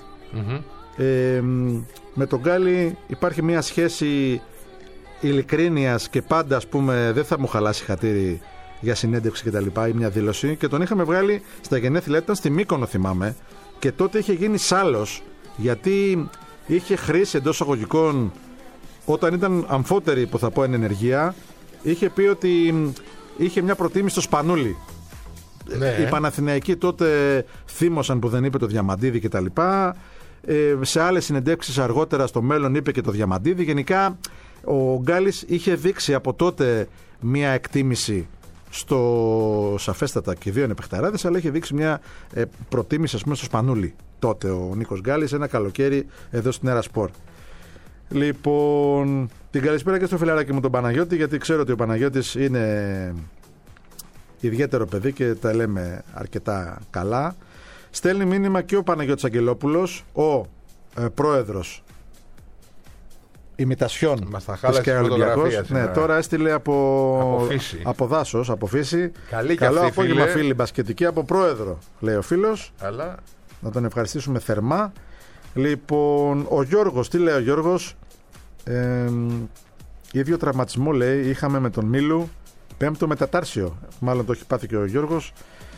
Με τον Γκάλη υπάρχει μια σχέση ειλικρίνειας και πάντα, ας πούμε, δεν θα μου χαλάσει χατήρι για συνέντευξη και τα λοιπά ή μια δήλωση, και τον είχαμε βγάλει στα γενέθλιά, ήταν στη Μύκονο θυμάμαι, και τότε είχε γίνει σάλος γιατί είχε χρήσει εντός εισαγωγικών, όταν ήταν αμφότερη που θα πω εν ενεργεία, είχε πει ότι είχε μια προτίμηση στο Σπανούλη. Ναι. Οι Παναθηναϊκοί τότε θύμωσαν που δεν είπε το Διαμαντίδη και τα λοιπά. Σε άλλες συνεντεύξεις αργότερα στο μέλλον είπε και το Διαμαντίδη. Γενικά ο Γκάλης είχε δείξει από τότε μια εκτίμηση σαφέστατα, και δύο είναι παιχταράδες, αλλά είχε δείξει μια προτίμηση, ας πούμε, στο Σπανούλη τότε ο Νίκος Γκάλης ένα καλοκαίρι εδώ στην Έρα Σπορ. Λοιπόν, την καλησπέρα και στο φιλαράκι μου τον Παναγιώτη, γιατί ξέρω ότι ο Παναγιώτης είναι ιδιαίτερο παιδί και τα λέμε αρκετά καλά. Στέλνει μήνυμα και ο Παναγιώτης Αγγελόπουλος, ο πρόεδρος ημιτασιών της ΚΑΕ Ολυμπιακός. Ναι, τώρα έστειλε από Δάσος, από Φύση. Καλό απόγευμα, φίλοι μπασκετικοί, από πρόεδρο, λέει ο φίλος. Αλλά να τον ευχαριστήσουμε θερμά. Λοιπόν, ο Γιώργος, τι λέει ο Γιώργος? Ίδιο τραυματισμό, λέει, είχαμε με τον Μίλου, 5ο μετατάρσιο. Μάλλον το έχει πάθει και ο Γιώργος.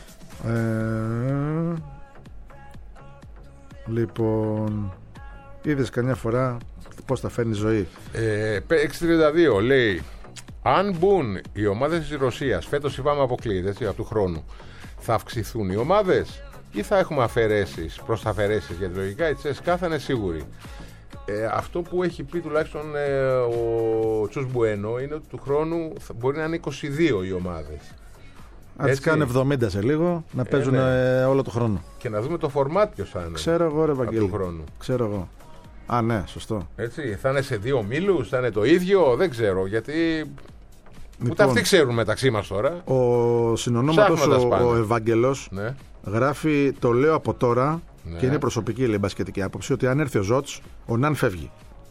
Λοιπόν, είδες καμιά φορά πώς θα φέρνει ζωή? 6.32 λέει: αν μπουν οι ομάδες της Ρωσίας, φέτος είπαμε αποκλείεται, έτσι, από του χρόνου, θα αυξηθούν οι ομάδες ή θα έχουμε αφαιρέσεις, προς αφαιρέσεις? Γιατί λογικά η CSKA θα είναι σίγουρη. Αυτό που έχει πει τουλάχιστον ο Τσους Μπουένο είναι ότι του χρόνου μπορεί να είναι 22 οι ομάδες. Αν τις κάνουν 70 σε λίγο, να παίζουν όλο το χρόνο. Και να δούμε το φορμάτ ποιος θα είναι. Ξέρω εγώ, ρε Βαγγέλη. Του χρόνου. Ξέρω εγώ. Α, ναι, σωστό. Έτσι, θα είναι σε 2 μήλους, θα είναι το ίδιο, δεν ξέρω. Γιατί. Λοιπόν, ούτε αυτοί ξέρουν μεταξύ μας τώρα. Ο συνονόματος ο Ευάγγελος, ναι, γράφει: το λέω από τώρα, ναι, και είναι προσωπική, λέει, μπασκετική άποψη, ότι αν έρθει ο Ζότς, ο Ναν φεύγει.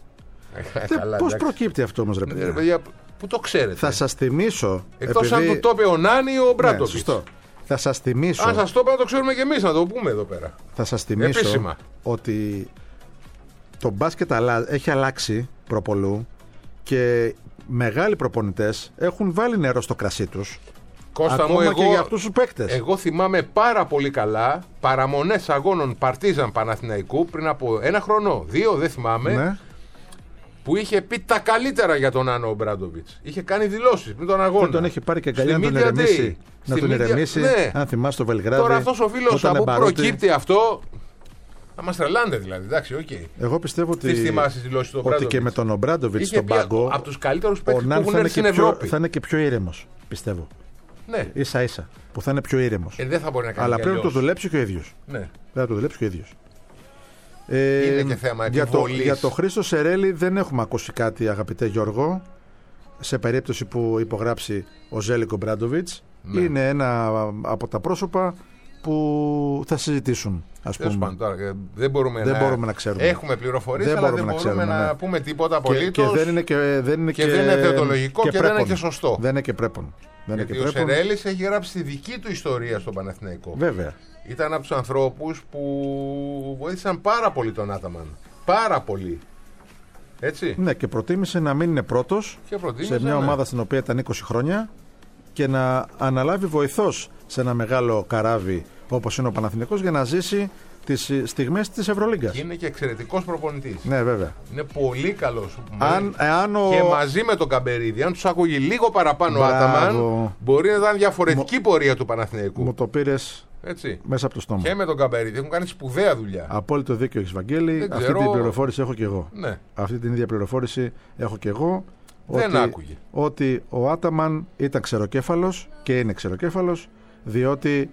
Πώς προκύπτει αυτό όμως, ρε παιδιά? Πού το ξέρετε? Θα σας θυμίσω. Εκτός αν του το είπε ο Νάν ή ο Μπράντοβιτς. Σωστό. Θα σας θυμίσω. Αν σας το είπε, να το ξέρουμε και εμείς, να το πούμε εδώ πέρα. Θα σας θυμίσω επίσημα ότι το μπάσκετ έχει αλλάξει προπολού και μεγάλοι προπονητές έχουν βάλει νερό στο κρασί τους. Κώστα ακόμα μου, και για αυτούς τους παίκτες. Εγώ θυμάμαι πάρα πολύ καλά παραμονές αγώνων Παρτίζαν Παναθηναϊκού πριν από 1 χρόνο, 2, δεν θυμάμαι. Ναι. Που είχε πει τα καλύτερα για τον Άνο Μπράντοβιτς. Είχε κάνει δηλώσεις πριν τον αγώνα. Και τον έχει πάρει και αγκαλιά να τον ηρεμήσει. Να τον ηρεμήσει. Ναι. Αν θυμάσαι το Βελιγράδι. Τώρα αυτός ο φίλος από πού προκύπτει αυτό. Θα μας τρελάνετε δηλαδή. Εντάξει, okay. Εγώ πιστεύω ότι, ότι και με τον Ομπράντοβιτς στον πάγκο, από τους καλύτερους παίκτες που έχουν έρθει στην Ευρώπη, θα είναι και πιο ήρεμος. Πιστεύω. Ναι. Ίσα ίσα. Που θα είναι πιο ήρεμος. Δεν θα μπορεί να κάνει. Αλλά πρέπει να το δουλέψει και ο ίδιος. Ναι. Πρέπει να το δουλέψει και ο ίδιος. Είναι και θέμα επιβολής. Για το Χρήστο Σερέλη δεν έχουμε ακούσει κάτι, αγαπητέ Γιώργο, σε περίπτωση που υπογράψει ο Ζέλικο Μπράντοβιτς. Ναι. Είναι ένα από τα πρόσωπα που θα συζητήσουν, ας πούμε. Τώρα, δεν μπορούμε να ξέρουμε. Έχουμε πληροφορίες, αλλά δεν μπορούμε να πούμε τίποτα απολύτως. Και δεν είναι θεωτολογικό και δεν είναι και σωστό. Δεν είναι και πρέπον. Γιατί ο Σερέλης έχει γράψει τη δική του ιστορία στον Παναθηναϊκό. Βέβαια. Ήταν από τους ανθρώπους που βοήθησαν πάρα πολύ τον Άταμαν. Πάρα πολύ. Έτσι. Ναι, και προτίμησε να μην είναι πρώτος σε μια ομάδα στην οποία ήταν 20 χρόνια και να αναλάβει βοηθός σε ένα μεγάλο καράβι όπως είναι ο Παναθηναϊκός για να ζήσει τις στιγμές της Ευρωλίγκας. Και είναι και εξαιρετικός προπονητής. Ναι, βέβαια. Είναι πολύ καλός. Και μαζί με τον Καμπερίδη, αν τους άκουγε λίγο παραπάνω ο Άταμαν, μπορεί να ήταν διαφορετική πορεία του Παναθηναϊκού. Μου το πήρες μέσα από το στόμα. Και με τον Καμπερίδη έχουν κάνει σπουδαία δουλειά. Απόλυτο δίκιο έχεις, Βαγγέλη. Αυτή την πληροφόρηση έχω και εγώ. Ναι. Αυτή την ίδια πληροφόρηση έχω και εγώ. Δεν άκουγε. Ότι ο Άταμαν ήταν ξεροκέφαλος και είναι ξεροκέφαλος διότι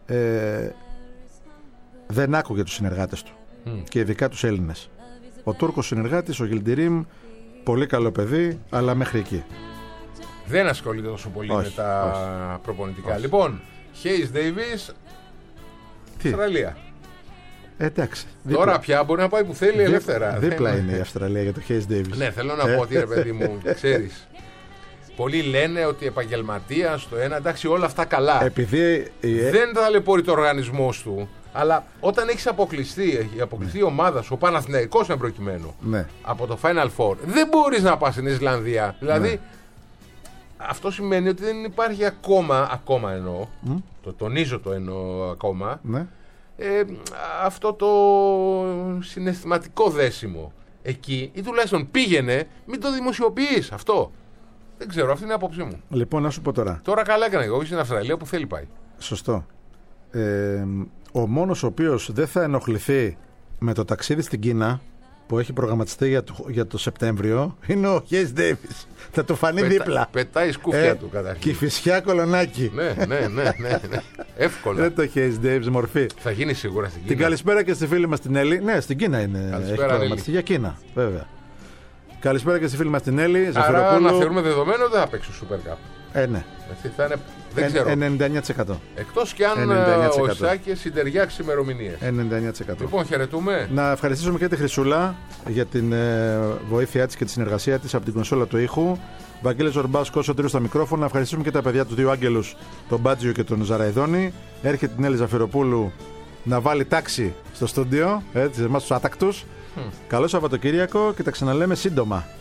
δεν άκουγε τους συνεργάτες του και ειδικά τους Έλληνες. Ο Τούρκος συνεργάτης, ο Γιλντιρίμ, πολύ καλό παιδί, αλλά μέχρι εκεί. Δεν ασχολείται τόσο πολύ με τα προπονητικά. Λοιπόν, Hayes Davis, Αυστραλία. Εντάξει. Τώρα πια μπορεί να πάει που θέλει ελεύθερα. Δίπλα είναι η Αυστραλία για το Hayes Davis. Ναι, θέλω να πω ότι, ρε παιδί μου, ξέρεις. Πολλοί λένε ότι επαγγελματίας το ένα, εντάξει, όλα αυτά καλά. Επειδή δεν ταλαιπωρεί το οργανισμός του, αλλά όταν έχεις αποκλειστεί η ομάδα σου, ο Παναθηναϊκός εν προκειμένου, από το Final Four, δεν μπορείς να πας στην Ισλανδία. Δηλαδή, αυτό σημαίνει ότι δεν υπάρχει ακόμα εννοώ, το τονίζω το εννοώ ακόμα, αυτό το συναισθηματικό δέσιμο εκεί, ή τουλάχιστον πήγαινε, μην το δημοσιοποιείς αυτό. Δεν ξέρω, αυτή είναι η άποψή μου. Λοιπόν, να σου πω τώρα. Τώρα καλά έκανα εγώ, στην Αυστραλία που θέλει πάει. Σωστό. Ο μόνος ο οποίος δεν θα ενοχληθεί με το ταξίδι στην Κίνα που έχει προγραμματιστεί για το Σεπτέμβριο είναι ο Hayes Davis. Θα του φανεί δίπλα. Πετάει σκούφια του καταρχήν. Κηφισιά Κολονάκι. Ναι. Εύκολα. Δεν το Hayes Davis μορφή. Θα γίνει σίγουρα στην Κίνα. Την καλησπέρα και στη φίλη μας την Έλλη. Ναι, στην Κίνα είναι. Έχει προγραμματιστεί για Κίνα, βέβαια. Καλησπέρα και στη φίλη μας την Έλλη. Άρα να θεωρούμε δεδομένο δεν θα παίξει ο Super Cup. Ναι. Θα είναι, δεν ξέρω. 99%. Εκτός και αν ο Ισάκης συντεριάξει ημερομηνίες. 99%. Λοιπόν, χαιρετούμε. Να ευχαριστήσουμε και τη Χρυσούλα για την βοήθειά της και τη συνεργασία της από την κονσόλα του ήχου. Βαγγέλης Ζορμπάς, Κώσο Τρίου στα μικρόφωνα. Να ευχαριστήσουμε και τα παιδιά του δύο άγγελους, τον Μπάτζιο και τον Ζαραϊδόνη. Έρχεται την Έλλη Ζαφυροπούλου να βάλει τάξη στο στούντιο, εμάς τους άτακτους. Καλό Σαββατοκύριακο και τα ξαναλέμε σύντομα.